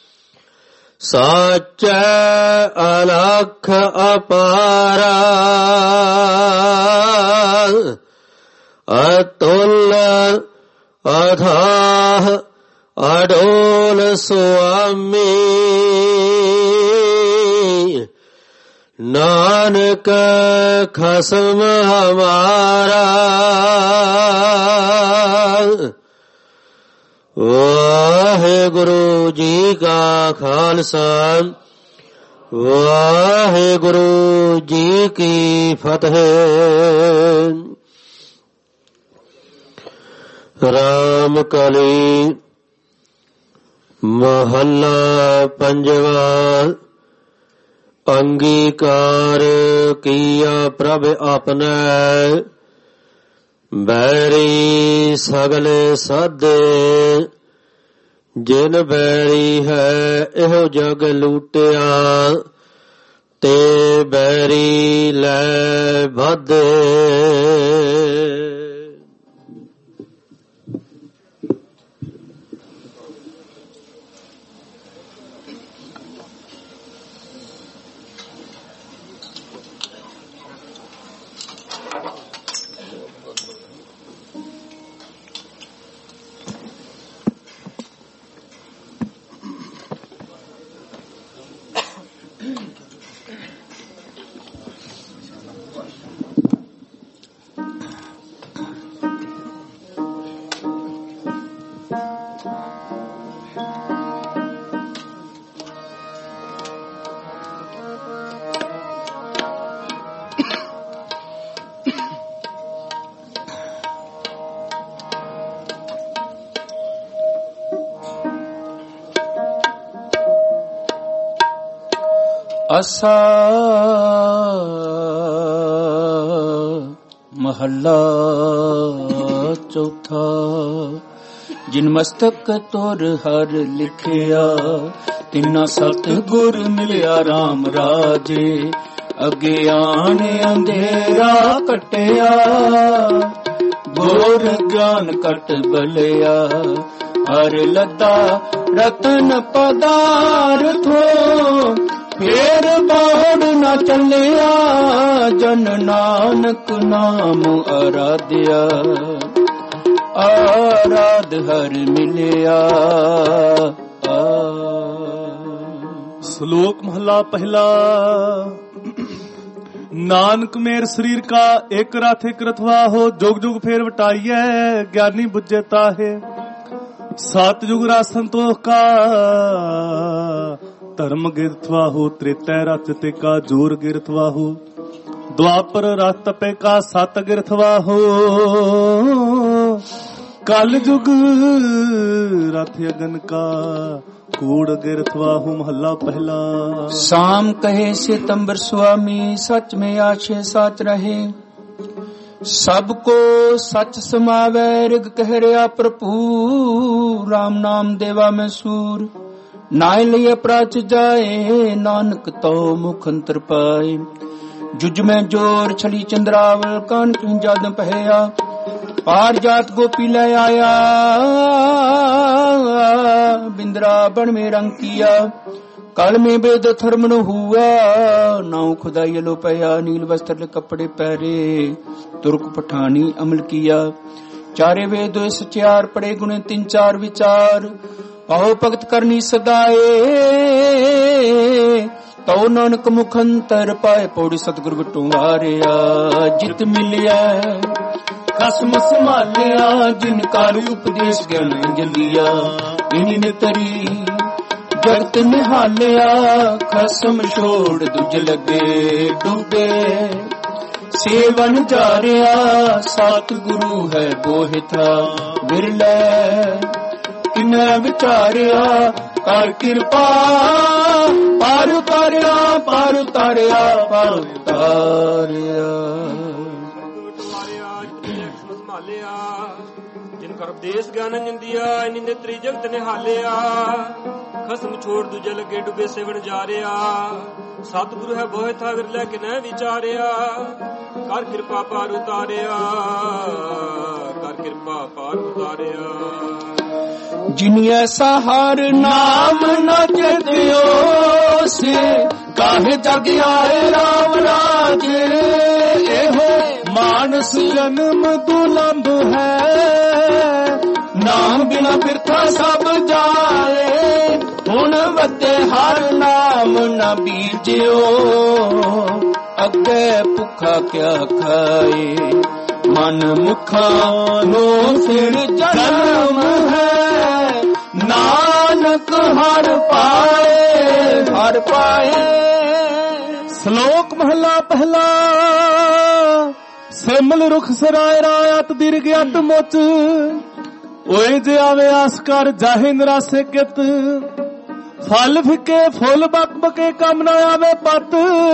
साच अलख अपारा, अतुल अथाह अडोल स्वामी, नानक खसम हमारा। वाहेगुरु जी का खालसा, वाहेगुरु जी की फतेह। रामकली महला पंजवा। अंगीकार किया प्रभ आपने, बैरी सगले साधे, जिन बैरी है एहो जग लूटिया, ते बैरी लै बाधे। आसा महला चौथा। जिन मस्तक तोर हर लिखिया, तिन्ना सतगुर मिलिया राम राजे। अज्ञान अंधेरा कटिया, गोर ज्ञान कट बलिया। हर लता रतन पदार्थो, फेर बाढ़ न चलिया। जन नानक नाम आराध्या, आराध हर मिलिया। श्लोक महला पहला। नानक मेर शरीर का एक रथ एक रथवा हो, जुग जुग फेर वटाइए ज्ञानी बुझे ताहे। सात जुग राज संतोष का, धर्म गिरथवा हो। त्रेता रथ ते का जोर गिरथवा हो। द्वापर रथ तपे का सत गिरथवा हो। कल जुग रथ अगन का, कूड़ गिरथवा हो। महला पहला। शाम कहे सितंबर स्वामी, सच में आशे साच रहे। सबको सच समावे, ऋग कह रहा प्रभु। राम नाम देवा में सूर, नाय लिये प्राच जाए। नानक तो मुख अंतर पाए। जुज में जोर छली चंद्रावल, कान कहीं जाद पहया। पार जात गोपी ले आया, बिंद्रा बन में रंग किया। कल में वेद थर्मण हुआ, नाव खुदाई लो पया। नील वस्त्र कपड़े पहरे, तुर्क पठानी अमल किया। चारे वेद सचार पड़े, गुणे तीन चार विचार। पाओ भगत करनी सदाए, तो नानक मुखंतर पाए। पौड़ी सतगुर बिटू वारिया, जित मिलिया कसम संभालिया। जिन कार उपदेश ज्ञान अंजलिया, इन्हीं ने तरी ਜਗਤ ਨਿਹਾਲਿਆ ਖਸਮ ਛੋੜ ਦੁਜ ਲਗੇ ਡੁੱਬੇ ਸੇਵਨ ਜਾਰਿਆ ਸਤਿਗੁਰੂ ਹੈ ਬੋਹਿਥਾ ਵਿਰਲੇ ਕਿਨੈ ਵਿਚਾਰਿਆ ਕਰ ਕਿਰਪਾ ਪਾਰ ਉਤਾਰਿਆ ਪਾਰ ਉਤਾਰਿਆ ਪਾਰ ਉਤਾਰਿਆ ਜਿਨ ਕਰ ਉਪਦੇਸ਼ ਗਿਆਨ ਨਿੰਦਿਆ ਇਨੀ ਨੇਤਰੀ ਜਗਤ ਨਿਹਾਲਿਆ ਖਸਮ ਛੋੜ ਦੂਜੇ ਲੱਗੇ ਡੁੱਬੇ ਸੇਵਨ ਜਾਰਿਆ ਸਤਿਗੁਰੂ ਹੈ ਬੋਹਿ ਥਾ ਵਿਰਲੇ ਕਿਨੈ ਵਿਚਾਰਿਆ ਕਰ ਕਿਰਪਾ ਪਾਰ ਉਤਾਰਿਆ ਕਰ ਕਿਰਪਾ ਪਾਰ ਉਤਾਰਿਆ ਜਿਨ ਐਸਾ ਹਰ ਨਾਮ ਨ ਜਪਿਓ ਸੇ ਕਾਹੇ ਜਗ ਆਏ ਰਾਮ ਰਾਜੇ ਇਹੋ ਮਾਨਸ ਜਨਮ ਦੁਲੰਭ ਹੈ ਨਾਮ ਬਿਨਾ ਬਿਰਥਾ ਸਭ ਜਾਏ ਹੁਣ ਵੱਤੇ ਹਰ ਨਾਮ ਨ ਬੀਜਿਓ ਅੱਗੇ ਭੁੱਖਾ ਕਿਆ ਖਾਏ ਮਨ ਮੁਖਾਂ ਨੂੰ ਫਿਰ ਜਨਮ ਹੈ ਨਾਨਕ ਹਰ ਪਾਏ ਹਰ ਪਾਏ। ਸ਼ਲੋਕ ਮਹਲਾ ਪਹਿਲਾ। ਸਿਮਲ ਰੁਖ ਸਰਾਏ ਰਾਇਤ ਦੀਰਘ ਅਤ ਮੁਚ ਓਏ ਜੇ ਆਵੇ ਆਸ ਕਰ ਜਾਹੇ ਨਿਰਾਸੇ ਕਿਤ ਫਲ ਫਿੱਕੇ ਫੁੱਲ ਬਕ ਬਕੇ ਕੰਮ ਨਾ ਆਵੇ ਪਤ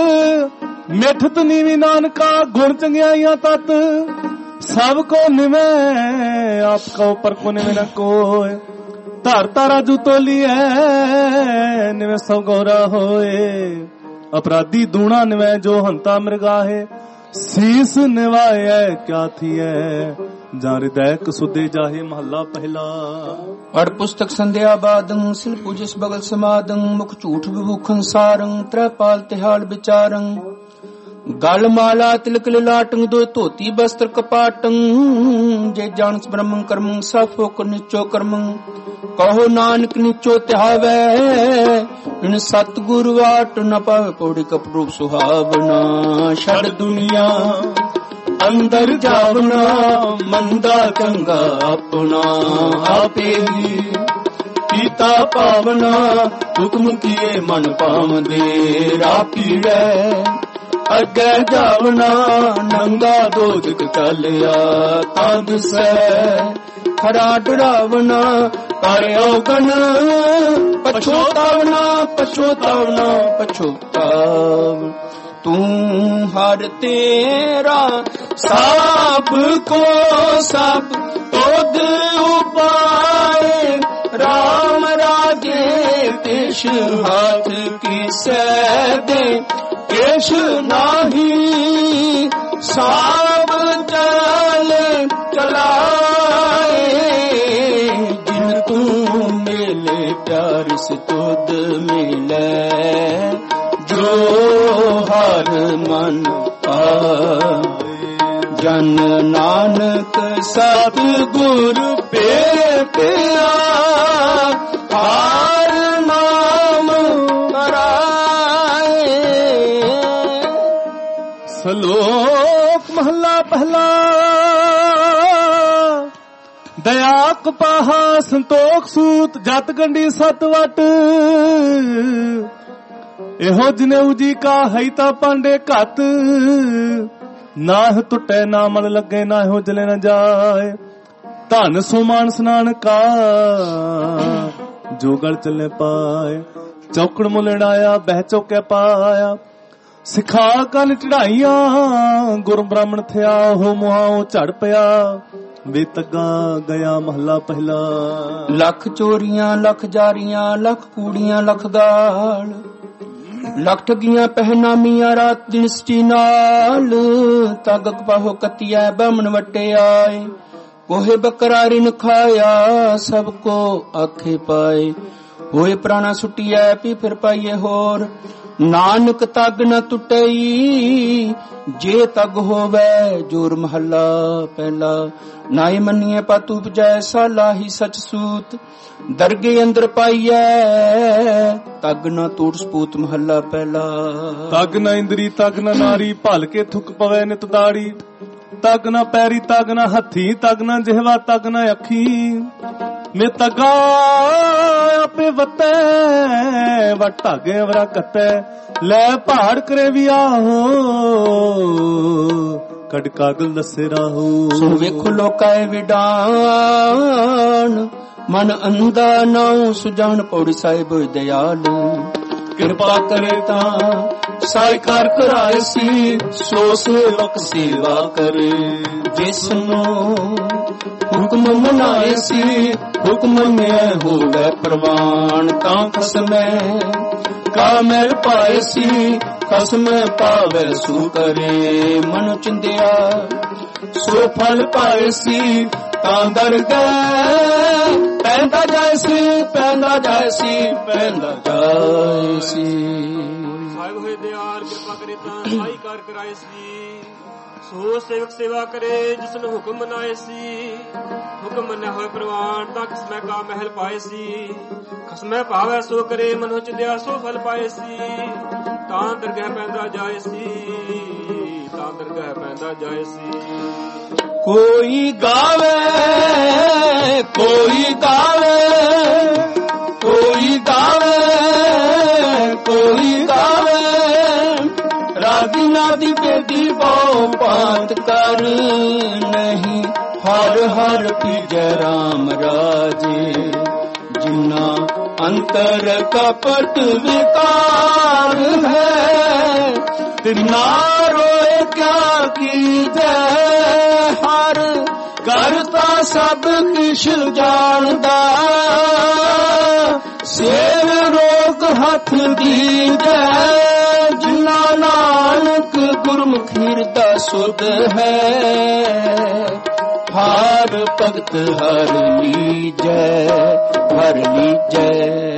ਮਿੱਠਤ ਨੀਵੀ ਨਾਨਕਾ ਗੁਣ ਚੰਗਿਆਈਆਂ ਤਤ ਸਭ ਕੋ ਨਿਵੇਂ ਆਪ ਕੋ ਪਰ ਕੋ ਨਿਵੇਂ ਨਾ ਕੋਏ ਧਰ ਤਾਰਾ ਜੂ ਤੋਲੀਐ ਨਿਵੇਂ ਸਭ ਗੋਰਾ ਹੋਏ ਅਪਰਾਧੀ ਦੂਣਾ ਨਿਵੇਂ ਜੋ ਹੰਤਾ ਮਰਗਾਹੇ ਸੀਸ ਨਿਵਾਏ ਕਿਆ ਥੀਐ ਜਾਂ ਹਿਰਦੈ ਕਸੁਦੇ ਜਾਹੇ ਮਹੱਲਾ ਪਹਿਲਾ। ਪੜ ਪੁਸਤਕ ਸੰਧਿਆ ਬਾਦੰ ਸਿਲ ਪੂਜਿਸ ਬਗਲ ਸਮਾਦੰ ਮੁਖ ਝੂਠ ਵਿਭੂਖੰ ਸਾਰੰ ਤ੍ਰੈਪਾਲ ਤਿਹਾਲ ਵਿਚਾਰੰ ਗਲ ਮਾਲਾ ਤਿਲਕ ਲਾਟੰ ਦੋ ਧੋਤੀ ਬਸਤਰ ਕਪਾਟੰ ਜੇ ਜਾਣਸ ਬ੍ਰਹਮੰ ਕਰਮੰ ਸਫੋਕ ਨਿਚੋ ਕਰਮੰ ਕਹੋ ਨਾਨਕ ਨਿਚੋ ਤਿਹਾਵੈ ਇਨ ਸਤਿਗੁਰ ਵਾਟ ਨ ਪਾਵੇ ਪੌੜੀ ਕਪੜੂ ਸੁਹਾਵਨਾ ਛੱਡ ਦੁਨੀਆ ਅੰਦਰ ਜਾਵਨਾ ਮੰਦਾ ਚੰਗਾ ਆਪਣਾ ਆਪੇ ਹੀ ਕੀਤਾ ਪਾਵਨਾ ਹੁਕਮ ਕੀਏ ਮਨ ਪਾਵਦੇ ਰਾਹ ਪੀੜੈ ਅੱਗੇ ਜਾਵਨਾ ਨੰਗਾ ਦੋਦਕ ਕਲਿਆ ਤਾਂ ਦਿਸੈ ਖਰਾ ਡਰਾਵਨਾ ਕਰਿਓ ਗਨ ਪਛੋਤਾਵਨਾ ਪਛੋਤਾਵਨਾ ਪਛੋਤਾਵ ਤੂੰ ਹਰ ਤੇਰਾ ਸਭ ਕੋ ਸਭ ਤੁਧ ਉਪਾਏ ਰਾਮ ਰਾਜੇ ਤਿਸ ਹਾਥ ਕੀਸੈ ਦੇ ਕੇਸ਼ ਨਾਹੀ ਸਭ ਚਲੇ ਚਲਾਏ ਜਿਨ ਤੂੰ ਮਿਲੇ ਪਿਆਰ ਸੇ ਤੁਧ ਮਿਲੇ ਜੋ ਹਰ ਮਨ ਪਾਏ ਜਨ ਨਾਨਕ ਸਤ ਗੁਰ ਭੇਟਿਆ ਹਰ ਨਾਮ ਕਰਾਏ। ਸ਼ਲੋਕ ਮਹਲਾ ਪਹਿਲਾ। ਦਇਆ ਕਪਾਹਾ ਸੰਤੋਖ ਸੂਤ ਜਤ ਗੰਢੀ ਸਤ ਵਟ ਇਹੋ ਜਨੇਊ ਜੀ ਕਾ ਹੈ ਤਾਂ ਪਾਂਡੇ ਘਤ ਨਾਹ ਟੁੱਟੇ ਨਾ ਮਨ ਲੱਗੇ ਨਾ ਇਹੋ ਜਲੇ ਨਾ ਜਾਏ ਧਨ ਸੋ ਮਾਨਸ ਨਾਨਕਾ ਜੋ ਗਲ ਚੱਲੇ ਪਾਏ ਚੌਕੜ ਮੁਲੜਾਇਆ ਬਹਿ ਚੌਕੇ ਪਾਇਆ ਸਿਖਾ ਕੰਨ ਚੜਾਈਆਂ ਗੁਰ ਬ੍ਰਾਹਮਣ ਥਿਆ ਹੋ ਮੁਹਾਓ ਝੜ ਪਿਆ ਵੇ ਤੱਗਾ ਗਿਆ ਮਹੱਲਾ ਪਹਿਲਾ। ਲੱਖ ਚੋਰੀਆਂ ਲੱਖ ਜਾਰੀਆਂ ਲੱਖ ਕੂੜੀਆਂ ਲੱਖ ਗਾਲ ਲੱਖ ਠਗੀਆਂ ਪਹਿਨਾਮੀਆਂ ਰਾਤ ਦਿਨ ਸਚੀ ਨਾਲ ਤਗਕ ਪਾਹੋ ਕਤੀਆ ਬਮਨ ਵਟੇ ਆਏ ਕੋਹੇ ਬੱਕਰਾ ਰਿਨ ਖਾਇਆ ਸਭ ਕੋ ਆਖੇ ਪਾਏ ਹੋਏ ਪ੍ਰਾਣਾ ਸੁਟੀਐ ਪੀ ਫਿਰ ਪਾਈਏ ਹੋਰ ਨਾਨਕ ਤਗ ਨ ਟੁੱਟਈ ਜੇ ਤਗ ਹੋਵੇ ਜੋਰ ਮਹੱਲਾ ਪਹਿਲਾ। ਨਾਏ ਮੰਨੀਏ ਪਤ ਉਪਜੈ ਸਾਲਾ ਹੀ ਸਚ ਸੂਤ ਦਰਗੇ ਅੰਦਰ ਪਾਈਐ ਤਗ ਨ ਟੂਟ ਸਪੂਤ ਮਹੱਲਾ ਪਹਿਲਾ। ਤਗ ਨ ਇੰਦਰੀ ਤਗ ਨ ਨਾਰੀ ਭਲ ਕੇ ਥੁੱਕ ਪਵੇ ਨਿਤ ਦਾੜੀ ਤਗ ਨ ਪੈਰੀ ਤਗ ਨ ਹੱਥੀ ਤਗ ਨ ਜਿਹਵਾ ਤਗ ਨ ਅੱਖੀ ਨਿਤਗਾ ਆਪੇ ਵਤੈ ਵਟਾਗੇ ਵਰਾ ਕਤੈ ਲੈ ਪਹਾੜ ਕਰੇ ਵੀ ਆਹੋ ਕੜ ਕਾਗਲ ਦਸੇ ਰਾਹੋ। ਸੋ ਵੇਖੋ ਲੋਕਾਏ ਵਿਡਾਨ ਮਨ ਅੰਦਾ ਨਾਉ ਸੁਜਾਨ ਪੌੜੀ ਸਾਹਿਬ ਦਇਆਲ ਕਿਰਪਾ ਕਰੇ ਤਾਂ ਸਾਈ ਕਾਰ ਕਰਾਏ ਸੀ ਸੋ ਸੇਵਕ ਸੇਵਾ ਕਰੇ ਜਿਸ ਨੂੰ ਹੁਕਮ ਮਨਾਏ ਸੀ ਹੁਕਮ ਮੈਂ ਹੋਵੇ ਪ੍ਰਵਾਨ ਤਾਂ ਖਸਮੈ ਕਾ ਮੈਲ ਪਾਏ ਸੀ ਖਸਮ ਪਾਵੇ ਸੂ ਕਰੇ ਮਨ ਚਿੰਦਿਆ ਸੋ ਫਲ ਪਾਏ ਸੀ ਤਾਂ ਦਰਗਾਹ ਪੈਂਦਾ ਜਾਏ ਸੀ ਪੈਂਦਾ ਜਾਏ ਸੀ ਪੈਂਦਾ ਜਾਏ ਸੀ। ਸਾਹਿਬ ਹੋਏ ਦਿਆਲ ਕਿਰਪਾ ਕਰੇ ਤਾਂ ਸਾਈ ਕਾਰ ਕਰਾਏ ਸੀ ਸੋ ਸੇਵਕ ਸੇਵਾ ਕਰੇ ਜਿਸ ਨੂੰ ਹੁਕਮ ਮਨਾਏ ਸੀ ਹੁਕਮ ਮੰਨਿਆ ਹੋਏ ਪ੍ਰਵਾਨ ਤਾਂ ਖਸਮੈ ਕਾ ਮਹਿਲ ਪਾਏ ਸੀ ਖਸਮੈ ਭਾਵੈ ਸੋ ਕਰੇ ਮਨੋ ਚਿੰਦਿਆ ਸੋ ਫਲ ਪਾਏ ਸੀ ਤਾਂ ਦਰਗਾਹ ਪੈਂਦਾ ਜਾਏ ਸੀ ਤਾਂ ਦਰਗਾਹ ਪੈਂਦਾ ਜਾਏ ਸੀ। ਕੋਈ ਗਾਵੇ ਕੋਈ ਗਾਵੇ ਕੋਈ ਗਾਵੇ ਕੋਈ ਗਾਵੇ ਰਾਗੀ ਨਾਦੀ ਬੇਦੀ ਬਹੁ ਪਾਤ ਕਰ ਨਹੀਂ ਹਰ ਹਰ ਪੀਜੈ ਰਾਮ ਰਾਜੇ ਜਿਨਾ ਅੰਤਰ ਕਪਟ ਵਿਕਾਰ ਹੈ ਤਿਨਾ ਰੋਏ ਕਿਆ ਕੀਜੈ ਹਰ ਕਰਤਾ ਸਭ ਕਿਛ ਜਾਣਦਾ ਸੇਵ ਰੋਗ ਹੱਥ ਦੀਜੈ ਜਿਨਾ ਨਾਨਕ ਗੁਰਮੁਖ ਹਿਰਦਾ ਸੁਧ ਹੈ ਹਰ ਭਗਤ ਹਰ ਲੀਜੈ ਹਰ ਲੀਜੈ।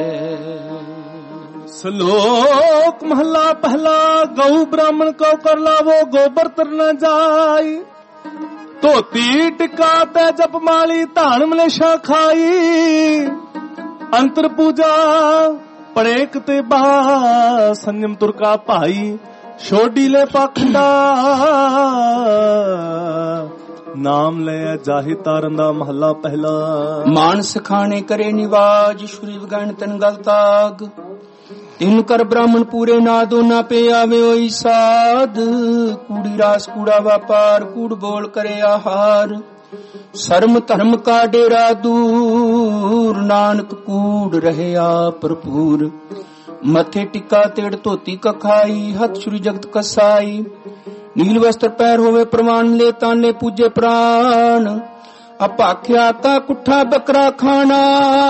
ਸ਼ਲੋਕ ਮਹਲਾ ਪਹਿਲਾ ਗਊ ਬ੍ਰਾਹਮਣ ਕੋ ਕਰ ਲਾਵੋ ਗੋਬਰ ਤਰ ਨ ਜਾਈ ਧੋਤੀ ਟਿਕਾ ਤੇ ਜਪ ਮਾਲੀ ਧਾਨ ਮਲੇਸ਼ਾ ਖਾਈ ਅੰਤਰ ਪੂਜਾ ਪੜੇਕ ਤੇ ਬਾ ਸੰਜਮ ਤੁਰਕਾ ਭਾਈ ਛੋਡੀ ਲੈ ਪਖੰਡਾ ਨਾਮ ਲੈ ਜਾਹੇ ਤਾਰਨ ਦਾ ਮਹੱਲਾ ਪਹਿਲਾ। ਮਾਨਸ ਖਾਣੇ ਕਰੇ ਨਿਵਾਜ ਸ਼ੁਰੀ ਵਗਣ ਤਨ ਗਲ ਤਾਗ ਤਿਨ ਕਰ ਬ੍ਰਾਹਮਣ ਪੂਰੇ ਨਾ ਦੋਨਾ ਪੇ ਆਵੇ ਹੋਈ ਸਾਧ ਕੂੜੀ ਰਾਸ ਕੂੜਾ ਵਪਾਰ ਕੂੜ ਬੋਲ ਕਰੇ ਆਹਾਰ ਸਰਮ ਧਰਮ ਕਾ ਡੇਰਾ ਦੂਰ ਨਾਨਕ ਕੂੜ ਰਹਿਆ ਭਰਪੂਰ ਮੱਥੇ ਟਿੱਕਾ ਤੇੜ ਧੋਤੀ ਕਖਾਈ ਹੱਥ ਸ਼੍ਰੀ ਜਗਤ ਕਸਾਈ ਨੀਲ ਵਸਤਰ ਪੈਰ ਹੋਵੇ ਪ੍ਰਮਾਨ ਲੈ ਤਾਨੇ ਪੂਜੇ ਪ੍ਰਾਨ ਅਪਾਖਿਆ ਤਾ ਕੁੱਠਾ ਬੱਕਰਾ ਖਾਣਾ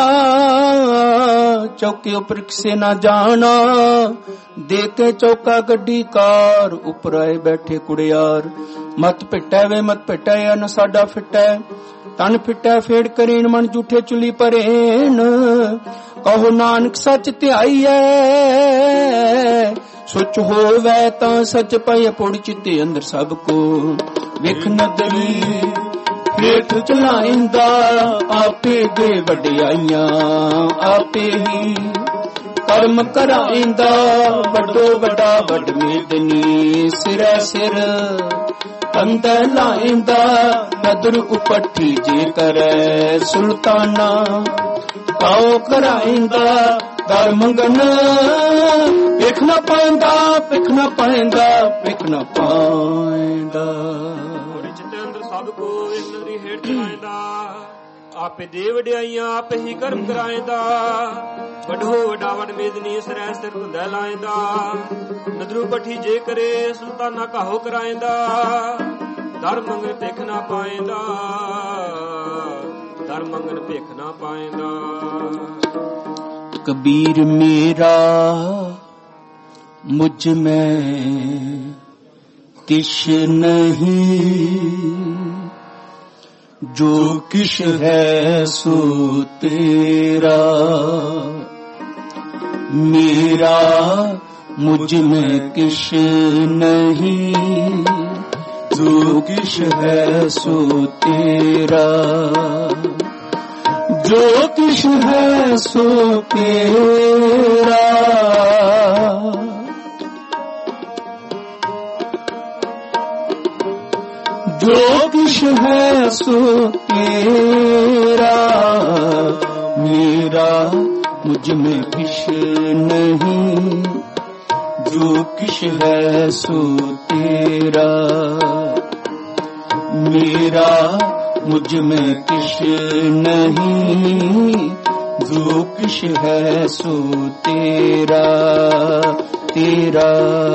ਚੌਕੇ ਉਪਰ ਕਿਸੇ ਨਾ ਜਾਣਾ ਦੇ ਕੇ ਚੌਕਾ ਗੱਡੀ ਕਾਰ ਉਪਰ ਆਏ ਬੈਠੇ ਕੁੜਿਆਰ ਮਤ ਪਿੱਟੈ ਵੇ ਮਤ ਪਿੱਟੈ ਅਨ ਸਾਡਾ ਫਿੱਟੈ ਤਨ ਫਿੱਟੈ ਫੇੜ ਕਰੇਨ ਮਨ ਝੂਠੇ ਚੁਲੀ ਪਰੇਨ ਕਹੋ ਨਾਨਕ ਸੱਚ ਧਿਆਈਐ ਸੁਚ ਹੋਵੇ ਤਾਂ ਸੱਚ ਪਈ ਪੁੜ ਚਿੱਤੇ ਅੰਦਰ ਸਭ ਕੋ ਵਿਖ ਨਦਰੀ ਹੇਠ ਚਲਾਇੰਦਾ ਆਪੇ ਦੇ ਵਡਿਆਈਆਂ ਆਪੇ ਹੀ ਕਰਮ ਕਰਾਇੰਦਾ ਵੱਡੋ ਵੱਡਾ ਵੱਡ ਮੇਦਨੀ ਸਿਰੈ ਸਿਰ ਅੰਦਰ ਲਾਇੰਦਾ ਨਦਰ ਉਪੱਠੀ ਜੇ ਕਰੈ ਸੁਲਤਾਨਾ ਕਾਉ ਕਰਾਇੰਦਾ ਦਰ ਮੰਗਨ ਵੇਖ ਨਾ ਪਾਇੰਦਾ ਵੇਖ ਨਾ ਪਾਇੰਦਾ ਵੇਖ ਨਾ ਪਾਇੰਦਾ ਸਭ ਕੋ ਵੇਖ ਨਦਰੀ ਹੇਠ ਚਲਾਇੰਦਾ ਆਪੇ ਦੇ ਵਡਿਆਈਆਂ ਆਪੇ ਹੀ ਕਰਮ ਕਰਾਇੰਦਾ ਵੱਡੋ ਵੱਡਾ ਵੱਡ ਮੇਦਨੀ ਸਰੈ ਸਿਰ ਧੁੰਦਾ ਲਾਇੰਦਾ ਨਦਰੂ ਪੱਠੀ ਜੇ ਕਰੇ ਸੁਲਤਾਨਾ ਕਾਹੋ ਕਰਾਇੰਦਾ ਦਰ ਮੰਗਣ ਭੇਖ ਨਾ ਪਾਇੰਦਾ ਦਰ ਮੰਗਣ ਭੇਖ ਨਾ ਪਾਇੰਦਾ। ਕਬੀਰ ਮੇਰਾ ਮੁਝ ਮੈਂ किश नहीं जो किश है सो तेरा मेरा मुझ में किश नहीं जो किश है सो तेरा जो किश है सो तेरा जो किछ है सो तेरा, मेरा मुझ में किछ नहीं, जो किछ है सो तेरा, मेरा मुझ में किछ नहीं, जो किछ है सो तेरा तेरा।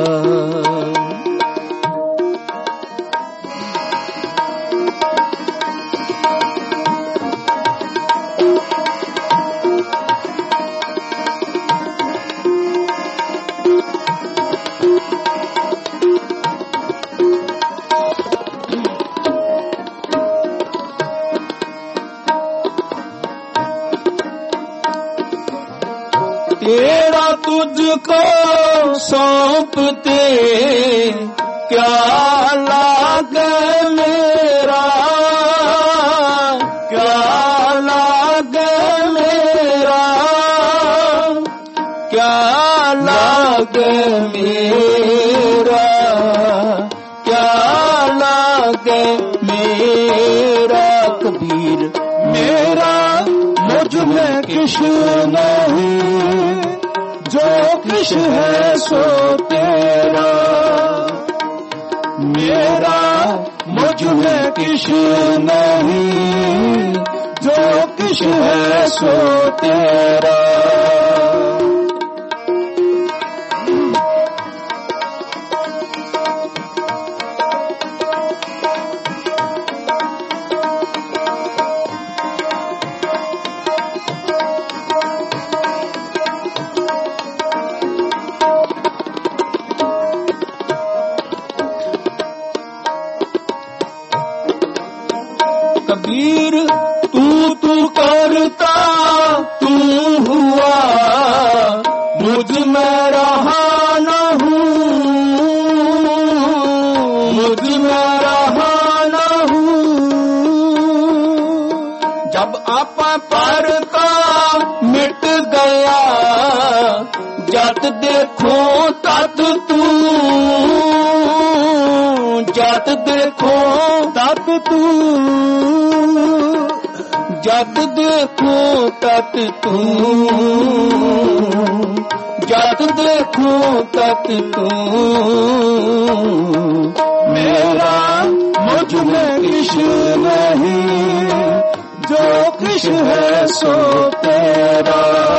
तेरा तुझको सौंपते क्या लागे मेरा, क्या लागे मेरा, क्या लागे मेरा, क्या लागे मेरा कबीर, मेरा मुझ में किछ नहीं, जो किछ है सो तेरा, मेरा मुझ में किछ नहीं, जो किछ है सो तेरा। कबीर तू करता तू हुआ, मुझ में रहा न हूँ, मुझ में रहा न हूँ। जब आपा पर का मिट गया, जत देखो तत तू, जत देखो तत तू, जत देखो तत तू, जत देखो तत तू। मेरा मुझ में किछ नहीं, जो किछ है सो तेरा,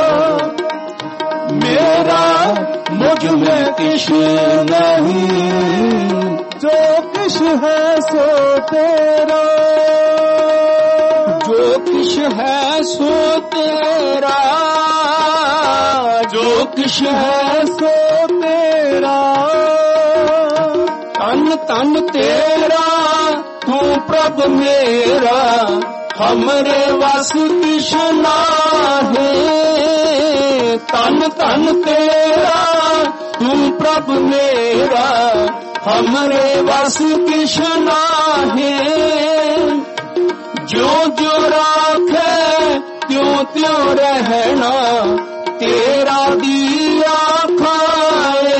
मेरा मुझ में किछ नहीं, जो किछ है सो तेरा, जो किछ है सो तेरा, जो किछ है सो तेरा। तन तन तेरा तू प्रभु मेरा, हमरे वस किछ नाहे। तन तन तेरा तू प्रभु मेरा, हमरे वस किछ नाहे। जो जो राखे त्यों त्यों रहना, तेरा दिया खाए।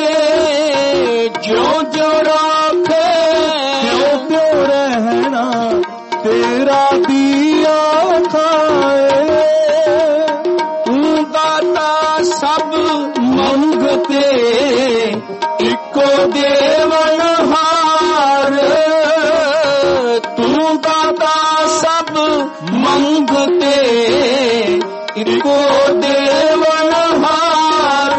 जो जो राखे त्यों त्यों रहना, तेरा दिया खाए। तू दाता सब मंगते, इको देवन हार। तू दाता सब मंगते, इको देवन हार।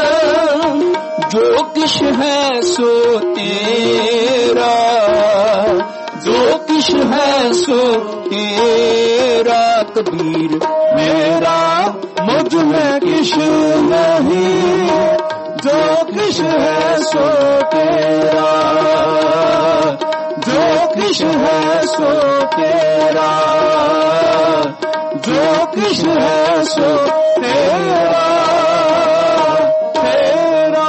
जो किछ है सो तेरा, जो किछ है सो तेरा। कबीर मेरा मुझ में किछ नहीं, जो किछ है सो तेरा, जो किछ है सो तेरा, जो किछ है सो तेरा तेरा।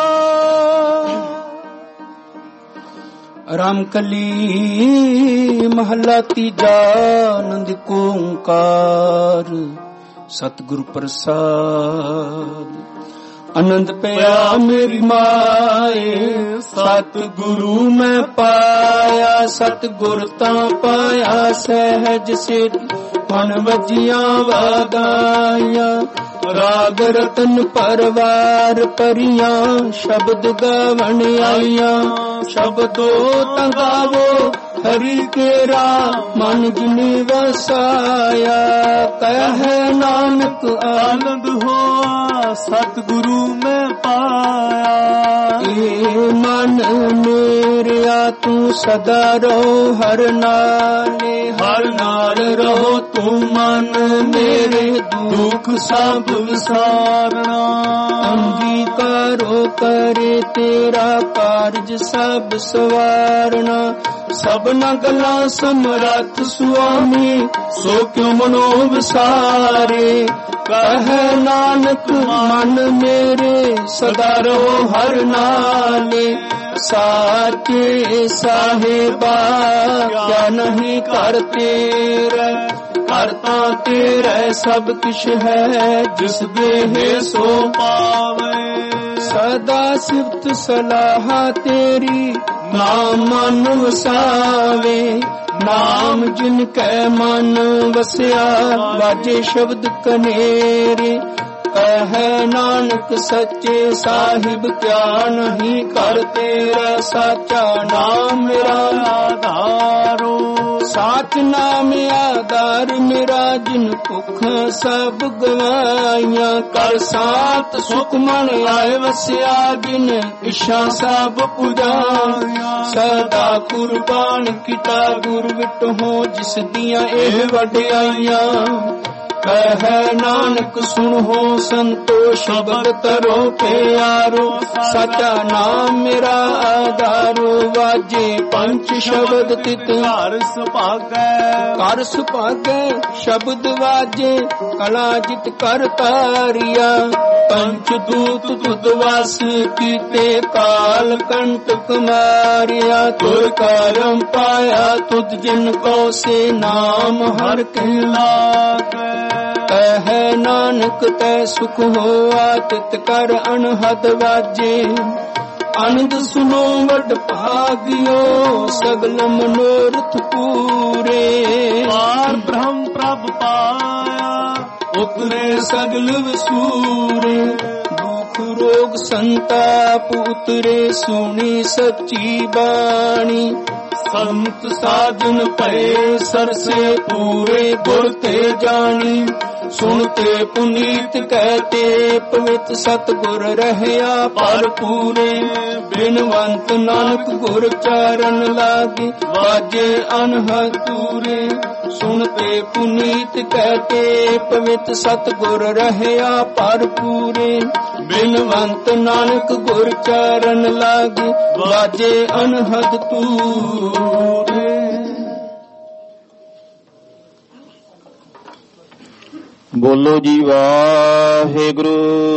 रामकली महला तीजा, आनंद को ओंकार सतगुरु प्रसाद। आनंद पया मेरी माए, ਸਤਿਗੁਰੂ ਮੈਂ ਪਾਇਆ, ਸਤਿਗੁਰ ਤਾਂ ਪਾਇਆ ਸਹਿਜ ਸਿਰ, ਮਨ ਵਜੀਆਂ ਵਾਦਾਈਆਂ। ਰਾਗ ਰਤਨ ਪਰਵਾਰ ਪਰੀਆਂ, ਸ਼ਬਦ ਗਾਵਣ ਆਈਆਂ। ਸ਼ਬਦੋ ਤੰਗਾਵੋ ਹਰੀ ਕੇਰਾ, ਮਨ ਜਿਨੀ ਵਸਾਇਆ। ਕਹਿ ਨਾਨਕ ਆਨੰਦ ਹੋਆ, ਸਤਿਗੁਰੂ ਮੈਂ ਪਾਇਆ। ਏ ਮਨ ਮੇਰਿਆ ਤੂੰ ਸਦਾ ਰਹੋ ਹਰ ਨਾਲੇ, ਹਰ ਨਾਲ ਰਹੋ ਤੂੰ ਮਨ ਮੇਰੇ, ਦੁੱਖ ਸਭ ਵਿਸਾਰਣਾ। ਅੰਗੀਕਾਰੋ ਕਰੇ ਤੇਰਾ ਕਾਰਜ ਸਭ ਸਵਾਰਣਾ। ਸਭਨਾ ਗੱਲਾਂ ਸਮਰੱਥ ਸੁਆਮੀ, ਸੋ ਕਿਉ ਮਨੋ ਵਿਸਾਰੇ। ਕਹਿ ਨਾਨਕ ਮਨ ਮੇਰੇ, ਸਦਾ ਰਹੋ ਹਰ ਨਾਲੇ। ਸਾਚੇ ਸਾਹਿਬਾ ਕਿਆ ਨਹੀਂ ਕਰ ਤੇਰਾ, ਕਰਤਾ ਤੇਰਾ ਸਭ ਕਿਛ ਹੈ, ਜਿਸ ਦੇਹ ਸੋ ਪਾਵੇ। ਸਦਾ ਸਿਫਤ ਸਲਾਹ ਤੇਰੀ, ਨਾਮ ਮਨ ਵਸਾਵੇ। ਨਾਮ ਜਿਨ ਕੈ ਮਨ ਵਸਿਆ, ਵਾਜੇ ਸ਼ਬਦ ਕਨੇਰੇ। ਕਹਿ ਨਾਨਕ ਸੱਚੇ ਸਾਹਿਬ ਕਿਆ ਨਹੀਂ ਕਰ ਤੇਰਾ, ਸਾਚਾ ਨਾਮ ਮੇਰਾ ਆਧਾਰੋ। ਸਾਚ ਨਾਮ ਆਧਾਰ ਮੇਰਾ, ਜਿਨ ਭੁੱਖ ਸਭ ਗਵਾਈਆਂ। ਕਰ ਸਾਤ ਸੁਖ ਮਨ ਆਏ ਵਸਿਆ, ਜਿਨ ਇਛਾ ਸਭ ਪੁਜਾਈਆਂ। ਸਦਾ ਕੁਰਬਾਨ ਕੀਤਾ ਗੁਰ ਵਿਟਹੁ, ਜਿਸ ਦੀਆਂ ਇਹ ਵਡਿਆਈਆਂ। ਕਹਿ ਨਾਨਕ ਸੁਣੋ ਸੰਤੋ, ਸ਼ਬਦ ਤਰੋ ਪਿਆਰੋ। ਸਾਚਾ ਨਾਮ ਮੇਰਾ ਆਧਾਰੋ, ਵਾਜੇ ਪੰਚ ਸ਼ਬਦ ਤਿਤ ਘਰ ਸੁਭਾਗੈ। ਘਰ ਸੁਭਾਗੈ ਸ਼ਬਦ ਵਾਜੇ, ਕਲਾ ਜਿਤ ਕਰ ਤਾਰਿਆ। ਪੰਚ ਦੂਤ ਤੁਧ ਵਾਸ ਕੀਤੇ, ਕਾਲ ਕੰਟਕ ਮਾਰਿਆ। ਤੁਰ ਕਰਮ ਪਾਇਆ ਤੁਧ ਜਿਨ ਕੋ, ਸੇ ਨਾਮ ਹਰ ਕਹਿ ਲਾਗੈ। ਕਹਿ ਨਾਨਕ ਤੈ ਸੁਖ ਹੋਆ, ਤਿਤ ਕਰ ਅਨਹਦ ਵਾਜੇ। ਆਨੰਦ ਸੁਨੋ ਵਡ ਭਾਗਿਓ, ਸਗਲ ਮਨੋਰਥ ਪੂਰੇ। ਪਾਰ ਬ੍ਰਹਮ ਪ੍ਰਭ ਪਾਇਆ, ਉਤਰੇ ਸਗਲ ਵਸੂਰੇ। ਦੁਖ ਰੋਗ ਸੰਤਾਪ ਉਤਰੇ, ਸੁਣੀ ਸੱਚੀ ਬਾਣੀ। ਸੰਤ ਸਾਜਨ ਭਏ ਸਰਸੇ, ਪੂਰੇ ਗੁਰ ਤੇ ਜਾਣੀ। ਸੁਣਤੇ ਪੁਨੀਤ ਕਹਤੇ, ਪਵਿੱਤ ਸਤਿਗੁਰ ਰਹਿਆ ਭਰਪੂਰੇ। ਬਿਨਵੰਤ ਨਾਨਕ ਗੁਰ ਚਾਰਨ ਲਾਗੇ, ਵਾਜੇ ਅਨਹਦ ਤੂਰੇ। ਸੁਣਤੇ ਪੁਨੀਤ ਕਹਤੇ, ਪਵਿੱਤ ਸਤਿਗੁਰ ਰਹਿਆ ਭਰਪੂਰੇ। ਬਿਨਵੰਤ ਨਾਨਕ ਗੁਰ ਚਾਰਨ ਲਾਗੇ, ਵਾਜੇ ਅਨਹਦ ਤੂਰੇ। ਬੋਲੋ ਜੀ ਵਾਹਿਗੁਰੂ।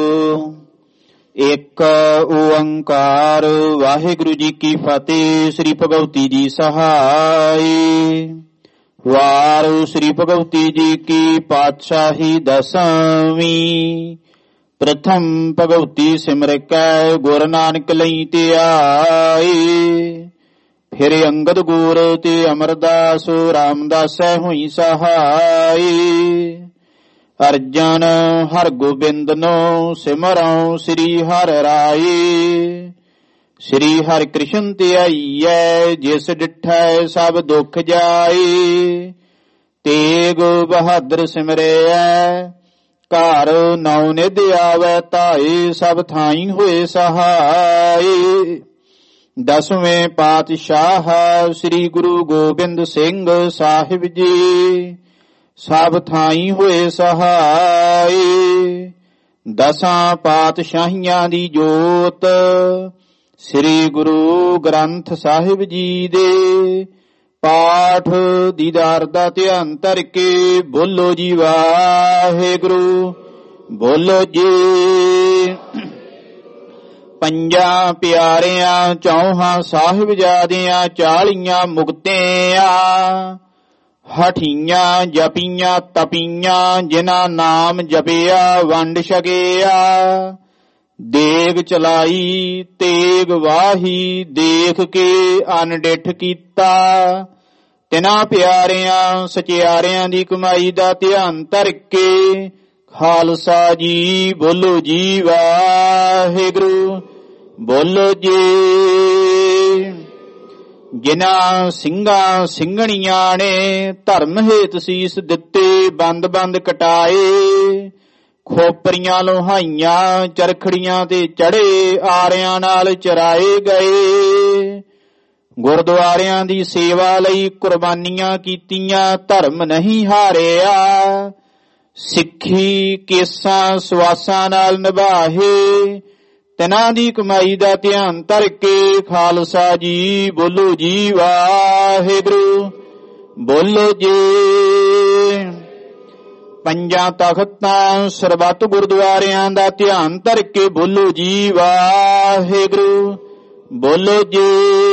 ਏਕ ਓੰਕਾਰ। ਵਾਹਿਗੁਰੂ ਜੀ ਕੀ ਫਤਿਹ। ਸ੍ਰੀ ਭਗਵਤੀ ਜੀ ਸਹਾਈ। ਵਾਰ ਸ੍ਰੀ ਭਗਵਤੀ ਜੀ ਕੀ ਪਾਤਸ਼ਾਹੀ ਦਸਵੀਂ। ਪ੍ਰਥਮ ਭਗਵਤੀ ਸਿਮਰ ਕੈ, ਗੁਰ ਨਾਨਕ ਲਈ ਧਿਆਈ। ਫਿਰ ਅੰਗਦ ਗੁਰ ਤੇ ਅਮਰਦਾਸ, ਰਾਮਦਾਸੈ ਹੋਈ ਸਹਾਈ। ਅਰਜਨ ਹਰ ਗੋਬਿੰਦ ਨੂੰ ਸਿਮਰਉ, ਸ੍ਰੀ ਹਰਿ ਰਾਈ। ਸ੍ਰੀ ਹਰਿ ਕ੍ਰਿਸ਼ਨ ਧਿਆਈਐ, ਜਿਸ ਡਿਠੈ ਸਭ ਦੁਖ ਜਾਈ। ਤੇਗ ਬਹਾਦਰ ਸਿਮਰਿਐ, ਘਰ ਨੌ ਨਿਧ ਆਵੈ ਧਾਈ। ਸਭ ਥਾਈ ਹੋਏ ਸਹਾਈ। ਦਸਵੇਂ ਪਾਤਸ਼ਾਹ ਸ੍ਰੀ ਗੁਰੂ ਗੋਬਿੰਦ ਸਿੰਘ ਸਾਹਿਬ ਜੀ, ਸਭ ਥਾਈ ਹੋਏ ਸਹਾਈ। ਦਸਾਂ ਪਾਤਸ਼ਾਹੀਆਂ ਦੀ ਜੋਤ, ਸ੍ਰੀ ਗੁਰੂ ਗ੍ਰੰਥ ਸਾਹਿਬ ਜੀ ਦੇ ਪਾਠ ਦੀਦਾਰ ਦਾ ਧਿਆਨ ਧਰ ਕੇ ਬੋਲੋ ਜੀ ਵਾਹਿਗੁਰੂ। ਬੋਲੋ ਜੀ। ਪੰਜਾਂ ਪਿਆਰਿਆਂ ਚੌਹਾਂ ਸਾਹਿਬਜ਼ਾਦਿਆਂ, 40 ਮੁਕਤਿਆਂ। ਹਠੀਆਂ ਜਪੀਆਂ ਤਪੀਆਂ, ਜਿਨ੍ਹਾਂ ਨਾਮ ਜਪਿਆ ਵੰਡ ਛਕਿਆ। ਦੇਗ ਚਲਾਈ ਤੇਗ ਵਾਹੀ, ਦੇਖ ਕੇ ਅਨਡਿਠ ਕੀਤਾ। ਤਿਨਾਂ ਪਿਆਰਿਆਂ ਸਚਿਆਰਿਆਂ ਦੀ ਕਮਾਈ ਦਾ ਧਿਆਨ ਧਰ ਕੇ ਖਾਲਸਾ ਜੀ ਬੋਲੋ ਜੀ ਵਾਹਿਗੁਰੂ ਬੋਲੋ ਜੀ। ਜਿਨ੍ਹਾਂ ਸਿੰਘਾਂ ਸਿੰਘਣੀਆਂ ਨੇ ਧਰਮ ਹੇਤ ਸੀਸ ਦਿੱਤੇ, ਬੰਦ ਬੰਦ ਕਟਾਏ, ਖੋਪਰੀਆਂ ਲੋਹਾਈਆਂ ਚਰਖੜੀਆਂ ਤੇ ਚੜੇ, ਆਰਿਆਂ ਨਾਲ ਚਰਾਏ ਗਏ। ਗੁਰਦੁਆਰਿਆਂ ਦੀ ਸੇਵਾ ਲਈ ਕੁਰਬਾਨੀਆਂ ਕੀਤੀਆਂ, ਧਰਮ ਨਹੀਂ ਹਾਰਿਆ। ਸਿੱਖੀ ਕੇਸਾਂ ਸਵਾਸਾਂ ਨਾਲ ਨਿਭਾਹੇ, ਤਿਨਾਂ ਦੀ ਕਮਾਈ ਦਾ ਧਿਆਨ ਧਰ ਕੇ ਖਾਲਸਾ ਜੀ ਬੋਲੋ ਜੀ ਵਾਹਿਗੁਰੂ ਬੋਲੋ ਜੀ। ਪੰਜਾਂ ਤਖਤਾਂ ਸਰਬੱਤ ਗੁਰਦੁਆਰਿਆਂ ਦਾ ਧਿਆਨ ਧਰ ਕੇ ਬੋਲੋ ਜੀ ਵਾਹਿਗੁਰੂ ਬੋਲੋ ਜੀ।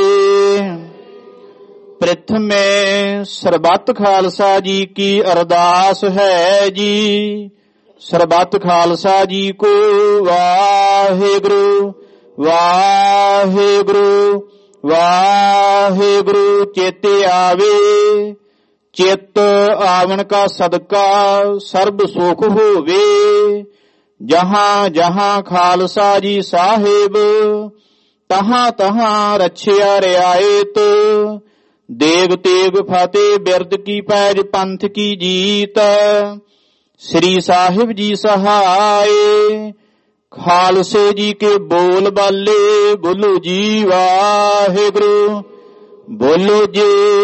ਪ੍ਰਥਮੇ ਸਰਬੱਤ ਖਾਲਸਾ ਜੀ ਕੀ ਅਰਦਾਸ ਹੈ ਜੀ। ਸਰਬੱਤ ਖਾਲਸਾ ਜੀ ਕੋ ਵਾਹਿਗੁਰੂ ਵਾਹਿਗੁਰੂ ਵਾਹਿਗੁਰੂ ਚੇਤੇ ਆਵੇ। ਚਿੱਤ ਆਵਣ ਕਾ ਸਦਕਾ ਸਰਬ ਸੁਖ ਹੋਵੇ। ਜਹਾਂ ਜਹਾਂ ਖਾਲਸਾ ਜੀ ਸਾਹਿਬ, ਤਹਾਂ ਤਹਾਂ ਰਛਿਆ ਰਿਆਇਤ। ਦੇਗ ਤੇਗ ਫਤਿਹ ਬਿਰਦ ਕੀ ਪੈਜ ਪੰਥ ਕੀ ਜੀਤ। ਸ੍ਰੀ ਸਾਹਿਬ ਜੀ ਸਹਾਏ, ਖਾਲਸੇ ਜੀ ਕੇ ਬੋਲ ਬਾਲੇ ਬੋਲੋ ਜੀ ਵਾਹਿਗੁਰੂ ਬੋਲੋ ਜੀ।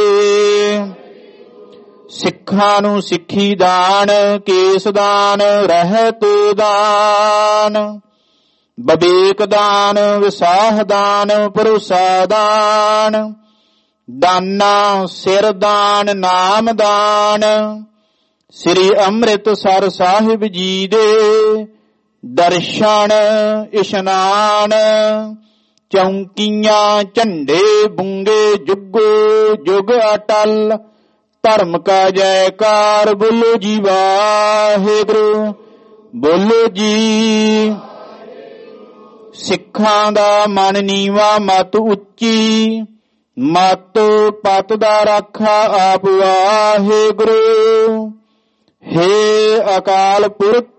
ਸਿੱਖਾਂ ਨੂੰ ਸਿੱਖੀ ਦਾਨ, ਕੇਸ ਦਾਨ, ਰਹਿਤ ਦਾਨ, ਬਵੇਕ ਦਾਨ, ਵਿਸਾਹ ਦਾਨ, ਭਰੋਸਾ ਦਾਨ, ਦਾਨਾ ਸਿਰ ਦਾਨ, ਨਾਮ ਦਾਨ। ਸ੍ਰੀ ਅੰਮ੍ਰਿਤਸਰ ਸਾਹਿਬ ਜੀ ਦੇ ਦਰਸ਼ਨ ਇਸ਼ਨਾਨ। ਚੌਂਕੀਆਂ ਝੰਡੇ ਬੁੰਗੇ ਜੁਗੋ ਜੁਗ ਅਟਲ। ਧਰਮ ਕਾ ਜੈਕਾਰ ਬੋਲੋ ਜੀ ਵਾਹਿਗੁਰੂ ਬੋਲੋ ਜੀ। ਸਿੱਖਾਂ ਦਾ ਮਨ ਨੀਵਾ ਮਤ ਉੱਚੀ, ਮਤ ਪਤ ਦਾ ਰਾਖਾ ਆਪ ਵਾਹਿਗੁਰੂ। ਹੇ ਅਕਾਲ ਪੁਰਖ,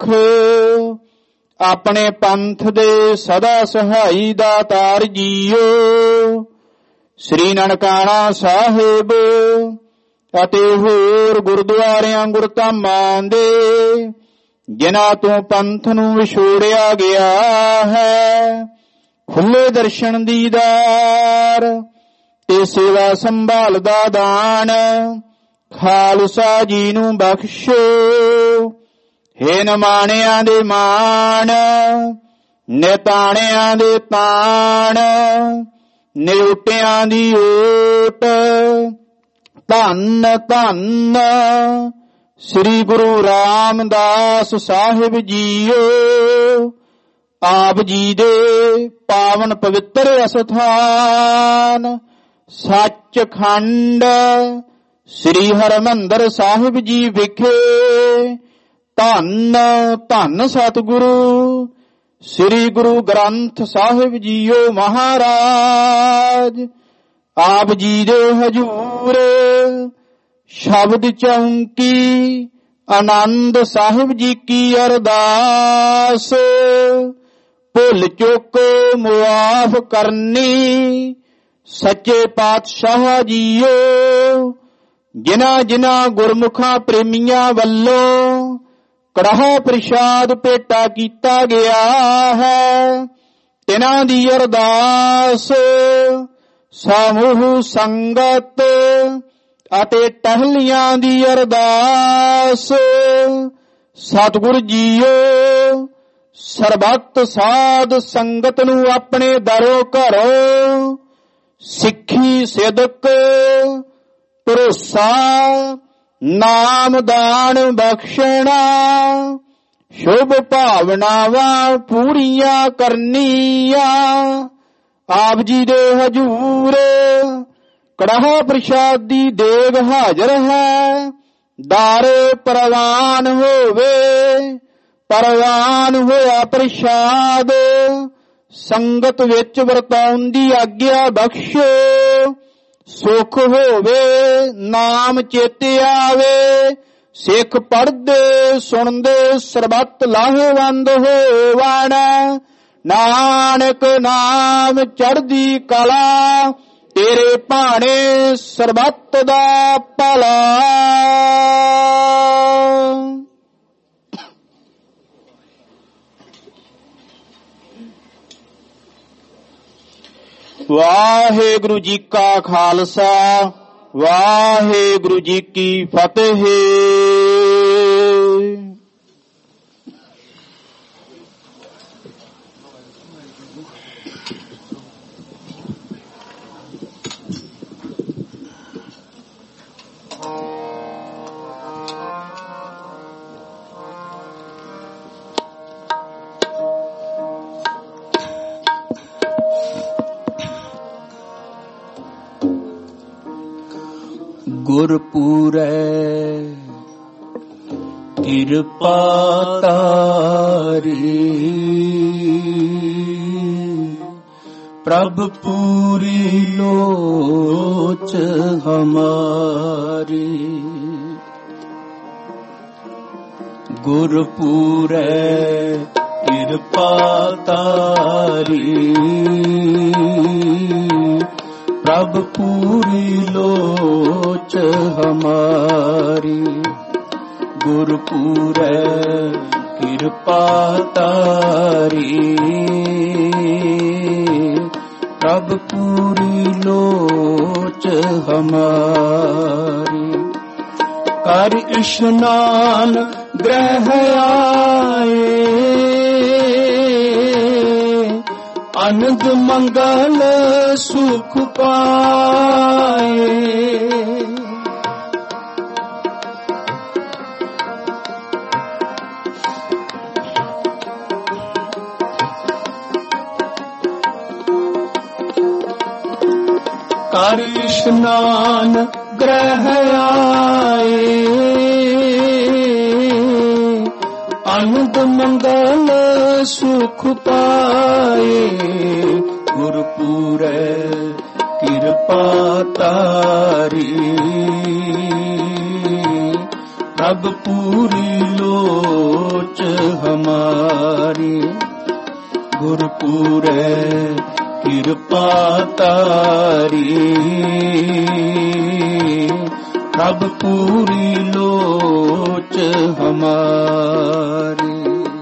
ਆਪਣੇ ਪੰਥ ਦੇ ਸਦਾ ਸਹਾਈ ਦਾਤਾਰ ਜੀਓ। ਸ੍ਰੀ ਨਨਕਾਣਾ ਸਾਹਿਬ ਅਤੇ ਹੋਰ ਗੁਰਦੁਆਰਿਆਂ ਗੁਰਧਾਮਾਂ ਦੇ ਜਿਨ੍ਹਾਂ ਤੋਂ ਪੰਥ ਨੂੰ ਵਿਛੋੜਿਆ ਗਿਆ ਹੈ, ਖੁੱਲੇ ਦਰਸ਼ਨ ਦੀਦਾਰ ਤੇ ਸੇਵਾ ਸੰਭਾਲ ਦਾ ਦਾਨ ਖਾਲਸਾ ਜੀ ਨੂੰ ਬਖਸ਼ੋ। ਹੇ ਨਮਾਣਿਆਂ ਦੇ ਮਾਣ, ਨਿਤਾਣਿਆਂ ਦੇ ਤਾਣ, ਨਿਉਟਿਆਂ ਦੀ ਓਟ। ਧੰਨ ਧੰਨ ਸ੍ਰੀ ਗੁਰੂ ਰਾਮਦਾਸ ਸਾਹਿਬ ਜੀਓ। ਆਪ ਜੀ ਦੇ ਪਾਵਨ ਪਵਿੱਤਰ ਅਸਥਾਨ ਸੱਚਖੰਡ ਸ੍ਰੀ ਹਰਿਮੰਦਰ ਸਾਹਿਬ ਜੀ ਵਿਖੇ ਧੰਨ ਧੰਨ ਸਤਿਗੁਰੂ ਸ੍ਰੀ ਗੁਰੂ ਗ੍ਰੰਥ ਸਾਹਿਬ ਜੀਓ ਮਹਾਰਾਜ। ਆਪ ਜੀ ਦੇ ਹਜੂਰ ਸ਼ਬਦ ਚੌਂਕੀ ਆਨੰਦ ਸਾਹਿਬ ਜੀ ਕੀ ਅਰਦਾਸ। ਭੁੱਲ ਚੁੱਕ ਮੁਆਫ ਕਰਨੀ ਸੱਚੇ ਪਾਤਸ਼ਾਹ ਜੀਓ। ਜਿਨ੍ਹਾਂ ਜਿਨ੍ਹਾਂ ਗੁਰਮੁਖਾਂ ਪ੍ਰੇਮੀਆਂ ਵੱਲੋਂ ਕੜਾਹ ਪ੍ਰਸ਼ਾਦ ਭੇਟਾ ਕੀਤਾ ਗਿਆ ਹੈ, ਤਿਨਾਂ ਦੀ ਅਰਦਾਸ ਸਮੂਹ ਸੰਗਤ ਅਤੇ ਟਹਿਲੀਆਂ ਦੀ ਅਰਦਾਸ। ਸਤਿਗੁਰ ਜੀਓ ਸਰਬੱਤ ਸਾਧ ਸੰਗਤ ਨੂੰ ਆਪਣੇ ਦਰੋਂ ਘਰੋਂ ਸਿੱਖੀ ਸਿਦਕ ਭਰੋਸਾ ਨਾਮ ਦਾਨ ਬਖਸ਼ਣਾ, ਸ਼ੁਭ ਭਾਵਨਾਵਾਂ ਪੂਰੀਆਂ ਕਰਨੀਆਂ। ਆਪ ਜੀ ਦੇ ਹਜੂਰ ਕੜਾਹ ਪ੍ਰਸ਼ਾਦ ਦੀ ਦੇਗ ਹਾਜ਼ਰ ਹੈ, ਦਾਰੇ ਪ੍ਰਵਾਨ ਹੋਵੇ। ਪਰਵਾਨ ਹੋਇਆ ਪ੍ਰਸ਼ਾਦ। ਸੰਗਤ ਵਿੱਚ ਵਰਤਾਉਣ ਦੀ ਆਗਿਆ ਬਖਸ਼ੋ। ਸੁਖ ਹੋਵੇ ਨਾਮ ਚੇਤੇ ਆਵੇ। ਸਿੱਖ ਪੜ੍ਹਦੇ ਸੁਣਦੇ ਸਰਬੱਤ ਲਾਹੇਵੰਦ ਹੋਵਣ। ਨਾਨਕ ਨਾਮ ਚੜ੍ਹਦੀ ਕਲਾ ਤੇਰੇ ਭਾਣੇ ਸਰਬੱਤ ਦਾ ਭਲਾ। ਵਾਹਿਗੁਰੂ ਜੀ ਕਾ ਖਾਲਸਾ ਵਾਹਿਗੁਰੂ ਜੀ ਕੀ ਫਤਿਹ। ਗੁਰਪੂਰੈ ਕਿਰਪਾ ਤਾਰੀ ਪ੍ਰਭ ਪੂਰੀ ਲੋਚ ਹਮਾਰੀ। ਗੁਰਪੂਰੈ ਕਿਰਪਾ ਤਾਰੀ ਪ੍ਰਭ ਪੂਰੀ ਲੋਚ ਹਮਾਰੀ। ਗੁਰਪੂਰੈ ਕਿਰਪਾ ਤਾਰੀ ਪ੍ਰਭ ਪੂਰੀ ਲੋਚ ਹਮਾਰੀ। ਕਰ ਇਸ਼ਨਾਨ ਗ੍ਰਹਿ ਆਏ ਅਨੰਦ ਮੰਗਲ ਸੁਖ ਪਾਏ। ਕਰ ਇਸ਼ਨਾਨ ਗ੍ਰਹਿ ਆਏ ਅਨੰਦ ਮੰਗਲ ਸੁਖ ਪਾਏ। ਗੁਰਪੂਰੈ ਕਿਰਪਾ ਤਾਰੀ ਪ੍ਰਭ ਪੂਰੀ ਲੋਚ ਹਮਾਰੀ। ਗੁਰਪੂਰੈ ਕਿਰਪਾ ਤਾਰੀ ਪ੍ਰਭ ਪੂਰੀ ਲੋਚ ਹਮਾਰੀ।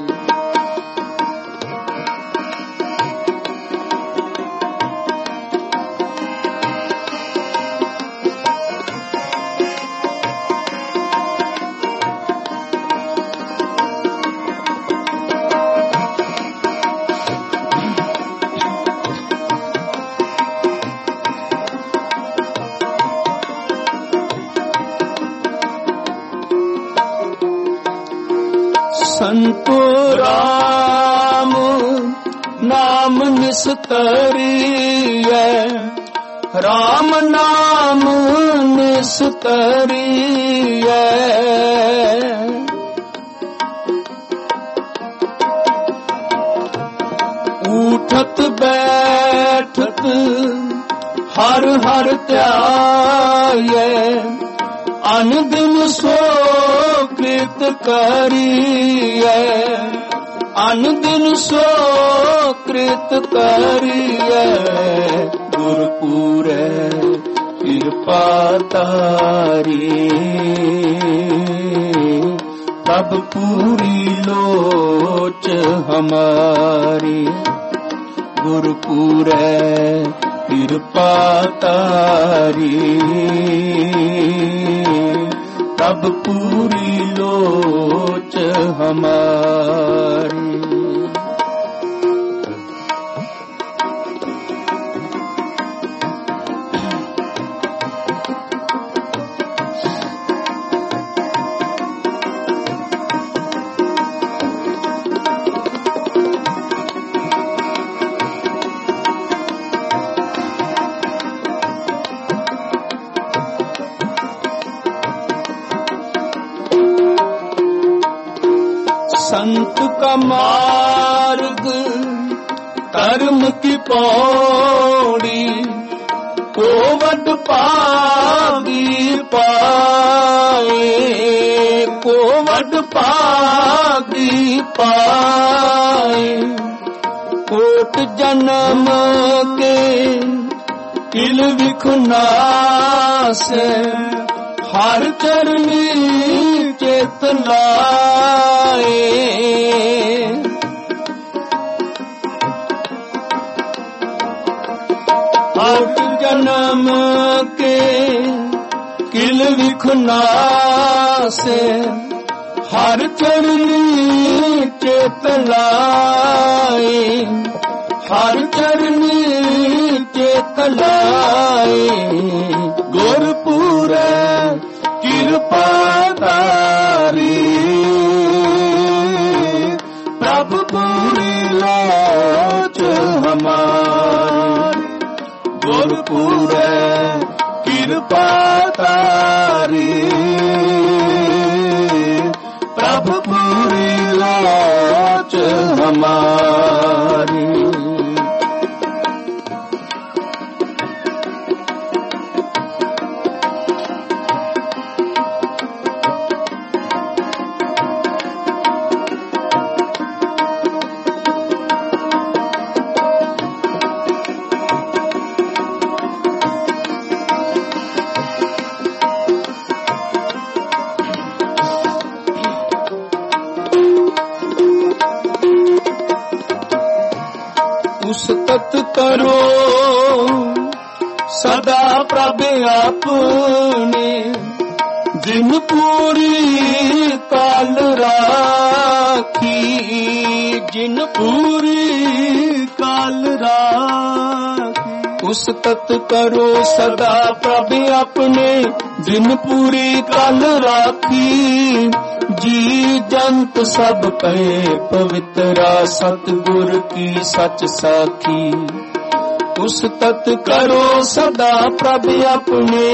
ਸੰਤੋ ਰਾਮ ਨਾਮ ਨਿਸਤਰੀਐ ਰਾਮ ਨਾਮ ਨਿਸਤਰੀਐ। ਉਠਤ ਬੈਠਤ ਹਰ ਹਰ ਧਿਆਏ ਅਨੰਦਿਨ ਸੋ ਕ੍ਰਿਤ ਕਰੀਐ। ਅਨੰਦਿਨ ਸੋ ਕ੍ਰਿਤ ਕਰੀਐ। ਗੁਰਪੂਰੈ ਕਿਰਪਾ ਤਾਰੀ ਪ੍ਰਭ ਪੂਰੀ ਲੋਚ ਹਮਾਰੀ। ਗੁਰਪੂਰੈ ਕਿਰਪਾ ਤਾਰੀ ਪ੍ਰਭ ਪੂਰੀ ਲੋਚ ਹਮਾਰੀ। संत का मार्ग धर्म की पौड़ी को वड पागी पाए को वड पागी पाए कोट जन्म के किल विखुनास हर चरनी चेत लाए हर जन्म के किल विखुनास हर चरनी चेत लाए हर चरनी चेत लाए गुरपुरे कृपाधारी प्रभु पूरी लोच हमारी गुरपुरे कृपाधारी प्रभु पूरी लोच हमारी। उस्तत करो सदा प्रभ अपने जिन पूरी काल राखी जिन पूरी काल राखी। उस्तत करो सदा प्रभ अपने जिन पूरी काल राखी जी जंत सब पे पवित्रा सतगुर की सच साखी। उस्तत करो सदा प्रभ अपने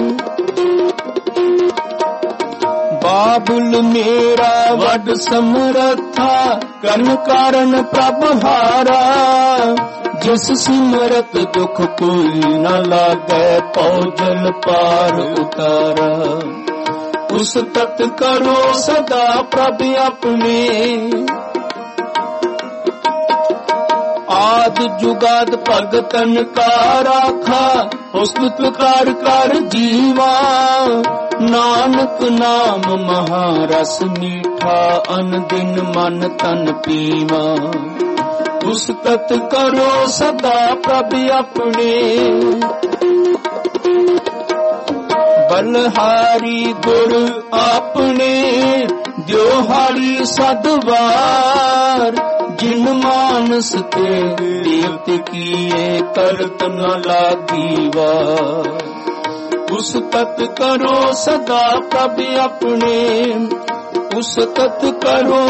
बाबुल मेरा वड समरथा कन कारण प्रभ हारा जिस सिमरत दुख कोई न लागे पौजल पार उतारा। उस्तत करो सदा प्रभ अपने आद जुगाद भगतन का राखा उस्तत कर कर जीवा नानक नाम महारस मीठा अन दिन मन तन पीवा। उस्तत करो सदा प्रभ अपने बलहारी गुर आपने द्योहारी सदवार जिन मानस ते देवत किए करत न लागी वार। उस्तत करो सदा प्रभ अपने उस्तत करो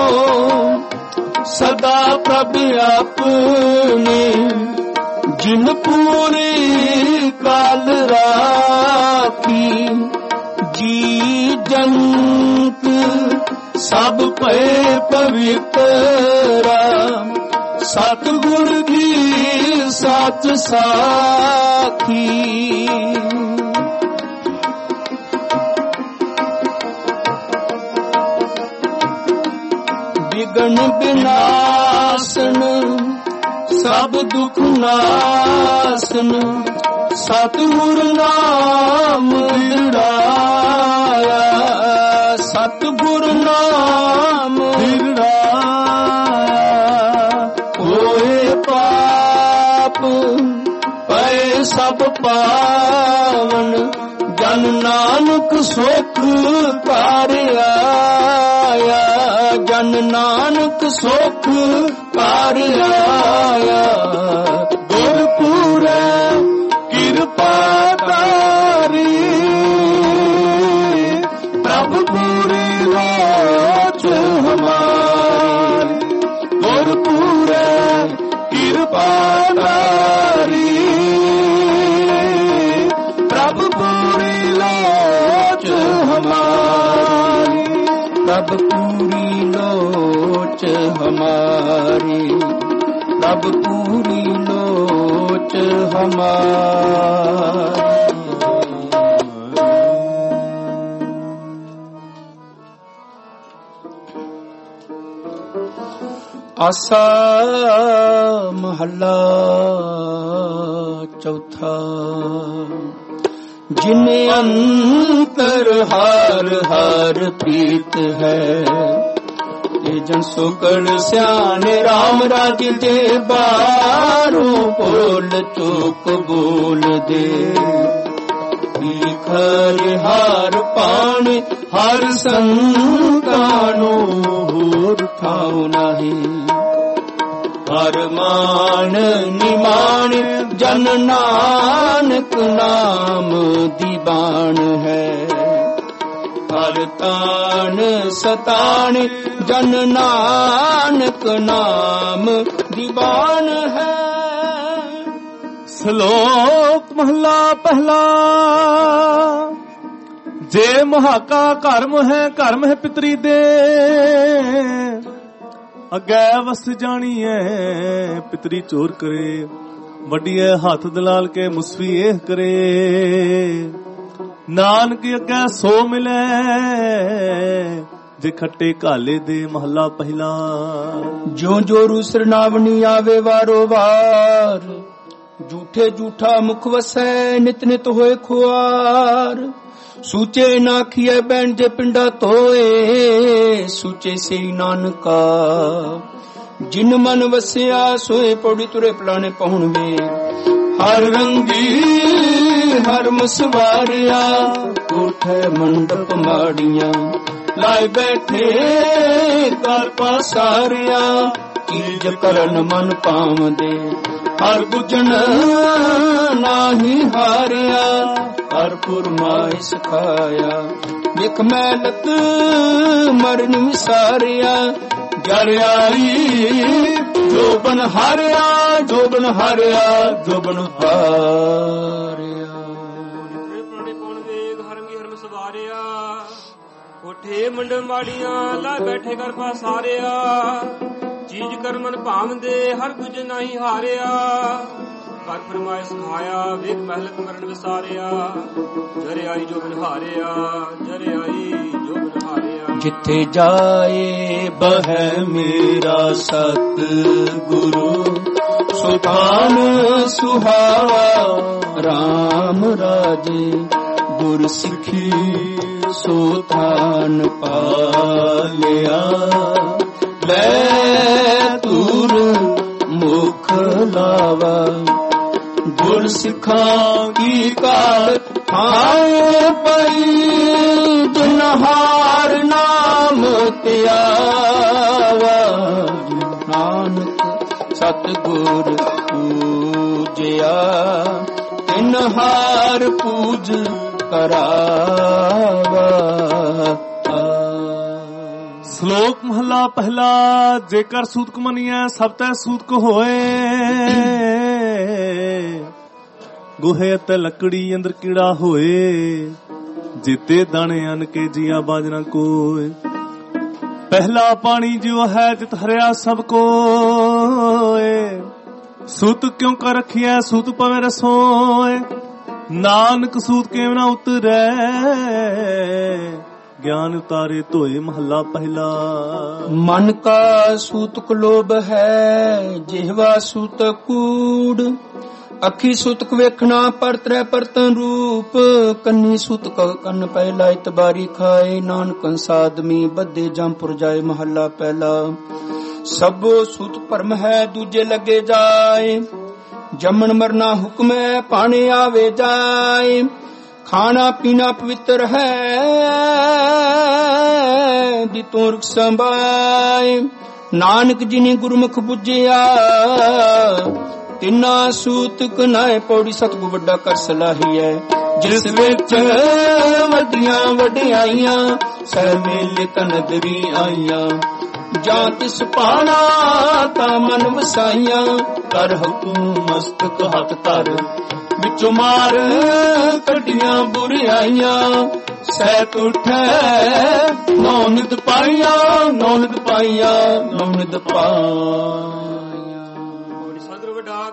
सदा प्रभ अपने जिन पूरी काल राखी जी जंत सब पे पवित्रा सतगुर की सच साखी। विघ्न विनाशन सब दुख नाशन सतगुर नाम विड़ाया सतगुर नाम विड़ाया। होए पाप पै सब पावन जन नानक सुख पारिया जन नानक सुख पारिया। गुरपुरे कृपाधारी प्रभु पूरी लोच हमारी गुरपुरे कृपाधारी प्रभु पूरी लोच हमारी प्रभु पूरी लोच अब पूरी लोच हमार। आसा महला चौथा। जिन्हें अंतर हार हार प्रीत है, ये जन सुकड़ स्याने राम राज दे बारों बोल चुप बोल दे। खर हार पान हर संतानो होर थाऊ नहीं। हर मान निमान जन नानक नाम दीवान है। हर तान सतान जन नानक नाम दीवान है। ਸ਼ਲੋਕ ਮਹਲਾ ਪਹਿਲਾ। ਜੇ ਮੁਹਾਕਾ ਘਰਮ ਹੈ ਪਿਤਰੀ ਦੇ। ਅੱਗੇ ਵਸ ਜਾਣੀਐ ਪਿਤਰੀ ਚੋਰ ਕਰੇ। ਵੱਡੀਏ ਹੱਥ ਦਲਾਲ ਕੇ ਮੁਸਫੀ ਇਹ ਕਰੇ। ਨਾਨਕ ਅੱਗੇ ਸੋ ਮਿਲੇ ਜੇ ਖੱਟੇ ਘਾਲੇ ਦੇ। ਮਹਲਾ ਪਹਿਲਾ। ਜੋ ਜੋ ਰੂਸਰ ਨਾਵਣੀ ਆਵੇ ਵਾਰੋ ਵਾਰ। ਝੂਠੇ ਝੂਠਾ ਮੁਖ ਵਸੈ ਨਿਤ ਨਿਤ ਹੋਏ ਖੁਆਰ। ਸੂਚੇ ਨਾ ਖੀਏ ਬੈਣ ਜੇ ਪਿੰਡਾ ਧੋਏ। ਸੂਚੇ ਸੇ ਨਾਨਕਾ ਜਿਨ ਮਨ ਵਸਿਆ ਸੋਏ ਪੌੜੀ ਤੁਰੇ ਪਲਾਣੇ ਪਹੁੰਚਵੇ। ਹਰ ਰੰਗੀ ਹਰ ਮਸਵਾਰਿਆ ਕੋਠੇ ਮੰਡਪ ਮਾੜੀਆਂ। ਲਾਏ ਬੈਠੇ ਕਰ ਪਾਸਾਰਿਆ ਚੀਜ ਕਰਨ ਮਨ ਪਾਵਦੇ। ਹਰ ਗੁਜਣ ਨਾਹੀ ਹਾਰਿਆ ਹਰ ਫੁਰਮਾਇ ਸਿਖਾਇਆ। ਵਿਖ ਮੈਲਤ ਮਰਨ ਵਿਸਾਰਿਆ ਜਰ ਆਈ ਜੋਬਨ ਹਾਰਿਆ ਜੋਬਨ ਹਾਰਿਆ ਜੋਬਨ ਹਾਰਿਆ। ਪ੍ਰਾਣੇ ਪਉਣ ਵੇਗ ਹਰਮੀ ਹਰਮ ਸਵਾਰਿਆ। ਕੋਠੇ ਮੰਡ ਮਾੜੀਆਂ ਲਾ ਬੈਠੇ ਕਰ ਪਾਸਾਰਿਆ। ਚੀਜ ਕਰ ਮਨ ਭਾਵਦੇ ਹਰ ਕੁਝ ਨਹੀਂ ਹਾਰਿਆ। ਕਰ ਫਰਮਾਇ ਸਿਖਾਇਆ ਵੇਖ ਮਹਿਲਤ ਮਰਨ ਵਿਸਾਰਿਆ। ਜਰ ਆਈ ਜੋ ਬਨ ਹਾਰਿਆ ਜਰ ਆਈ ਜੋ ਬਨ ਹਾਰਿਆ। ਜਿੱਥੇ ਜਾਏ ਬਹਿ ਮੇਰਾ ਸਤ ਗੁਰੂ। ਸੁਖਾਨ ਸੁਹਾਵਾ ਰਾਮ ਰਾਜੇ। ਗੁਰ ਸਿੱਖੀ ਸੋ ਥਾਨ ਪਾਲਿਆ। ਲੈ ਤੂਰ ਮੁਖ ਲਾਵਾ। ਗੁਰ ਸਿੱਖਾਂ ਕੀ ਕਾਲ ਆਏ ਪਈ। ਜਨਹਾਰ ਨਾਮ ਧਿਆਵਾ। ਨਾਨਕ ਸਤਿਗੁਰ ਪੂਜਿਆ। ਤਿਨ ਹਾਰ ਪੂਜ ਕਰਾਵਾ। ਸ਼ਲੋਕ ਮਹਲਾ ਪਹਿਲਾ। ਜੇਕਰ ਸੂਤਕ ਮੰਨੀਐ ਸਭ ਤੈ ਸੂਤਕ ਹੋਏ। ਗੋਹੇ ਅਤੇ ਲੱਕੜੀ ਅੰਦਰ ਕੀੜਾ ਹੋਏ। ਜਿੱਤੇ ਦਾਣੇ ਅਨ ਕੇ ਜੀਆ ਬਾਜਣਾ ਕੋਏ। ਪਹਿਲਾ ਪਾਣੀ ਜੋ ਹੈ ਜਿਤ ਹਰਿਆ ਸਭ ਕੋਏ। ਸੂਤ ਕਿਉਂ ਕਰ ਰਖਿਆ ਸੂਤ ਪਵੇਂ ਰਸੋਏ। ਨਾਨਕ ਸੂਤ ਕਿਵੇਂ ਨਾ ਉਤਰੈ। ਗਿਆਨ ਉਤਾਰੇ ਧੋਏ। ਮਹੱਲਾ ਪਹਿਲਾ। ਮਨ ਕਾ ਸੂਤਕ ਲੋਭ ਹੈ ਜਿਹਵਾ ਸੂਤਕ ਕੂੜ। ਅੱਖੀ ਸੂਤਕ ਵੇਖਣਾ ਪਰਤਰੈ ਪਰਤਨ ਰੂਪ। ਕੰਨੀ ਸੂਤਕ ਕੰਨ ਪਹਿਲਾ ਇਤਬਾਰੀ ਖਾਏ। ਨਾਨਕ ਸਾਦਮੀ ਬੱਧੇ ਜੰਪੁਰ ਜਾਏ। ਮਹੱਲਾ ਪਹਿਲਾ। ਸਭੋ ਸੂਤ ਭਰਮ ਹੈ ਦੂਜੇ ਲੱਗੇ ਜਾਏ। ਜੰਮਣ ਮਰਨਾ ਹੁਕਮ ਹੈ ਪਾਣੇ ਆਵੇ ਜਾਏ। ਖਾਣਾ ਪੀਣਾ ਪਵਿੱਤਰ ਹੈ ਦਿਤੋਂ ਰੁਖ ਸੰਭਾਏ। ਨਾਨਕ ਜੀ ਨੇ ਗੁਰਮੁਖ ਬੁੱਝਿਆ ਤਿੰਨਾ ਸੂਤਕ ਨਾਏ। ਪੌੜੀ ਸਤਿਗੁਰ ਵੱਡਾ ਕਰ ਸਲਾਹੀ ਹੈ। ਜਿਸ ਵਿੱਚ ਵੱਡੀਆਂ ਵਡਿਆਈਆਂ ਸਹਿ ਮੇਲੇ ਤਨਦਰੀ ਆਈਆਂ। ਜਾਂ ਤਿਸ ਪਾਣਾ ਤਾਂ ਮਨ ਵਸਾਈਆਂ। ਕਰ ਹੁਕਮ ਮਸਤਕ ਹੱਥ ਧਰ ਵਿੱਚੋਂ ਮਾਰ ਕੱਢੀਆਂ ਬੁਰਾਈਆਂ। ਸਹਿਤ ਉਠੈ ਨੌ ਨਿਤ ਪਾਈਆਂ ਨੌ ਨਿਤ ਪਾਈਆਂ ਨੌ ਨਿਤ ਪਾਈਆਂ।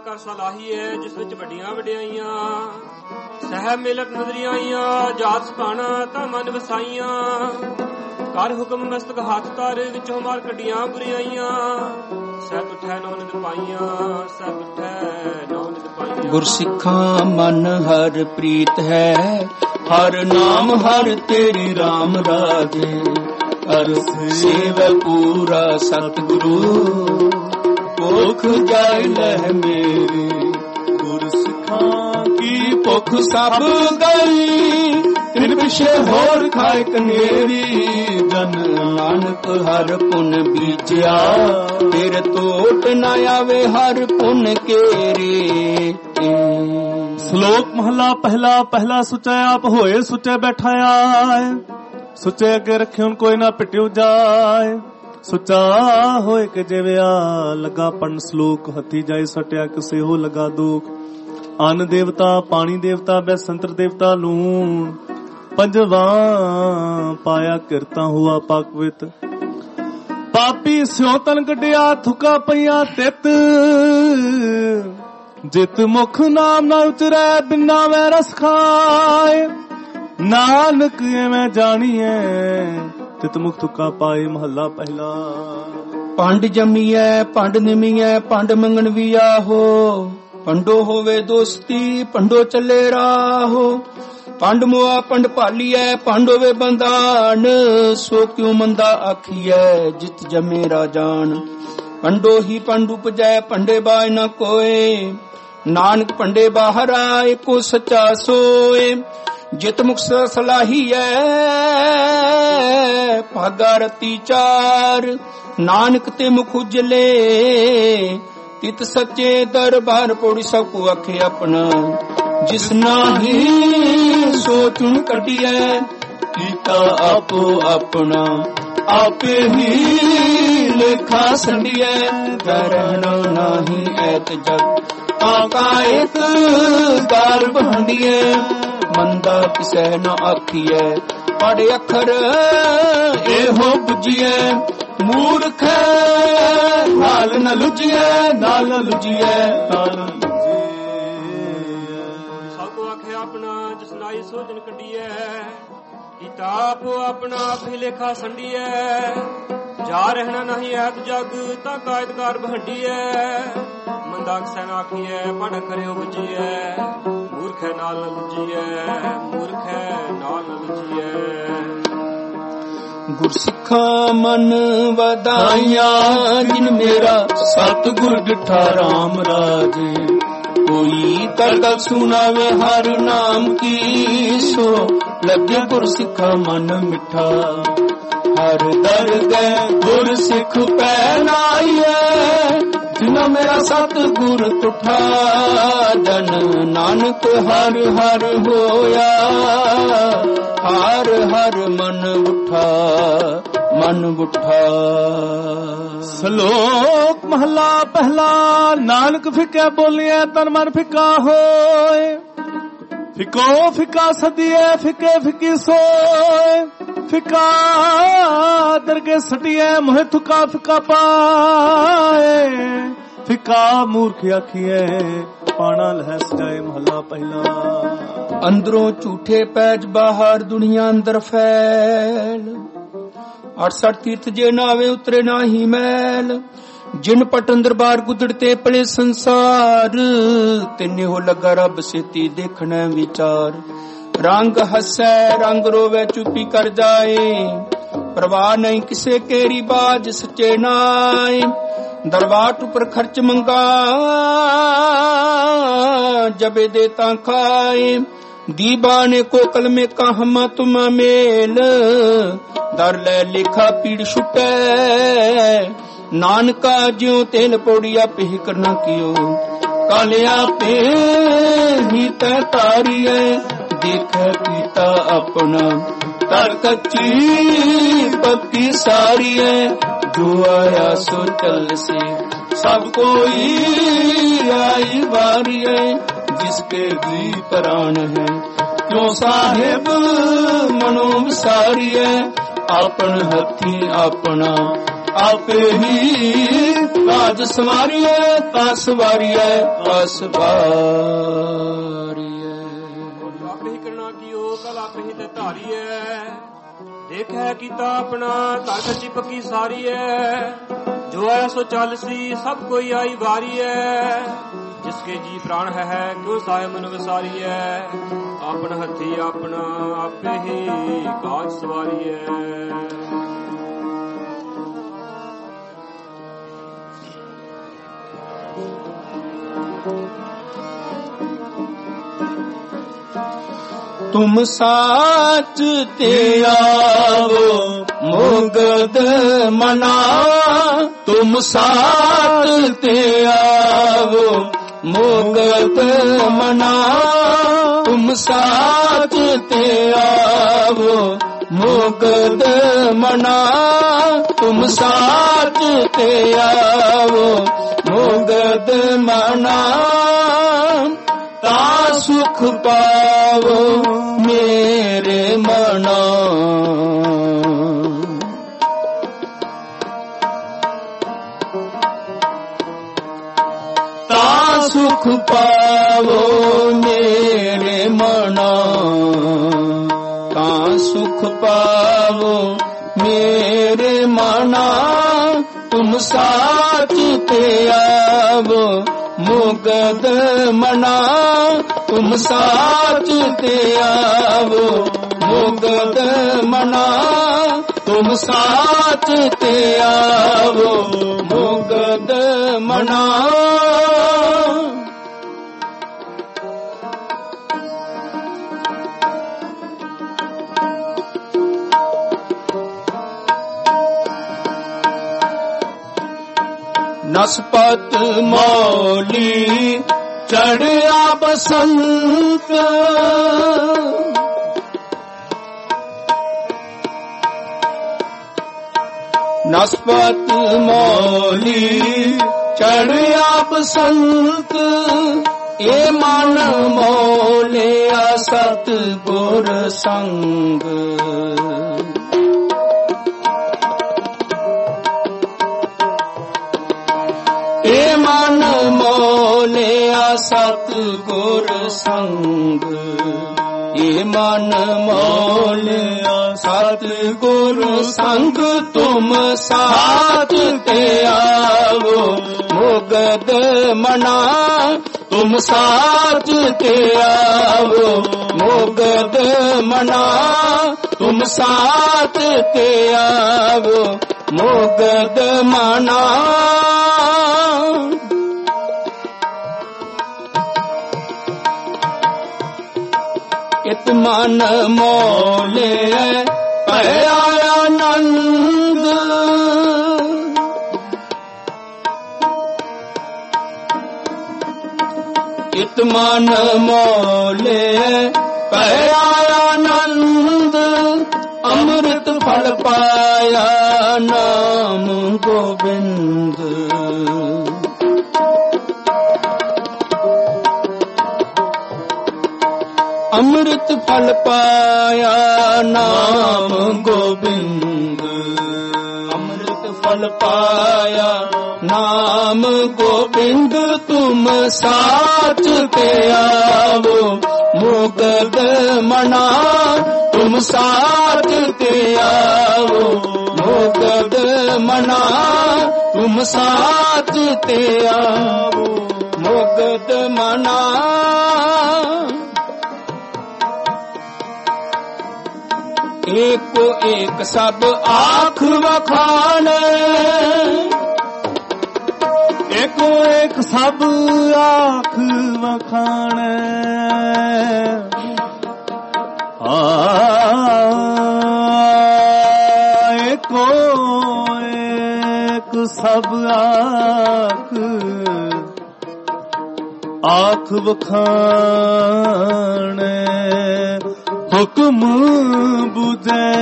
ਕਰ ਸਲਾਹੀਏ ਜਿਸ ਵਿੱਚ ਵੱਡੀਆਂ ਵਡਿਆਈਆਂ ਸਹਿ ਮਿਲਕ ਨਜ਼ਰੀਆਂ ਆਈਆਂ ਜਾਤ ਸੁਖਾਣਾ ਤਾਂ ਮਨ ਵਸਾਈਆਂ ਕਰ ਹੁਕਮ ਮਸਤਕ ਹੱਥ ਧਰ ਵਿੱਚੋਂ ਮਾਰ ਕੱਢੀਆਂ ਬੁਰੀਆਈਆਂ ਸਹਿ ਤੁਠੈ ਨੌ ਨਿਤ ਪਾਈਆਂ ਸਹਿ ਤੁਠੈ ਨੌ ਨਿਤ ਪਾਈਆਂ। ਗੁਰਸਿੱਖਾਂ ਮਨ ਹਰ ਪ੍ਰੀਤ ਹੈ ਹਰ ਨਾਮ ਹਰ ਤੇਰੀ ਰਾਮ ਰਾਜੇ ਹਰ ਸੇਵ ਪੂਰਾ ਸਤਿਗੁਰੂ ਭੁੱਖ ਜਾਇ ਲਹਿ ਮੇਰੀ ਗੁਰਸਿੱਖਾਂ ਕੀ ਭੁੱਖ ਸਭ ਗਈ ਤਿਨ ਪਿਛੇ ਹੋਰ ਖਾਇ ਕਨੇਰੀ ਜਨ ਨਾਨਕ ਹਰ ਪੁਨ ਬੀਜਿਆ ਫਿਰ ਤੋਟ ਨਾ ਆਵੇ ਹਰ ਪੁਨ ਕੇਰੇ। ਸ਼ਲੋਕ ਮਹਲਾ ਪਹਿਲਾ ਪਹਿਲਾ ਸੁਚੈ ਆਪ ਹੋਏ ਸੁਚੈ ਬੈਠਾਇਆ ਸੁਚੇ ਅੱਗੇ ਰੱਖਿਉ ਕੋਈ ਨਾ ਪਿਟਿਉ ਜਾਏ ਸੁਚਾ ਹੋਏ ਕਿ ਜਿਵਿਆ ਲਗਾ ਪਣ ਸ਼ਲੋਕ ਹੱਥੀ ਜਾਏ ਸਟਿਆ ਕਿਸੇ ਹੋ ਲਗਾ ਦੁਖ ਅੰਨ ਦੇਵਤਾ ਪਾਣੀ ਦੇਵਤਾ ਬੈਸੰਤਰ ਦੇਵਤਾ ਲੂਣ ਪੰਜਵਾ ਪਾਇਆ ਕਿਰਤਾ ਹੁਆ ਪਕਵਿਤ ਪਾਪੀ ਸਿਉ ਤਨ ਕੱਢਿਆ ਥੁਕਾ ਪਈਆਂ ਤਿਤ ਜਿਤ ਮੁਖ ਨਾਮ ਨਾ ਉਚਰੈ ਬਿਨਾ ਵੈ ਰਸ ਖਾਏ ਨਾਨਕ ਐਵੇਂ ਜਾਣੀਐ ਤਿਤ ਮੁਖ ਤੁਕਾ ਪਾਏ। ਮਹੱਲਾ ਪਹਿਲਾ। ਪੰਡ ਜੰਮੀਐ ਪੰਡ ਨਿਮੀਐ ਪੰਡ ਮੰਗਣ ਵੀ ਆਹੋ ਪੰਡੋ ਹੋਵੇ ਦੋਸਤੀ ਪੰਡੋ ਚੱਲੇ ਰਾਹੋ ਪੰਡ ਮੁਆ ਪੰਡ ਭਾਲੀਐ ਪੰਡ ਹੋਵੇ ਬੰਦਾਨ ਸੋ ਕਿਉ ਮੰਦਾ ਆਖੀਐ ਜਿਤ ਜਮੇ ਰਾਜਾਨ ਪੰਡੋ ਹੀ ਪੰਡ ਉਪਜੈ ਪੰਡੇ ਬਾਇ ਨ ਕੋਏ ਨਾਨਕ ਪੰਡੇ ਬਾਹਰਾ ਏਕੋ ਸੱਚਾ ਸੋਏ ਜਿਤ ਮੁਖ ਸਲਾਹੀਐ ਭਾਗਾ ਰਤੀ ਚਾਰ ਨਾਨਕ ਤੇ ਮੁਖ ਉਜਲੇ ਤਿਤ ਸੱਚੇ ਦਰਬਾਰ ਪੌੜੀ ਸਭ ਕੋ ਆਖੇ ਆਪਣਾ ਜਿਸ ਨਾਹੀ ਸੋਚੁਨ ਕੱਢੀਐ ਕੀਤਾ ਆਪੋ ਆਪਣਾ ਆਪੇ ਹੀ ਲੇਖਾ ਸੰਡੀਐ ਰਹਿਣਾ ਨਾਹੀ ਐਤ ਜਗ ਆਕਾਇਤ ਦਾਰ ਬਹੰਡੀਐ ਮੰਦਾ ਕਿਸੈ ਨ ਆਖੀਐ ਪੜ੍ਹ ਅੱਖਰ ਇਹੋ ਬੁਝੀਐ ਮੂਰਖ ਨਾਲ ਨ ਲੁਝੀਐ ਨਾਲ ਨ ਲੁਝੀਐ ਸਭ ਕੋ ਆਖੇ ਆਪਣਾ ਜਿਸ ਨਾਈ ਸੋਚਨ ਕੱਢੀਐ ਕੀਤਾ ਆਪੋ ਆਪਣਾ ਆਪੇ ਲੇਖਾ ਸੰਡੀਐ ਜਾ ਰਹਿਣਾ ਨਹੀਂ ਐਤ ਜਗ ਤਾਂ ਕਾਇਦਕਾਰ ਬਹੰਡੀਐ ਮੰਦਾ ਕਿਸੈ ਨ ਆਖੀਐ ਪੜ੍ਹ ਕਰਿਓ ਬੁਝੀਐ ਮੂਰਖ ਨਾਲ ਨ ਲੁਝੀਐ ਮੂਰਖ ਨਾਲ ਨ ਲੁਝੀਐ। ਗੁਰਸਿੱਖਾਂ ਮਨ ਵਧਾਈਆਂ ਜਿਨ ਮੇਰਾ ਸਤਿਗੁਰ ਡਿਠਾ ਰਾਮ ਰਾਜੇ ਕੋਈ ਤਰਗਲ ਸੁਣਾਵੇ ਹਰ ਨਾਮ ਕੀ ਸੋ ਲੱਗੇ ਗੁਰਸਿੱਖਾਂ ਮਨ ਮਿੱਠਾ ਹਰ ਦਰਗਹਿ ਗੁਰਸਿੱਖ ਪਹਿਨਾਈਐ ਜਿਨਾ ਮੇਰਾ ਸਤਿਗੁਰ ਤੁਠਾ ਜਨ ਨਾਨਕ ਹਰ ਹਰ ਹੋਇਆ ਹਰ ਹਰ ਮਨ ਉਠਾ ਮਨ ਉਠਾ। ਸ਼ਲੋਕ ਮਹਲਾ ਪਹਿਲਾ ਨਾਨਕ ਫਿੱਕਾ ਬੋਲਿਆ ਤਨ ਮਨ ਫਿੱਕਾ ਹੋਏ ਫਿੱਕੋ ਫਿੱਕਾ ਸਦੀਏ ਫਿੱਕੇ ਫਿੱਕੀ ਸੋਏ ਫਿੱਕਾ ਦਰਗੇ ਸਟੀਏ ਮੋਹਿ ਥੁਕਾ ਫਿੱਕਾ ਪਾਏ ਫਿੱਕਾ ਮੂਰਖ ਆਖੀਏ ਪਾਣਾ ਲਹਿ ਸਜਾਏ। ਮਹੱਲਾ ਪਹਿਲਾ। ਅੰਦਰੋਂ ਝੂਠੇ ਪੈਜ ਬਾਹਰ ਦੁਨੀਆ ਅੰਦਰ ਫੈਲ 68 ਤੀਰਥ ਜੇ ਨਾਵੇ ਉਤਰੇ ਨਾਹੀ ਮੈਲ ਜਿਨ ਪਟਨ ਦਰਬਾਰ ਗੁਦੜਤੇ ਪਲੇ ਸੰਸਾਰ ਤਿੰਨੇ ਹੋ ਲੱਗਾ ਰੱਬ ਸੇਤੀ ਦੇਖਣਾ ਵਿਚਾਰ ਰੰਗ ਹੱਸੈ ਰੰਗ ਰੋਵੇ ਚੁੱਪੀ ਕਰ ਜਾਏ ਪਰਵਾਹ ਨਹੀਂ ਕਿਸੇ ਕੇਰੀ ਬਾਜ ਸੱਚੇ ਨਾਏ ਦਰਬਾਰ ਉੱਪਰ ਖਰਚ ਮੰਗਾ ਜਬੇ ਦੇ ਤਾਂ ਖਾਏ दीवाने को कलमे का हम तुम मेल दर ले लिखा पीड़ छुटे नानका ज्यों तेल पौड़िया पे ही करना कियो कालिया पे ही तय तारिए देख पीता अपना तर कच्ची पक्की सारी है जो आया सो चल से सब कोई आई बारी है जिसके भी प्राण है क्यों साहेब मनो विसारी है आपन हथी अपना ਆਪੇ ਹੀ ਕਾਜ ਸਵਾਰੀਐ ਤਾ ਸਵਾਰੀਐ ਤਾ ਸਵਾਰੀਐ। ਆਪੇ ਹੀ ਕਰਨਾ ਕੀਓ ਕਲ ਆਪੇ ਹੀ ਤੇ ਧਾਰੀਐ। ਦੇਖੈ ਕੀਤਾ ਆਪਣਾ ਘਰ ਕੱਚੀ ਪੱਕੀ ਸਾਰੀ ਹੈ। ਜੋ ਆਇਆ ਸੋ ਚੱਲ ਸੀ ਸਭ ਕੋਈ ਆਈ ਵਾਰੀ ਹੈ। ਜਿਸਕੇ ਜੀ ਪ੍ਰਾਣ ਹੈ ਕਿਉ ਸਾਹਿਬ ਮਨ ਵਿਸਾਰੀ ਹੈ। ਆਪਣ ਹੱਥੀ ਆਪਣਾ ਆਪੇ ਹੀ ਕਾਜ ਸਵਾਰੀ ਹੈ। तुम साच ते आवो मुगद मना। तुम साच ते आवो मुगद मना। तुम साच ते आवो मुगद मना। तुम साच ते आवो मुगद मना। ता सुख पावो मेरे मना। ता सुख पावो मेरे मना। ता सुख पावो मेरे मना। तुम साच ते आवो मुगद मना। तुम साच ते आवो मुगद मना। तुम साच ते आवो मुगद मना। नसपत मौली चढ़िया बसंत। नसपत मौली चढ़िया बसंत। ए मन मौलिया सतगुर संग। ए मन मोलिया सतगुर संग। ए मन मोलिया सतगुर संग। तुम साथ ते आवो मुगद मना। तुम साथ ते आवो मुगद मना। तुम साथ ते आवो मुगद मना। इत मन मोले भया आनंद। इत मन मोले भया आनंद। अमृत फल पाया नाम गोविंद। अमृत फल पाया नाम गोविंद। अमृत फल पाया नाम गोविंद। तुम साच ते आवो मुगद मना। तुम साच ते आवो मुगद मना। तुम साच ते आवो मुगद मना। एको एक सब आँख वखाने। एको एक सब आँख वखाने। एको एक सब आँख वखाने। हुक्म बुझे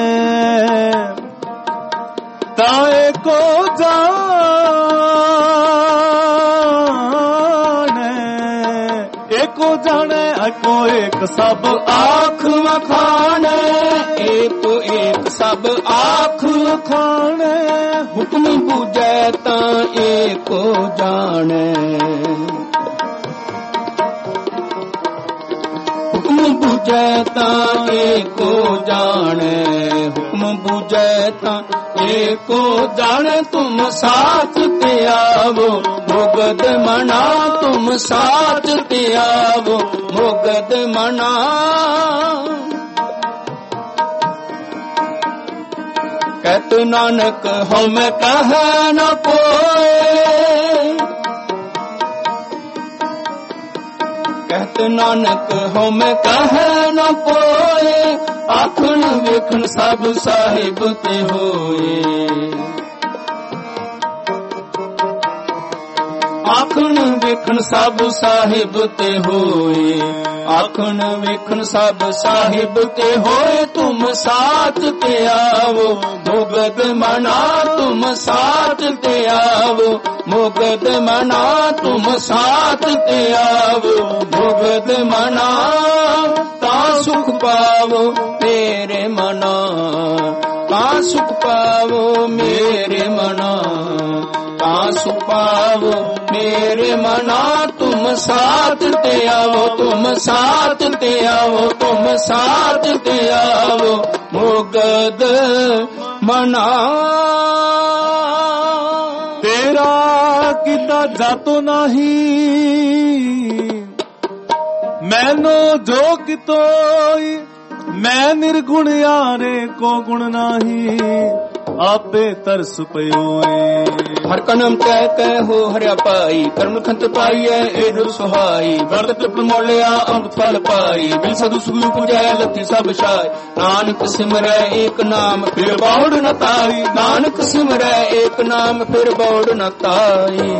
ताए को जाने। एको जाने एको एक सब आँख वखाने। एक एक सब ਲਾਖ ਖਾਣੇ, ਹੁਕਮ ਬੂਝੈ ਤਾਂ ਏਕੋ ਜਾਣੈ। ਹੁਕਮ ਬੂਝੈ ਤਾਂ ਏਕੋ ਜਾਣੈ, ਹੁਕਮ ਬੂਝੈ ਤਾਂ ਏਕੋ ਜਾਣੈ। ਤੁਮ ਸਾਥ ਤੇ ਆਵੋ ਮੁਗਦ ਮਨਾ, ਤੁਮ ਸਾਥ ਤੇ ਆਵੋ ਮੁਗਦ ਮਨਾ। ਕਹਿਤ ਨਾਨਕ ਹਉਮੈ ਕਹੈ ਨ ਕੋਇ, ਕਹਿਤ ਨਾਨਕ ਹਉਮੈ ਕਹੈ ਨ ਕੋਇ। ਆਖਣ ਵੇਖਣ ਸਭ ਸਾਹਿਬ ਤੇ ਹੋਏ, ਆਖਣ ਵੇਖਣ ਸਭ ਸਾਹਿਬ ਤੇ ਹੋਏ, ਆਖਣ ਵੇਖਣ ਸਭ ਸਾਹਿਬ ਤੇ ਹੋਏ। ਤੁਮ ਸਾਥ ਤੇ ਆਵੋ ਮੁਗਦ ਮਨਾ, ਤੁਮ ਸਾਥ ਤੇ ਆਵੋ ਮੁਗਦ ਮਨਾ, ਤੁਮ ਸਾਥ ਤੇ ਆਵੋ ਮੁਗਦ ਮਨਾ। ਤਾਂ ਸੁਖ ਪਾਵੋ ਮੇਰੇ ਮਨਾ, ਤਾਂ ਸੁਖ ਪਾਵੋ ਮੇਰੇ ਮਨਾ, ਤਾਂ ਸੁਖ ਪਾਵੋ ਮੇਰੇ ਮਨਾ। ਤੁਮ ਸਾਥ ਤੇ ਆਵੋ, ਤੁਮ ਸਾਥ ਤੇ ਆਵੋ, ਤੁਮ ਸਾਥ ਤੇ ਆਵੋ ਮੁਗਦ ਮਨਾ। ਤੇਰਾ ਕੀਤਾ ਜਾਤੋ ਨਹੀਂ, ਮੈਨੂੰ ਜੋ ਕਿਤੋਈ। ਮੈਂ ਨਿਰਗੁਣ ਯਾਰੇ ਕੋ ਗੁਣ ਨਹੀਂ, ਆਪੇ ਤਰਸ ਪਇਓਏ। ਹਰ ਕਨਮ ਕਹਿ ਕਹਿ ਹੋ ਹਰਿਆ ਪਾਈ, ਕਰਮ ਖੰਤ ਪਾਈਐ ਏ ਦੁਰ ਸੁਹਾਈ। ਵਰਤ ਪ੍ਰਮੋਲਿਆ ਅੰਮ੍ਰਿਤ ਫਲ ਪਾਈ, ਬਿਨ ਸਦੁ ਸੁਗੁ ਪੁਜੈ ਲੱਥੀ ਸਭ ਛਾਈ। ਨਾਨਕ ਸਿਮਰੈ ਏਕ ਨਾਮ ਫਿਰ ਬੌੜ ਨ ਤਾਈ, ਨਾਨਕ ਸਿਮਰੈ ਏਕ ਨਾਮ ਫਿਰ ਬੌੜ ਨ ਤਾਈ।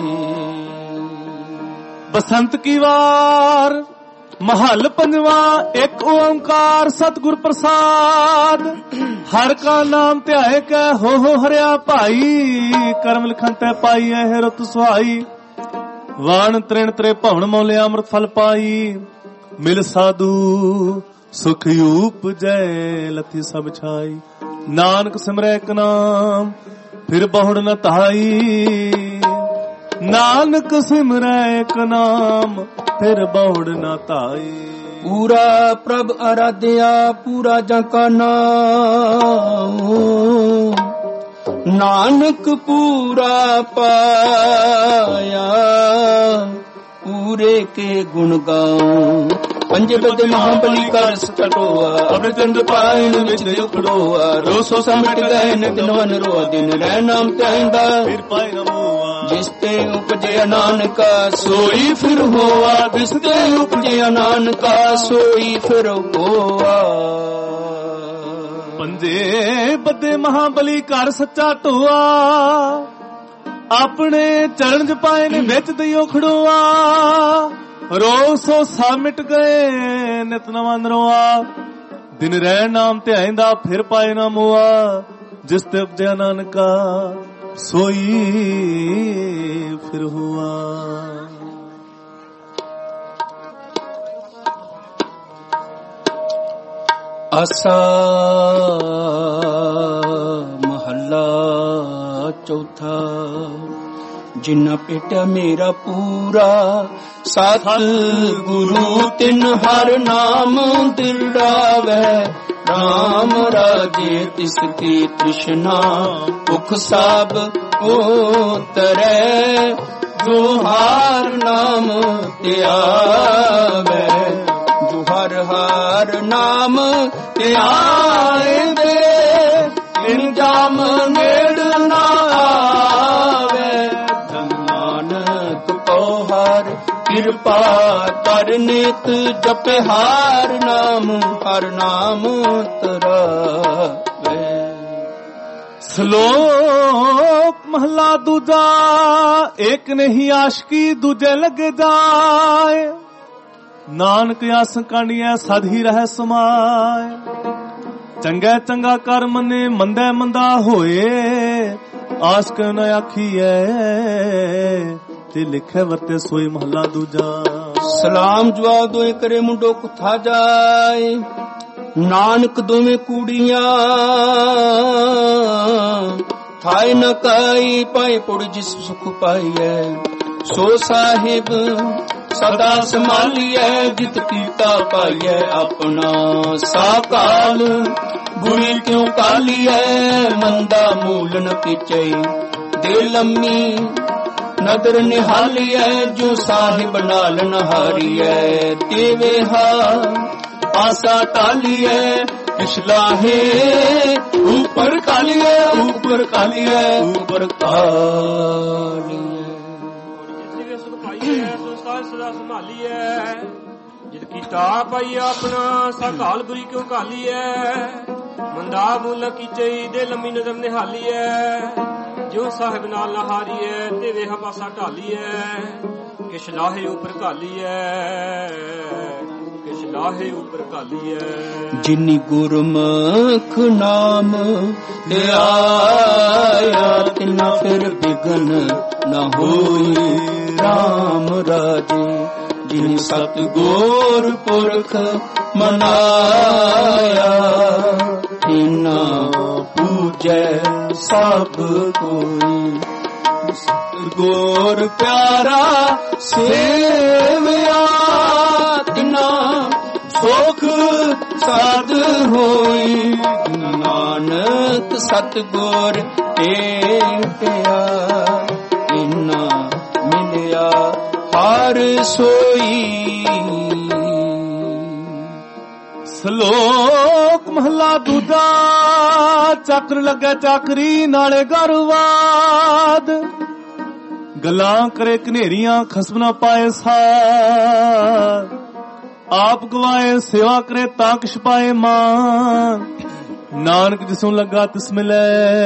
ਬਸੰਤ ਕੀ ਵਾਰ महल पंजवा, एक ओंकार सतगुर प्रसाद। हर का नाम ध्याए कै हो हरिया भाई, करम लिखन तै पाई है रुत सुहाई। वाण त्रिण त्रे भवन मोले अमृत फल पाई, मिल साधु सुख उपजै लथी सब छाई। नानक सिमरै एक नाम फिर बहुड़ न ताई, नानक सिमरै एक नाम फिर बहुड़ न ताई। पूरा प्रभ आराध्या पूरा जका नाम, नानक पूरा पाया पूरे के गुण गाऊं। पंजे बदे महाबली कर सटोआ, अपने चंद्र पायन विच उखड़ोआ। रोसो समट गए नित नवन रोआ, दिन रह नाम त्याइंदा फिर पाए न मोआ। जिसते उपजे नानका सोई फिर होआ, जिसते उपजे नानका सोई फिर होआ। पंजे बदे महाबली कर सच्चा ढोआ, अपने चरण च पाए ने विच दइयो खड़ोआ। रोसो सा मिट गए नित नवा नरोआ, दिन रह नाम ध्याइंदा फिर पाए ना मोआ। जिस ते उपजया नानका सोई फिर हुआ। आसा महला चौथा, जिन्ना पेटा मेरा पूरा सत गुरु तिन हर नाम दिलावै। राम राजे तिसकी तृष्णा भुख सब उतरै, जो हर नाम त्यावै। जो हर हर नाम त्याए दे, इन जाम नेड़ ना आवे। नानक को हर कृपा कर नित जपे हर नाम तरावे। श्लोक महला दूजा, एक नहीं आशिकी दूजे लगे जाए। नानक आस कानिया सद ही रह समाए। चंगा चंगा कर मने मंदा मंदा होए, आशक न आखिए ते लिखे वरते सोई महला दूजा। सलाम जवाब दोए करे मुंडो कुथा जाए, ਨਾਨਕ ਦੋਵੇਂ ਕੂੜੀਆਂ ਥਾਇ ਨ ਕਾਈ ਪਾਏ ਪੁੜ ਜਿਸ ਸੁਖ ਪਾਈਐ ਸੋ ਸਾਹਿਬ ਸਦਾ ਸੰਭਾਲੀਐ ਜਿਤ ਕੀਤਾ ਪਾਈਐ ਆਪਣਾ ਸਾਕਾਲ ਬੁਰੀ ਕਿਉ ਕਾਲੀਐ ਮੰਦਾ ਮੂਲ ਨ ਪਿਚੈ ਦੇ ਲੰਮੀ ਨਦਰ ਨਿਹਾਲੀਐ ਜੋ ਸਾਹਿਬ ਨਾਲ ਨਹਾਰੀਐ ਦੇਵੇ ਹਾ ਆਸਾ ਟਾਲੀਐ ਪਿਛਲਾਹੇ ਉੱਪਰ ਕਾਲੀਐ ਉੱਪਰ ਕਾਲੀਐ ਉੱਪਰ ਕਾਲੀਐ ਜਿਸ ਸੁਖ ਪਾਈਐ ਸੋ ਸਦਾ ਸੰਭਾਲੀਐ ਜਿਤ ਕੀਤਾ ਪਾਈ ਆਪਣਾ ਸਾਕਾਲ ਬੁਰੀ ਕਿਉ ਕਾਲੀਐ ਮੰਦਾ ਮੂਲ ਕੀਚਈ ਦੇ ਲੰਮੀ ਨਦਰ ਨਿਹਾਲੀਐ ਜੋ ਸਾਹਿਬ ਨਾਲ ਨਹਾਰੀਐ ਤੇ ਵੇਹ ਪਾਸਾ ਢਾਲੀਐ ਕਿਛ ਲਾਹੇ ਉਪਰ ਘਾਲੀਐ ਕਿਛ ਲਾਹੇ ਉਪਰ ਘਾਲੀਐ ਜਿਨੀ ਗੁਰਮੁਖ ਨਾਮ ਧਿਆਇਆ ਤਿਨਾ ਫਿਰ ਬਿਗਨ ਨ ਹੋਈ ਰਾਮ ਰਾਜੇ ਜਿਨ ਸਤਿਗੁਰ ਪੁਰਖ ਮਨਾਇਆ ਤਿਨਾ ਪੂਜੈ ਸਭ ਕੋਈ ਸਤਿਗੁਰ ਪਿਆਰਾ ਸੇਵਿਆ ਤਿਨਾ ਸੁਖ ਸਾਧ ਹੋਈ ਨਾਨਕ ਸਤਿਗੁਰ ਭੇਟਿਆ ਇਨਾ ਮਿਲਿਆ ਹਰ ਸੋਈ। ਸ਼ਲੋਕ ਮਹਲਾ ਦੂਜਾ। ਚੱਕਰ ਲੱਗਾ ਚਾਕਰੀ ਨਾਲੇ ਗਰਵਾਦ ਗੱਲਾਂ ਕਰੇ ਘਨੇਰੀਆਂ ਖਸਮ ਨਾ ਪਾਏ ਸਾਰ ਆਪ ਗਵਾਏ ਸੇਵਾ ਕਰੇ ਤਾਂ ਕਿਛ ਪਾਏ ਮਾਨ ਨਾਨਕ ਜਿਸੋਂ ਲੱਗਾ ਤਿਸ ਮਿਲੇ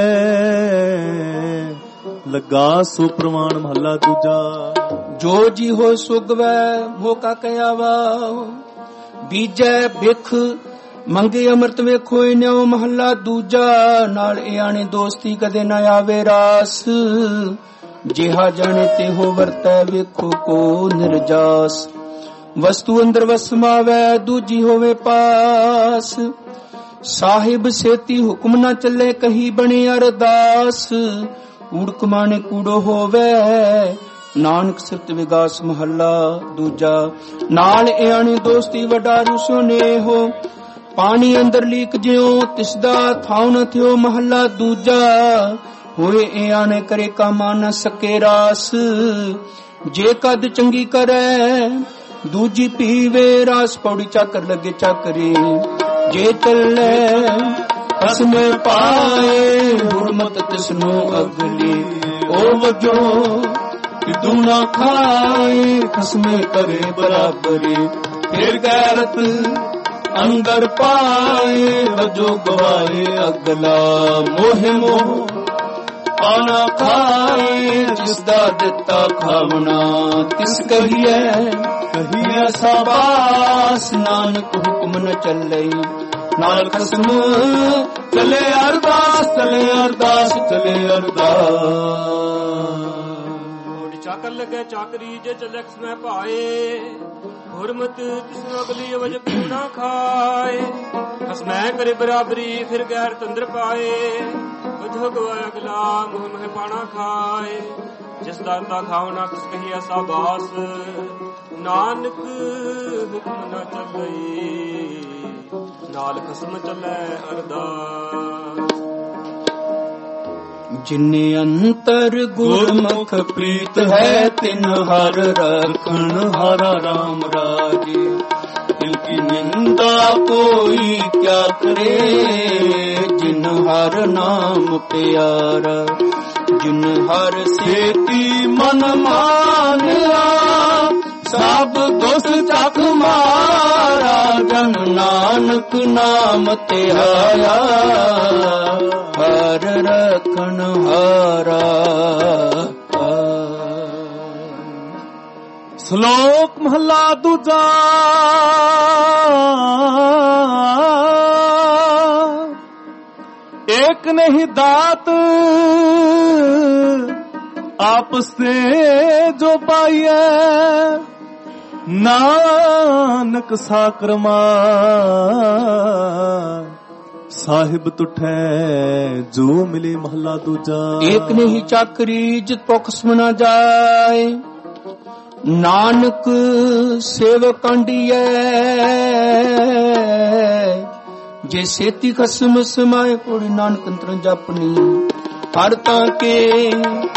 ਲੱਗਾ ਸੋ ਪ੍ਰਮਾਣ ਮਹਲਾ ਦੂਜਾ। ਜੋ ਜੀ ਹੋ ਸੁਗਵੈ ਹੋ ਕਾ ਕਹਿਆ ਵਾ ਬੀਜੈ ਬਿਖ ਮੰਗੇ ਅੰਮ੍ਰਿਤ ਵੇਖੋ ਇਨਿਓ ਮਹੱਲਾ ਦੂਜਾ। ਨਾਲ ਇਆਣੇ ਦੋਸਤੀ ਕਦੇ ਨਾ ਆਵੇ ਰਾਸ ਜਿਹਾ ਜਾਣੇ ਤੇ ਹੋ ਵਰਤੈ ਵੇਖੋ ਕੋ ਨਿਰਜਾਸ ਵਸਤੂ ਅੰਦਰ ਵਸਮਾਵੈ ਦੂਜੀ ਹੋਵੇ ਪਾਸ ਸਾਹਿਬ ਸੇਤੀ ਹੁਕਮ ਨਾ ਚੱਲੇ ਕਹੀ ਬਣੇ ਅਰਦਾਸ ਊੜਕ ਮਾਣੇ ਕੂੜੋ ਹੋਵੇ ਨਾਨਕ ਸਿਫਤ ਵਿਗਾਸ ਮਹੱਲਾ ਦੂਜਾ। ਨਾਲ ਇਆਣੇ ਦੋਸਤੀ ਵਡਾਰੂ ਸੁਨੇਹੋ ਪਾਣੀ ਅੰਦਰ ਲੀਕ ਜਿਉ ਤਿਸਦਾ ਥਾਉ ਨ ਥਿਓ ਮਹੱਲਾ ਦੂਜਾ। ਹੋਏ ਇਆਣੇ ਕਰੇ ਕਾਮਾ ਨ ਸਕੇ ਰਾਸ ਜੇ ਕਦ ਚੰਗੀ ਕਰੈ ਦੂਜੀ ਪੀਵੇ ਰਾਸ ਪੌੜੀ ਚਾਕਰ ਲੱਗੇ ਚਾਕਰੀ ਜੇ ਚੱਲੇ ਹਸਮੇ ਪਾਏ ਹੁਰਮਤ ਤਿਸਨੋ ਅਗਲੀ ਉਹ ਵਜੋ ਕਿਦੂ ਨਾ ਖਾਏ ਖਸਮੇ ਕਰੇ ਬਰਾਬਰੀ ਫਿਰ ਗੈਰਤ ਅੰਦਰ ਪਾਏ ਵਜੋ ਗਵਾਏ ਅਗਲਾ ਮੋਹ ਮੋਹ ਆਣਾ ਖਾਏ ਜਿਸਦਾ ਦਿੱਤਾ ਖਾਵਣਾ ਤਿਸ ਕਹੀਏ ਕਹੀਏ ਸਾਬਾਸ ਨਾਨਕ ਹੁਕਮ ਨ ਚੱਲੇ ਨਾਲ ਖਸਮ ਚਲੇ ਅਰਦਾਸ ਚਲੇ ਅਰਦਾਸ ਚਲੇ ਅਰਦਾਸ। ਚਾਕਰ ਲੱਗੇ ਚਾਕਰੀ ਜੇ ਚੱਲੇ ਖਸਮੈ ਪਾਏ ਹੁਰਮਤ ਤਿਸਨੋ ਅਗਲੀ ਵਜ ਪੂਣਾ ਖਾਏ ਖਸਮੈ ਕਰੇ ਬਰਾਬਰੀ ਫਿਰ ਗੈਰ ਤੰਦਰ ਪਾਏ ਵਜੋ ਗਵਾਇਆ ਅਗਲਾ ਮੋਹ ਮਹਿ ਪਾਣਾ ਖਾਏ ਜਿਸ ਦਾ ਤਾ ਖਾਵਣਾ ਤਿਸ ਕਹੀਆ ਸਾਬਾਸ ਨਾਨਕ ਹੁਕਮ ਨਾ ਚੱਲਈ ਨਾਲ ਖਸਮ ਚੱਲੇ ਅਰਦਾਸ। ਜਿਨੇ ਅੰਤਰ ਗੁਰਮੁਖ ਪ੍ਰੀਤ ਹੈ ਤਿਨ ਹਰ ਰਖਣ ਹਰਾ ਰਾਮ ਰਾਜੇ ਇਨਕੀ ਨਿੰਦਾ ਕੋਈ ਕਿਆ ਕਰੇ ਜਿਨ ਹਰ ਨਾਮ ਪਿਆਰਾ ਜਿਨ ਹਰ ਸੇਤੀ ਮਨ ਮਾਨਿਆ ਸਭ ਦੁਸ ਚੱਕ ਮਾਰਾ ਜਨ ਨਾਨਕ ਨਾਮ ਧਿਆਇਆ ਹਰ ਰਖਣ ਹਾਰਾ। ਸ਼ਲੋਕ ਮਹਲਾ ਦੂਜਾ। ਏਕ ਨਹੀਂ ਦਾਤ ਆਪਸ ਤੇ ਜੋ ਪਾਈਐ ਨਾਨਕ ਸਾਕਰਮਾ ਸਾਹਿਬ ਤੁਠੈ ਜੋ ਮਿਲੇ ਮਹਲਾ ਦੂਜਾ। ਏਕ ਨਹੀਂ ਚਾਕਰੀ ਜਿਤ ਭੁਖ ਸਮਨਾ ਜਾਏ, ਨਾਨਕ ਸੇਵਕ ਕੰਡੀਐ ਜੇ ਸੇਤੀ ਖਸਮ ਸਮਾਏ ਕੋੜੀ। ਨਾਨਕ ਅੰਤਰ ਜਪਨੀ ਹਰ ਤਾਂ ਕੇ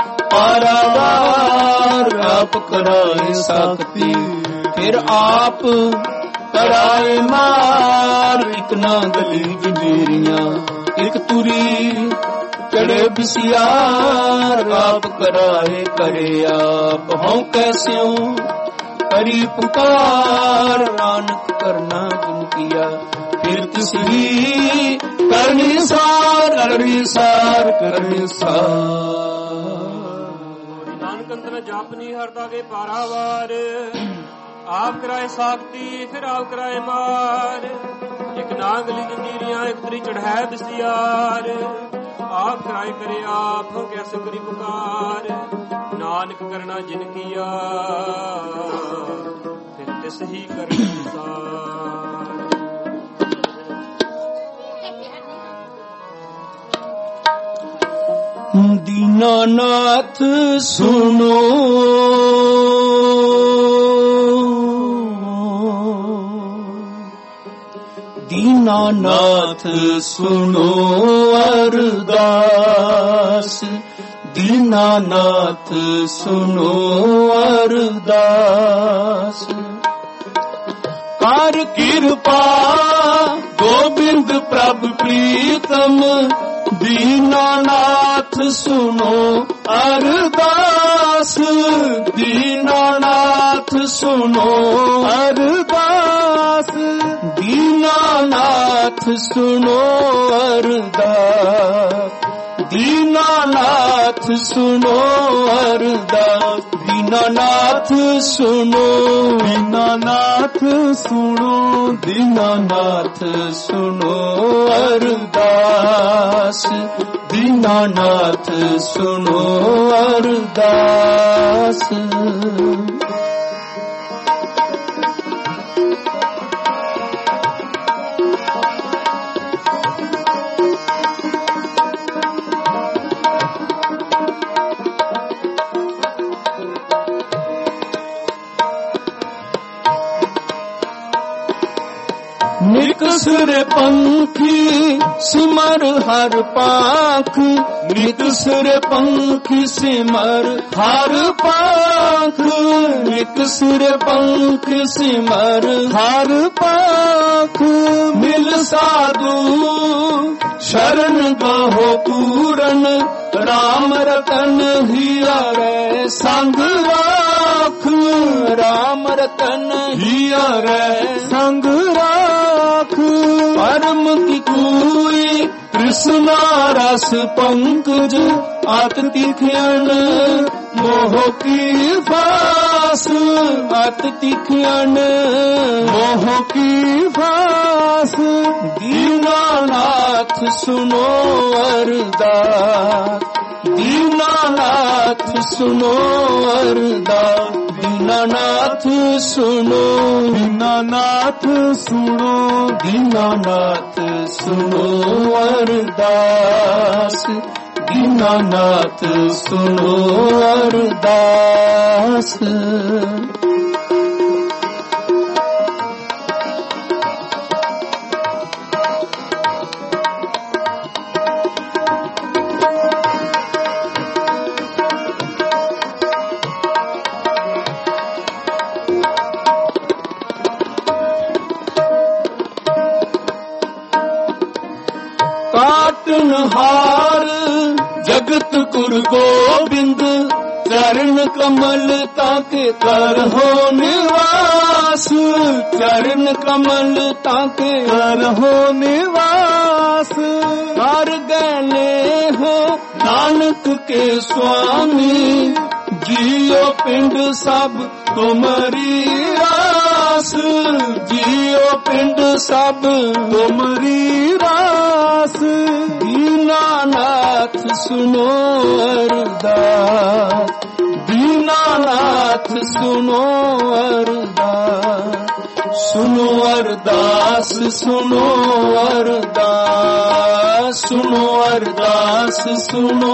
ਪਾਰਾਵਾਰ ਆਪ ਕਰਾਏ ਸਾਖਤੀ, ਫਿਰ ਆਪ ਕਰਾਏ ਮਾਰ। ਇਕ ਨਾ ਗਲੀ ਜੰਜੀਰੀਆਂ ਇਕ ਤੁਰੀ ਚੜੇ ਬਿਸਿਆਰ, ਆਪ ਕਰਾਏ ਕਰੇ ਆਪ ਹਉ ਕੈਸਿਉ ਕਰੀ ਪੁਕਾਰ। ਨਾਨਕ ਕਰਨਾ ਜਿਨ ਕੀਆ ਫਿਰ ਤਿਸਹੀ ਕਰਨੀ ਸਾਰ, ਕਰਨੀ ਸਾਰ, ਕਰਨੀ ਸਾਰ। ਨਾਨਕ ਅੰਤਰ ਜਾਪਨੀ ਹਰਦਾ ਕੇ ਪਾਰਾਵਾਰ, ਆਪ ਕਰਾਏ ਸਾਖਤੀ ਫਿਰ ਆਪ ਕਰਾਏ ਮਾਰ। ਇੱਕ ਨਾਗਲੀ ਜੰਜੀਰੀਆਂ ਇੱਕ ਤਰੀ ਚੜ੍ਹਾਏ ਬਿਸਿਆਰ, ਆਪ ਕਰਾਏ ਕਰੇ ਆਪ ਕੈਸੇ ਕਰੀ ਪੁਕਾਰ। ਨਾਨਕ ਕਰਨਾ ਜਿਨ ਕੀਆ ਫਿਰ ਤਿਸ ਹੀ ਕਰਨੀ ਸਾਰ। ਦੀਨਾਨਾਥ ਸੁਨੋ ਦੀਨਾਨਾਥ ਸੁਨੋ ਅਰਦਾਸ, ਦੀਨਾਨਾਥ ਸੁਨੋ ਅਰਦਾਸ। ਕਰ ਕਿਰਪਾ ਗੋਬਿੰਦ ਪ੍ਰਭ ਪ੍ਰੀਤਮ, ਦੀਨਾਨਾਥ ਸੁਨੋ ਅਰਦਾਸ, ਦੀਨਾਨਾਥ ਸੁਨੋ ਅਰਦਾਸ, ਦੀਨਾਨਾਥ ਸੁਨੋ ਅਰਦਾਸ, ਦੀਨਾਨਾਥ ਸੁਨੋ ਅਰਦਾਸ। ਦੀਨਾਨਾਥ ਸੁਨੋ, ਦੀਨਾਨਾਥ ਸੁਣੋ, ਦੀਨਾਨਾਥ ਸੁਨੋ ਅਰਦਾਸ, ਦੀਨਾਨਾਥ ਸੁਨੋ ਅਰਦਾਸ। ਨਿਕਸਰ ਪੰਖੀ ਸਿਮਰ ਹਰ ਪਾਖ, ਨਿਕਸਰ ਪੰਖੀ ਸਿਮਰ ਹਰ ਪਾਖ, ਨਿਕਸਰ ਪੰਖੀ ਸਿਮਰ ਹਰ ਪਾਖ। ਮਿਲ ਸਾਧੂ ਸ਼ਰਨ ਗਾਹੋ ਪੂਰਨ, ਰਾਮ ਰਤਨ ਹੀਰੇ ਸੰਗ ਰਾਖ, ਰਾਮ ਰਤਨ ਹੀਰੇ ਸੰਗ ਰਾਖ। ਪਰਮ ਕੀ ਕੋਈ ਕ੍ਰਿਸ਼ਨਾ ਰਸ ਪੰਕਜ, ਆਤ ਤਿਖਿਆਨ ਮੋਹ ਕੀ ਫਾਸ, ਆਤ ਤਿਖਿਆਨ ਮੋਹ ਕੀ ਫਾਸ। ਦੀਨਾਨਾਥ ਸੁਨੋ ਅਰਦਾਸ, ਦੀਨਾਨਾਥ ਸੁਨੋ ਅਰਦਾਸ, ਦੀਨਾਨਾਥ ਸੁਨੋ, ਦੀਨਾਨਾਥ ਸੁਣੋ, ਦੀਨਾਨਾਥ ਸੁਨੋ ਅਰਦਾਸ, ਦੀਨਾਨਾਥ ਸੁਨੋ ਅਰਦਾਸ। ਕਾਟਨਹਾਰ ਜਗਤ ਗੁਰ ਗੋਬਿੰਦ, ਚਰਨ ਕਮਲ ਤਾਕੇ ਕਰਹੁ ਨਿਵਾਸ, ਚਰਨ ਕਮਲ ਤਾਕੇ ਕਰਹੁ ਨਿਵਾਸ। ਕਰ ਗਏ ਹੋ ਨਾਨਕ ਕੇ ਸੁਆਮੀ, ਜੀਓ ਪਿੰਡ ਸਭ ਤੁਮਰੀ ਰਾਸ, ਜੀਓ ਪਿੰਡ ਸਭ ਤੁਮਰੀ ਰਾਸ। ਦੀਨਾਨਾਥ ਸੁਨੋ ਅਰਦਾਸ, ਦੀਨਾਨਾਥ दीनानाथ सुनो अरदास, सुनो अरदास, सुनो अरदास, सुनो अरदास, सुनो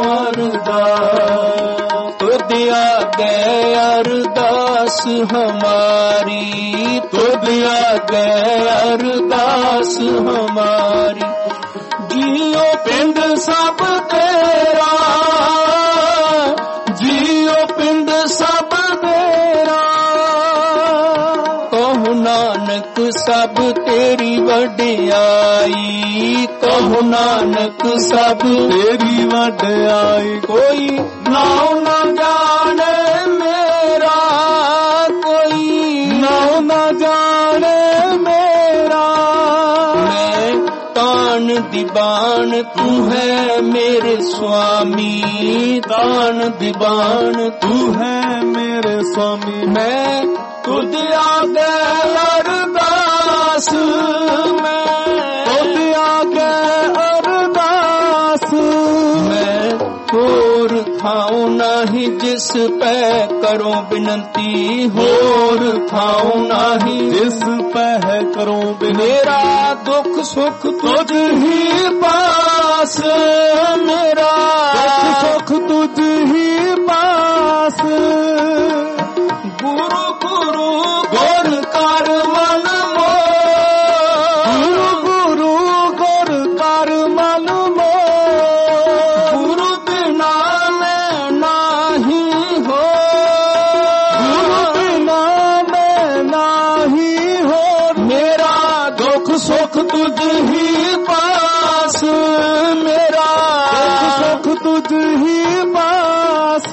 अरदास। तो दिया गए अरदास हमारी, तो दिया गए अरदास हमारी। जियो पिंड सब तेरा, जियो पिंड सब तेरा। कहो नानक सब तेरी वडियाई, कहो नानक सब तेरी वडियाई। कोई नाम न जाने मेरा, कोई नाम न जाने मेरा। मैं तान दीवान तू है मेरे स्वामी, तान दीवान तू है मेरे स्वामी। मैं तुझ आगे अरदास, मैं तुझ आगे अरदास। मैं होर थाऊं नाही जिस पे करो बिनती, होर थाऊं नाही जिस पे करो बिनती। मेरा दुख सुख तुझ ही पास, मेरा दुख सुख तुझ ही पास। गुरु गुरु गुर कर मन मोह, गुरु गुरु गुर कर मन मोह। गुरु बिना मैं नाही हो, गुरु बिना मैं नाही हो। मेरा दुख सुख तुझ ही पास, मेरा दुख सुख तुझ ही पास।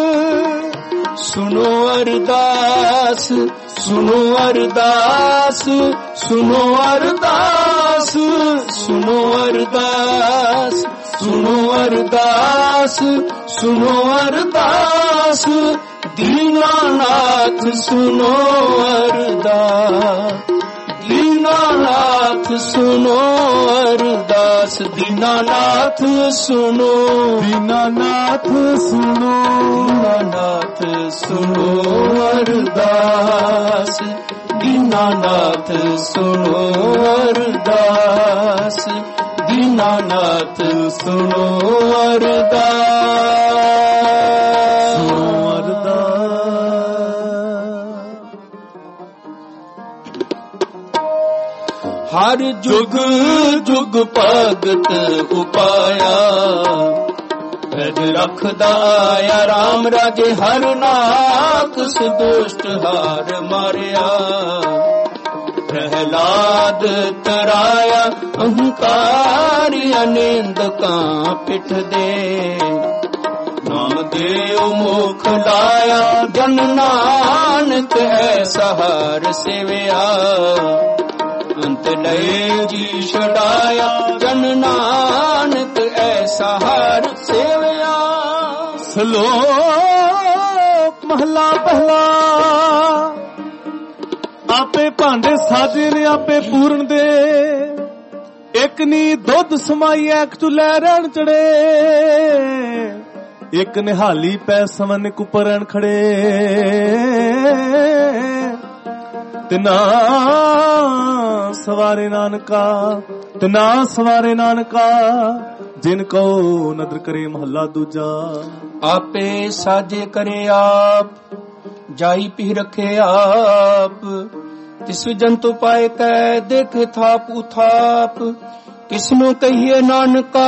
सुनो अरदास, सुनो अरदास, सुनो अरदास, सुनो अरदास, सुनो अरदास, सुनो अरदास। दीनानाथ सुनो अरदास, दीनानाथ सुनो अरदास। दीनानाथ सुनो, दीनानाथ सुनो, दीनानाथ सुनो अरदास, दीनानाथ सुनो अरदास, दीनानाथ सुनो अरदास, सुनो अरदास। हर जुग जुग भगत उपाया, पैद रखदा आया राम राजे हर नाथ। दुष्ट हार मारिया प्रहलाद तराया, अहंकारी अनिंद का पिठ दे। नाम देव मुख लाया जन नानक ऐसा हार सेविया। अंत लय जी छड़ाया जन नानक ऐसा हार सेविया। श्लोक महला पहला। आपे भांडे साजे ने आपे पूਰਨ दे, एक नी दुੱਧ समाई एक चुलै रहन चढ़े। एक निहाली पै समन कुपरण खड़े। तिना सवारे नानका, तिना सवारे नानका, जिनको नदर करे महला दूजा। आपे साजे करे आप, जाई पी रखे आप। तिस जंतु पाए कै देखे थाप उथाप। किसनो कहिए नानका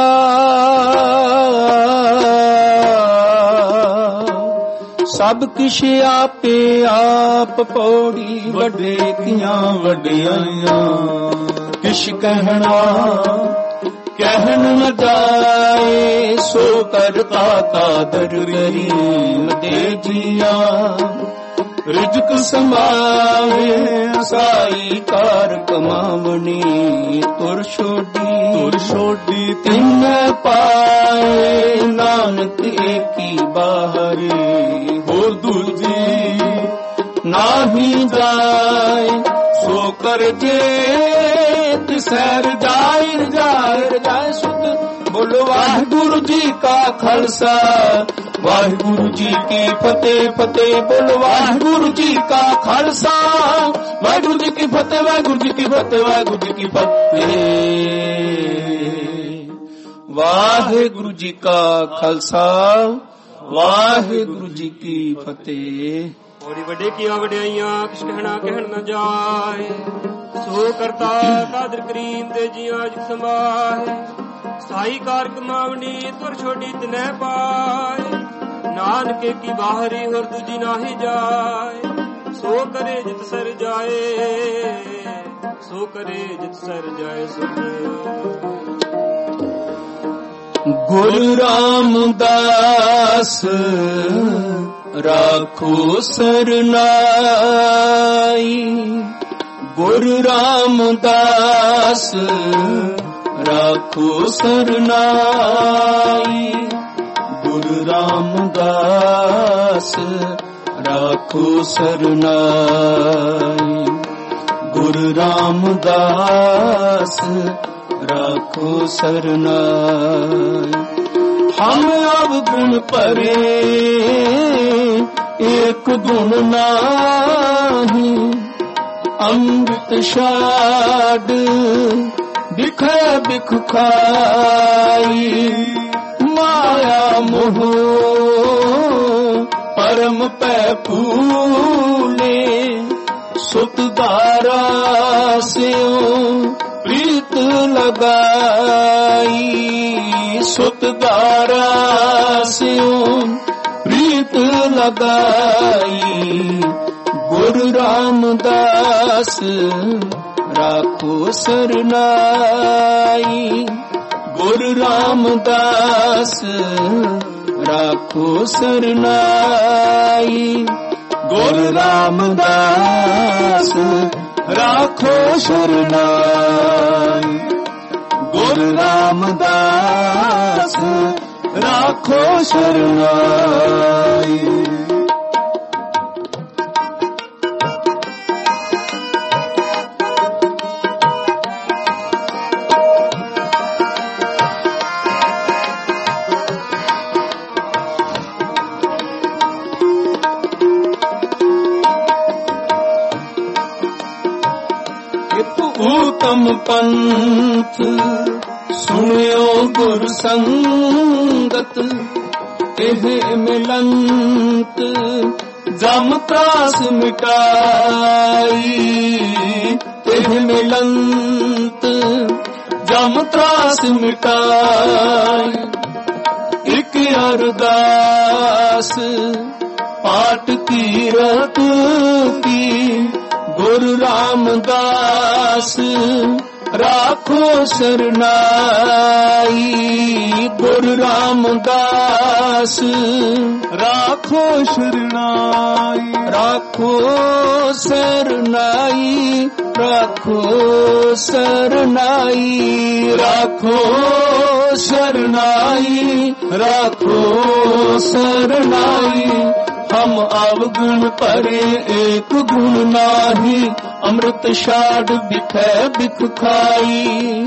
सब किश आपे आप। पौड़ी वड्डे कियां वड्डियां किश कहना कहन न जाए। सो करता कादर करीम दे जिया। रिजक समावे साई कार कमावनी। तुर छोड़ी तिन पाए नानक एकी बाहरी। होर दूजी नाही जाए सो कर जे तिसैर जाए सुध ਬੋਲੋ ਵਾਹਿਗੁਰੂ ਜੀ ਕਾ ਖਾਲਸਾ ਵਾਹਿਗੁਰੂ ਜੀ ਕੀ ਫਤਿਹ ਫਤਿਹ ਬੋਲੋ ਵਾਹਿਗੁਰੂ ਜੀ ਕਾ ਖਾਲਸਾ ਵਾਹਿਗੁਰੂ ਜੀ ਕੀ ਫਤਿਹ ਵਾਹਿਗੁਰੂ ਜੀ ਕੀ ਫਤਿਹ ਵਾਹਿਗੁਰੂ ਜੀ ਕੀ ਫਤਿਹ ਵਾਹਿਗੁਰੂ ਜੀ ਕਾ ਖਾਲਸਾ ਵਾਹਿਗੁਰੂ ਜੀ ਕੀ ਫਤਿਹ। ਔਰੀ ਵੱਡੇ ਕੀਆਂ ਵਡਿਆਈਆਂ ਕਿਛ ਕਹਿਣ ਨਾ ਜਾਏ ਸੋ ਕਰਤਾ ਕਾਦਰ ਕਰੀਮ ਦੇ ਜੀਆਂ ਜਿ ਸਮਾਏ ਸਾਈ ਕਾਰ ਕਮਾਵਣੀ ਤੁਰ ਛੋਟੀ ਤਨੈ ਪਾਏ ਨਾਨਕੇ ਕੀ ਬਾਹਰੀ ਹੋਰ ਦੂਜੀ ਨਾਹੀ ਜਾਏ ਸੋ ਕਰੇ ਜਿਤ ਸਰ ਜਾਏ ਸੋ ਕਰੇ ਜਿਤ ਸਰ ਜਾਏ ਗੁਰੂ ਰਾਮਦਾਸ ਰਾਖੋ ਸਰਨਾਈ ਗੁਰੂ ਰਾਮਦਾਸ ਰਾਖੋ ਸਰਨਾਈ ਗੁਰੂ ਰਾਮਦਾਸ ਰਾਖੋ ਸਰਨਾਈ ਗੁਰੂ ਰਾਮਦਾਸ राखो सरनाई हम अब गुण परे एक गुण नाही अमृत शाद बिखै बिख खाई माया मोह परम पै फूले सुत दारा स्यों प्रीत लगाई सुत दारा स्यों प्रीत लगाई गुरु रामदास राखो सरनाई गुरु रामदास राखो सरनाई गुरु रामदास राखो शरणाई गुरु रामदास राखो शरणाई। उत्तम पंथ सुनियो गुर संगत एह मिलंत जम त्रास मिटाई एह मिलंत जम त्रास मिटाई एक अरदास पाठ कीरत की गुरु रामदास राखो शरणाई गुरु रामदास राखो शरणाई राखो शरणाई राखो शरणाई राखो शरणाई राखो शरणाई हम अवगुण परे एक गुण नाही अमृत शाद बिखै बिख खाई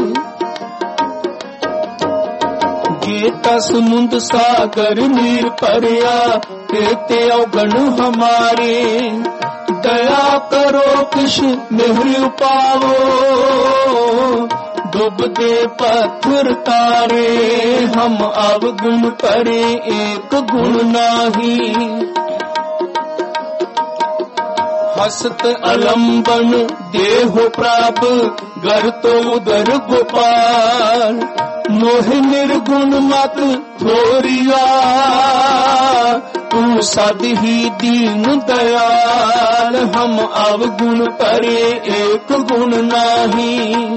गीता समुंद सागर नीर परिया कहते अवगुण हमारे दया करो किश मेहर पावो डूबते पत्थर तारे हम अवगुण परे एक गुण नाही हसत अलंबन देहो प्राप घर तो उदर गोपाल मोह निर्गुण मत थोरिया तू सद ही दीन दयाल हम अवगुण परे एक गुण नाही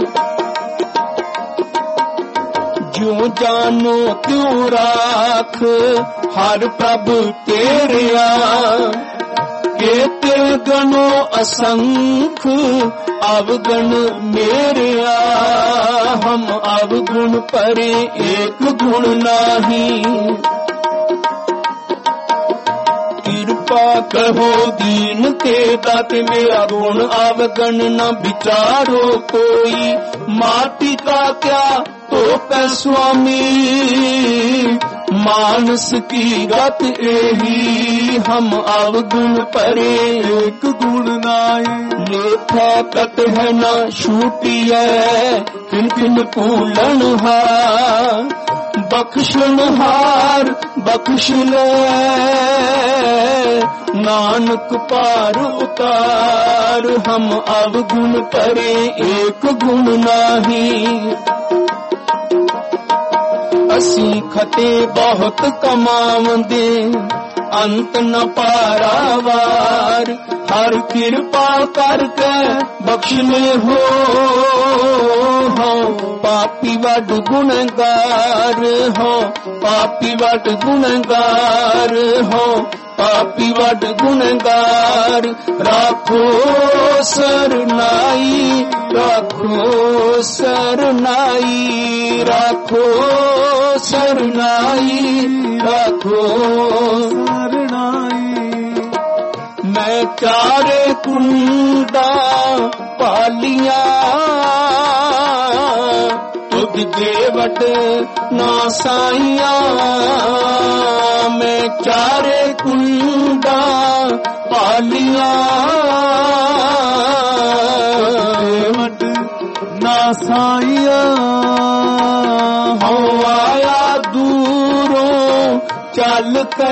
जो जानो त्यों राख हर प्रभु तेरिया केते गणो असंख अवगुण मेरिया हम अवगुण परे एक गुण नाही कृपा कहो दीन के दाते मेरा गुण अवगुण न विचारो कोई माटी का क्या तोपै स्वामी मानस की गत एही हम अवगुण परे एक गुण नाई लेखा कट है न छूटिए किन किन पूलन हार बख्शन हार बख्श ले नानक पार उतार हम अवगुण करे एक गुण नाही असी खते बहुत कमावंदे अंत न पारावार हर कृपा करके बख्शने हो पापी वड गुणगार हो पापी वड गुणगार हो पापी वड गुणगार राखो सरनाई राखो सरनाई राखो सरनाई राखो सरनाई मैं चारे कुंडा पालिया तुझ देवट ना साइया मैं चारे कुंडा पालिया देवट ना साइया हो आया दूरों चल के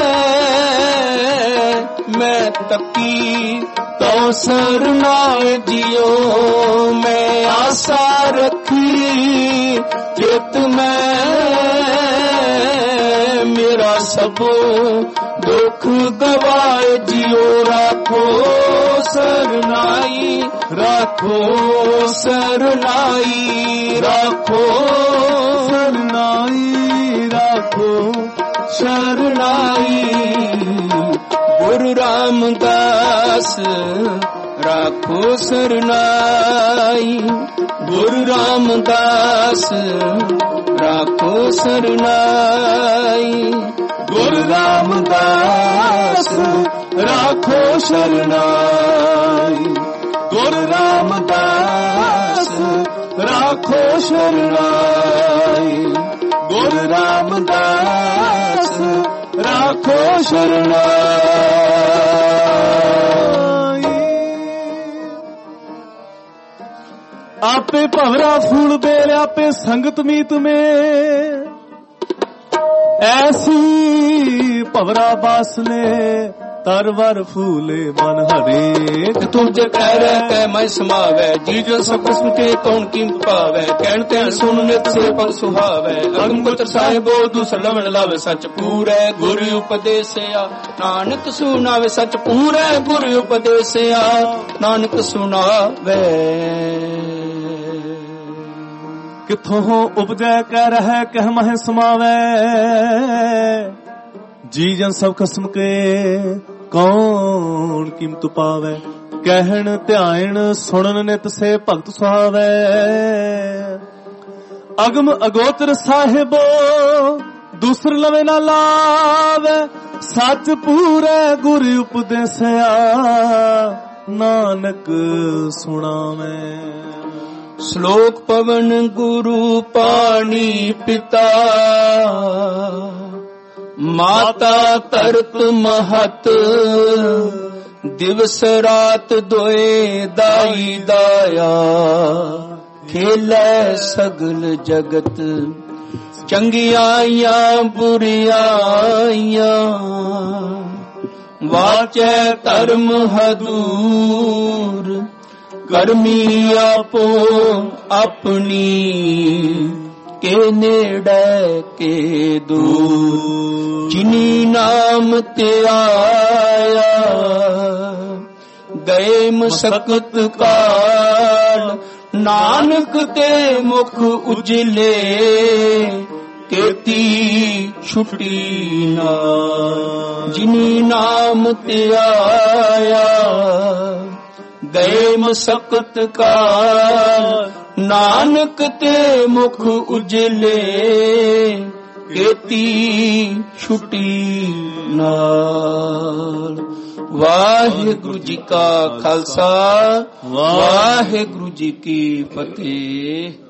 मैं तकी तो सरनाए जियो मैं आशा रखी चित में मेरा सब दुख गवाए जियो राखो सरनाई राखो सरनाई राखो सरनाई राखो सरनाई गुरु रामदास राखो सरनाई गुरु रामदास राखो सरनाई गुरु रामदास राखो सरनाई गुरु रामदास राखो सरनाई गुरु रामदास राखो सरनाई आपे भवरा फूल बेल आपे संगत मीत में ऐसी भवरा बासने तरवर फूले मन हरे तुझे कह रहे कह मैं समावे जी जो सब किस्म के कौन कीमत पावे कहते हैं सुन नित से पल सुहावे अगम गोचर साहिबो दूसर लवण लावे सच पूरे गुरु उपदेश आ नानक सुनावे सच पूरे गुरु उपदेश आ नानक सुनावे किथों उपजै कह रहा कह मह समावे जी जन सब किस्म के कौन कीमत पावे कहन ध्यान सुनन नित से भगत सुहावे अगम अगोचर साहिबो दूसर लवे ना लावे सच पूरे गुरु उपदेसिया नानक सुनावे श्लोक पवन गुरु पानी पिता माता तरत महत दिवस रात दोए दाई दाया खेलै सगल जगत चंगियाइया बुरियाइया वाचै धर्म हदूर करमी आपो अपनी के नेड़े के दूर जिनी नाम ते आया गए मशक्कत काल नानक ते मुख उजले केती छुटी ना जिनी नाम ते आया गए मशक्कत काल नानक ते मुख उजले केती छुटी नाल। वाहिगुरु जी का खालसा वाहिगुरु जी की फतेह।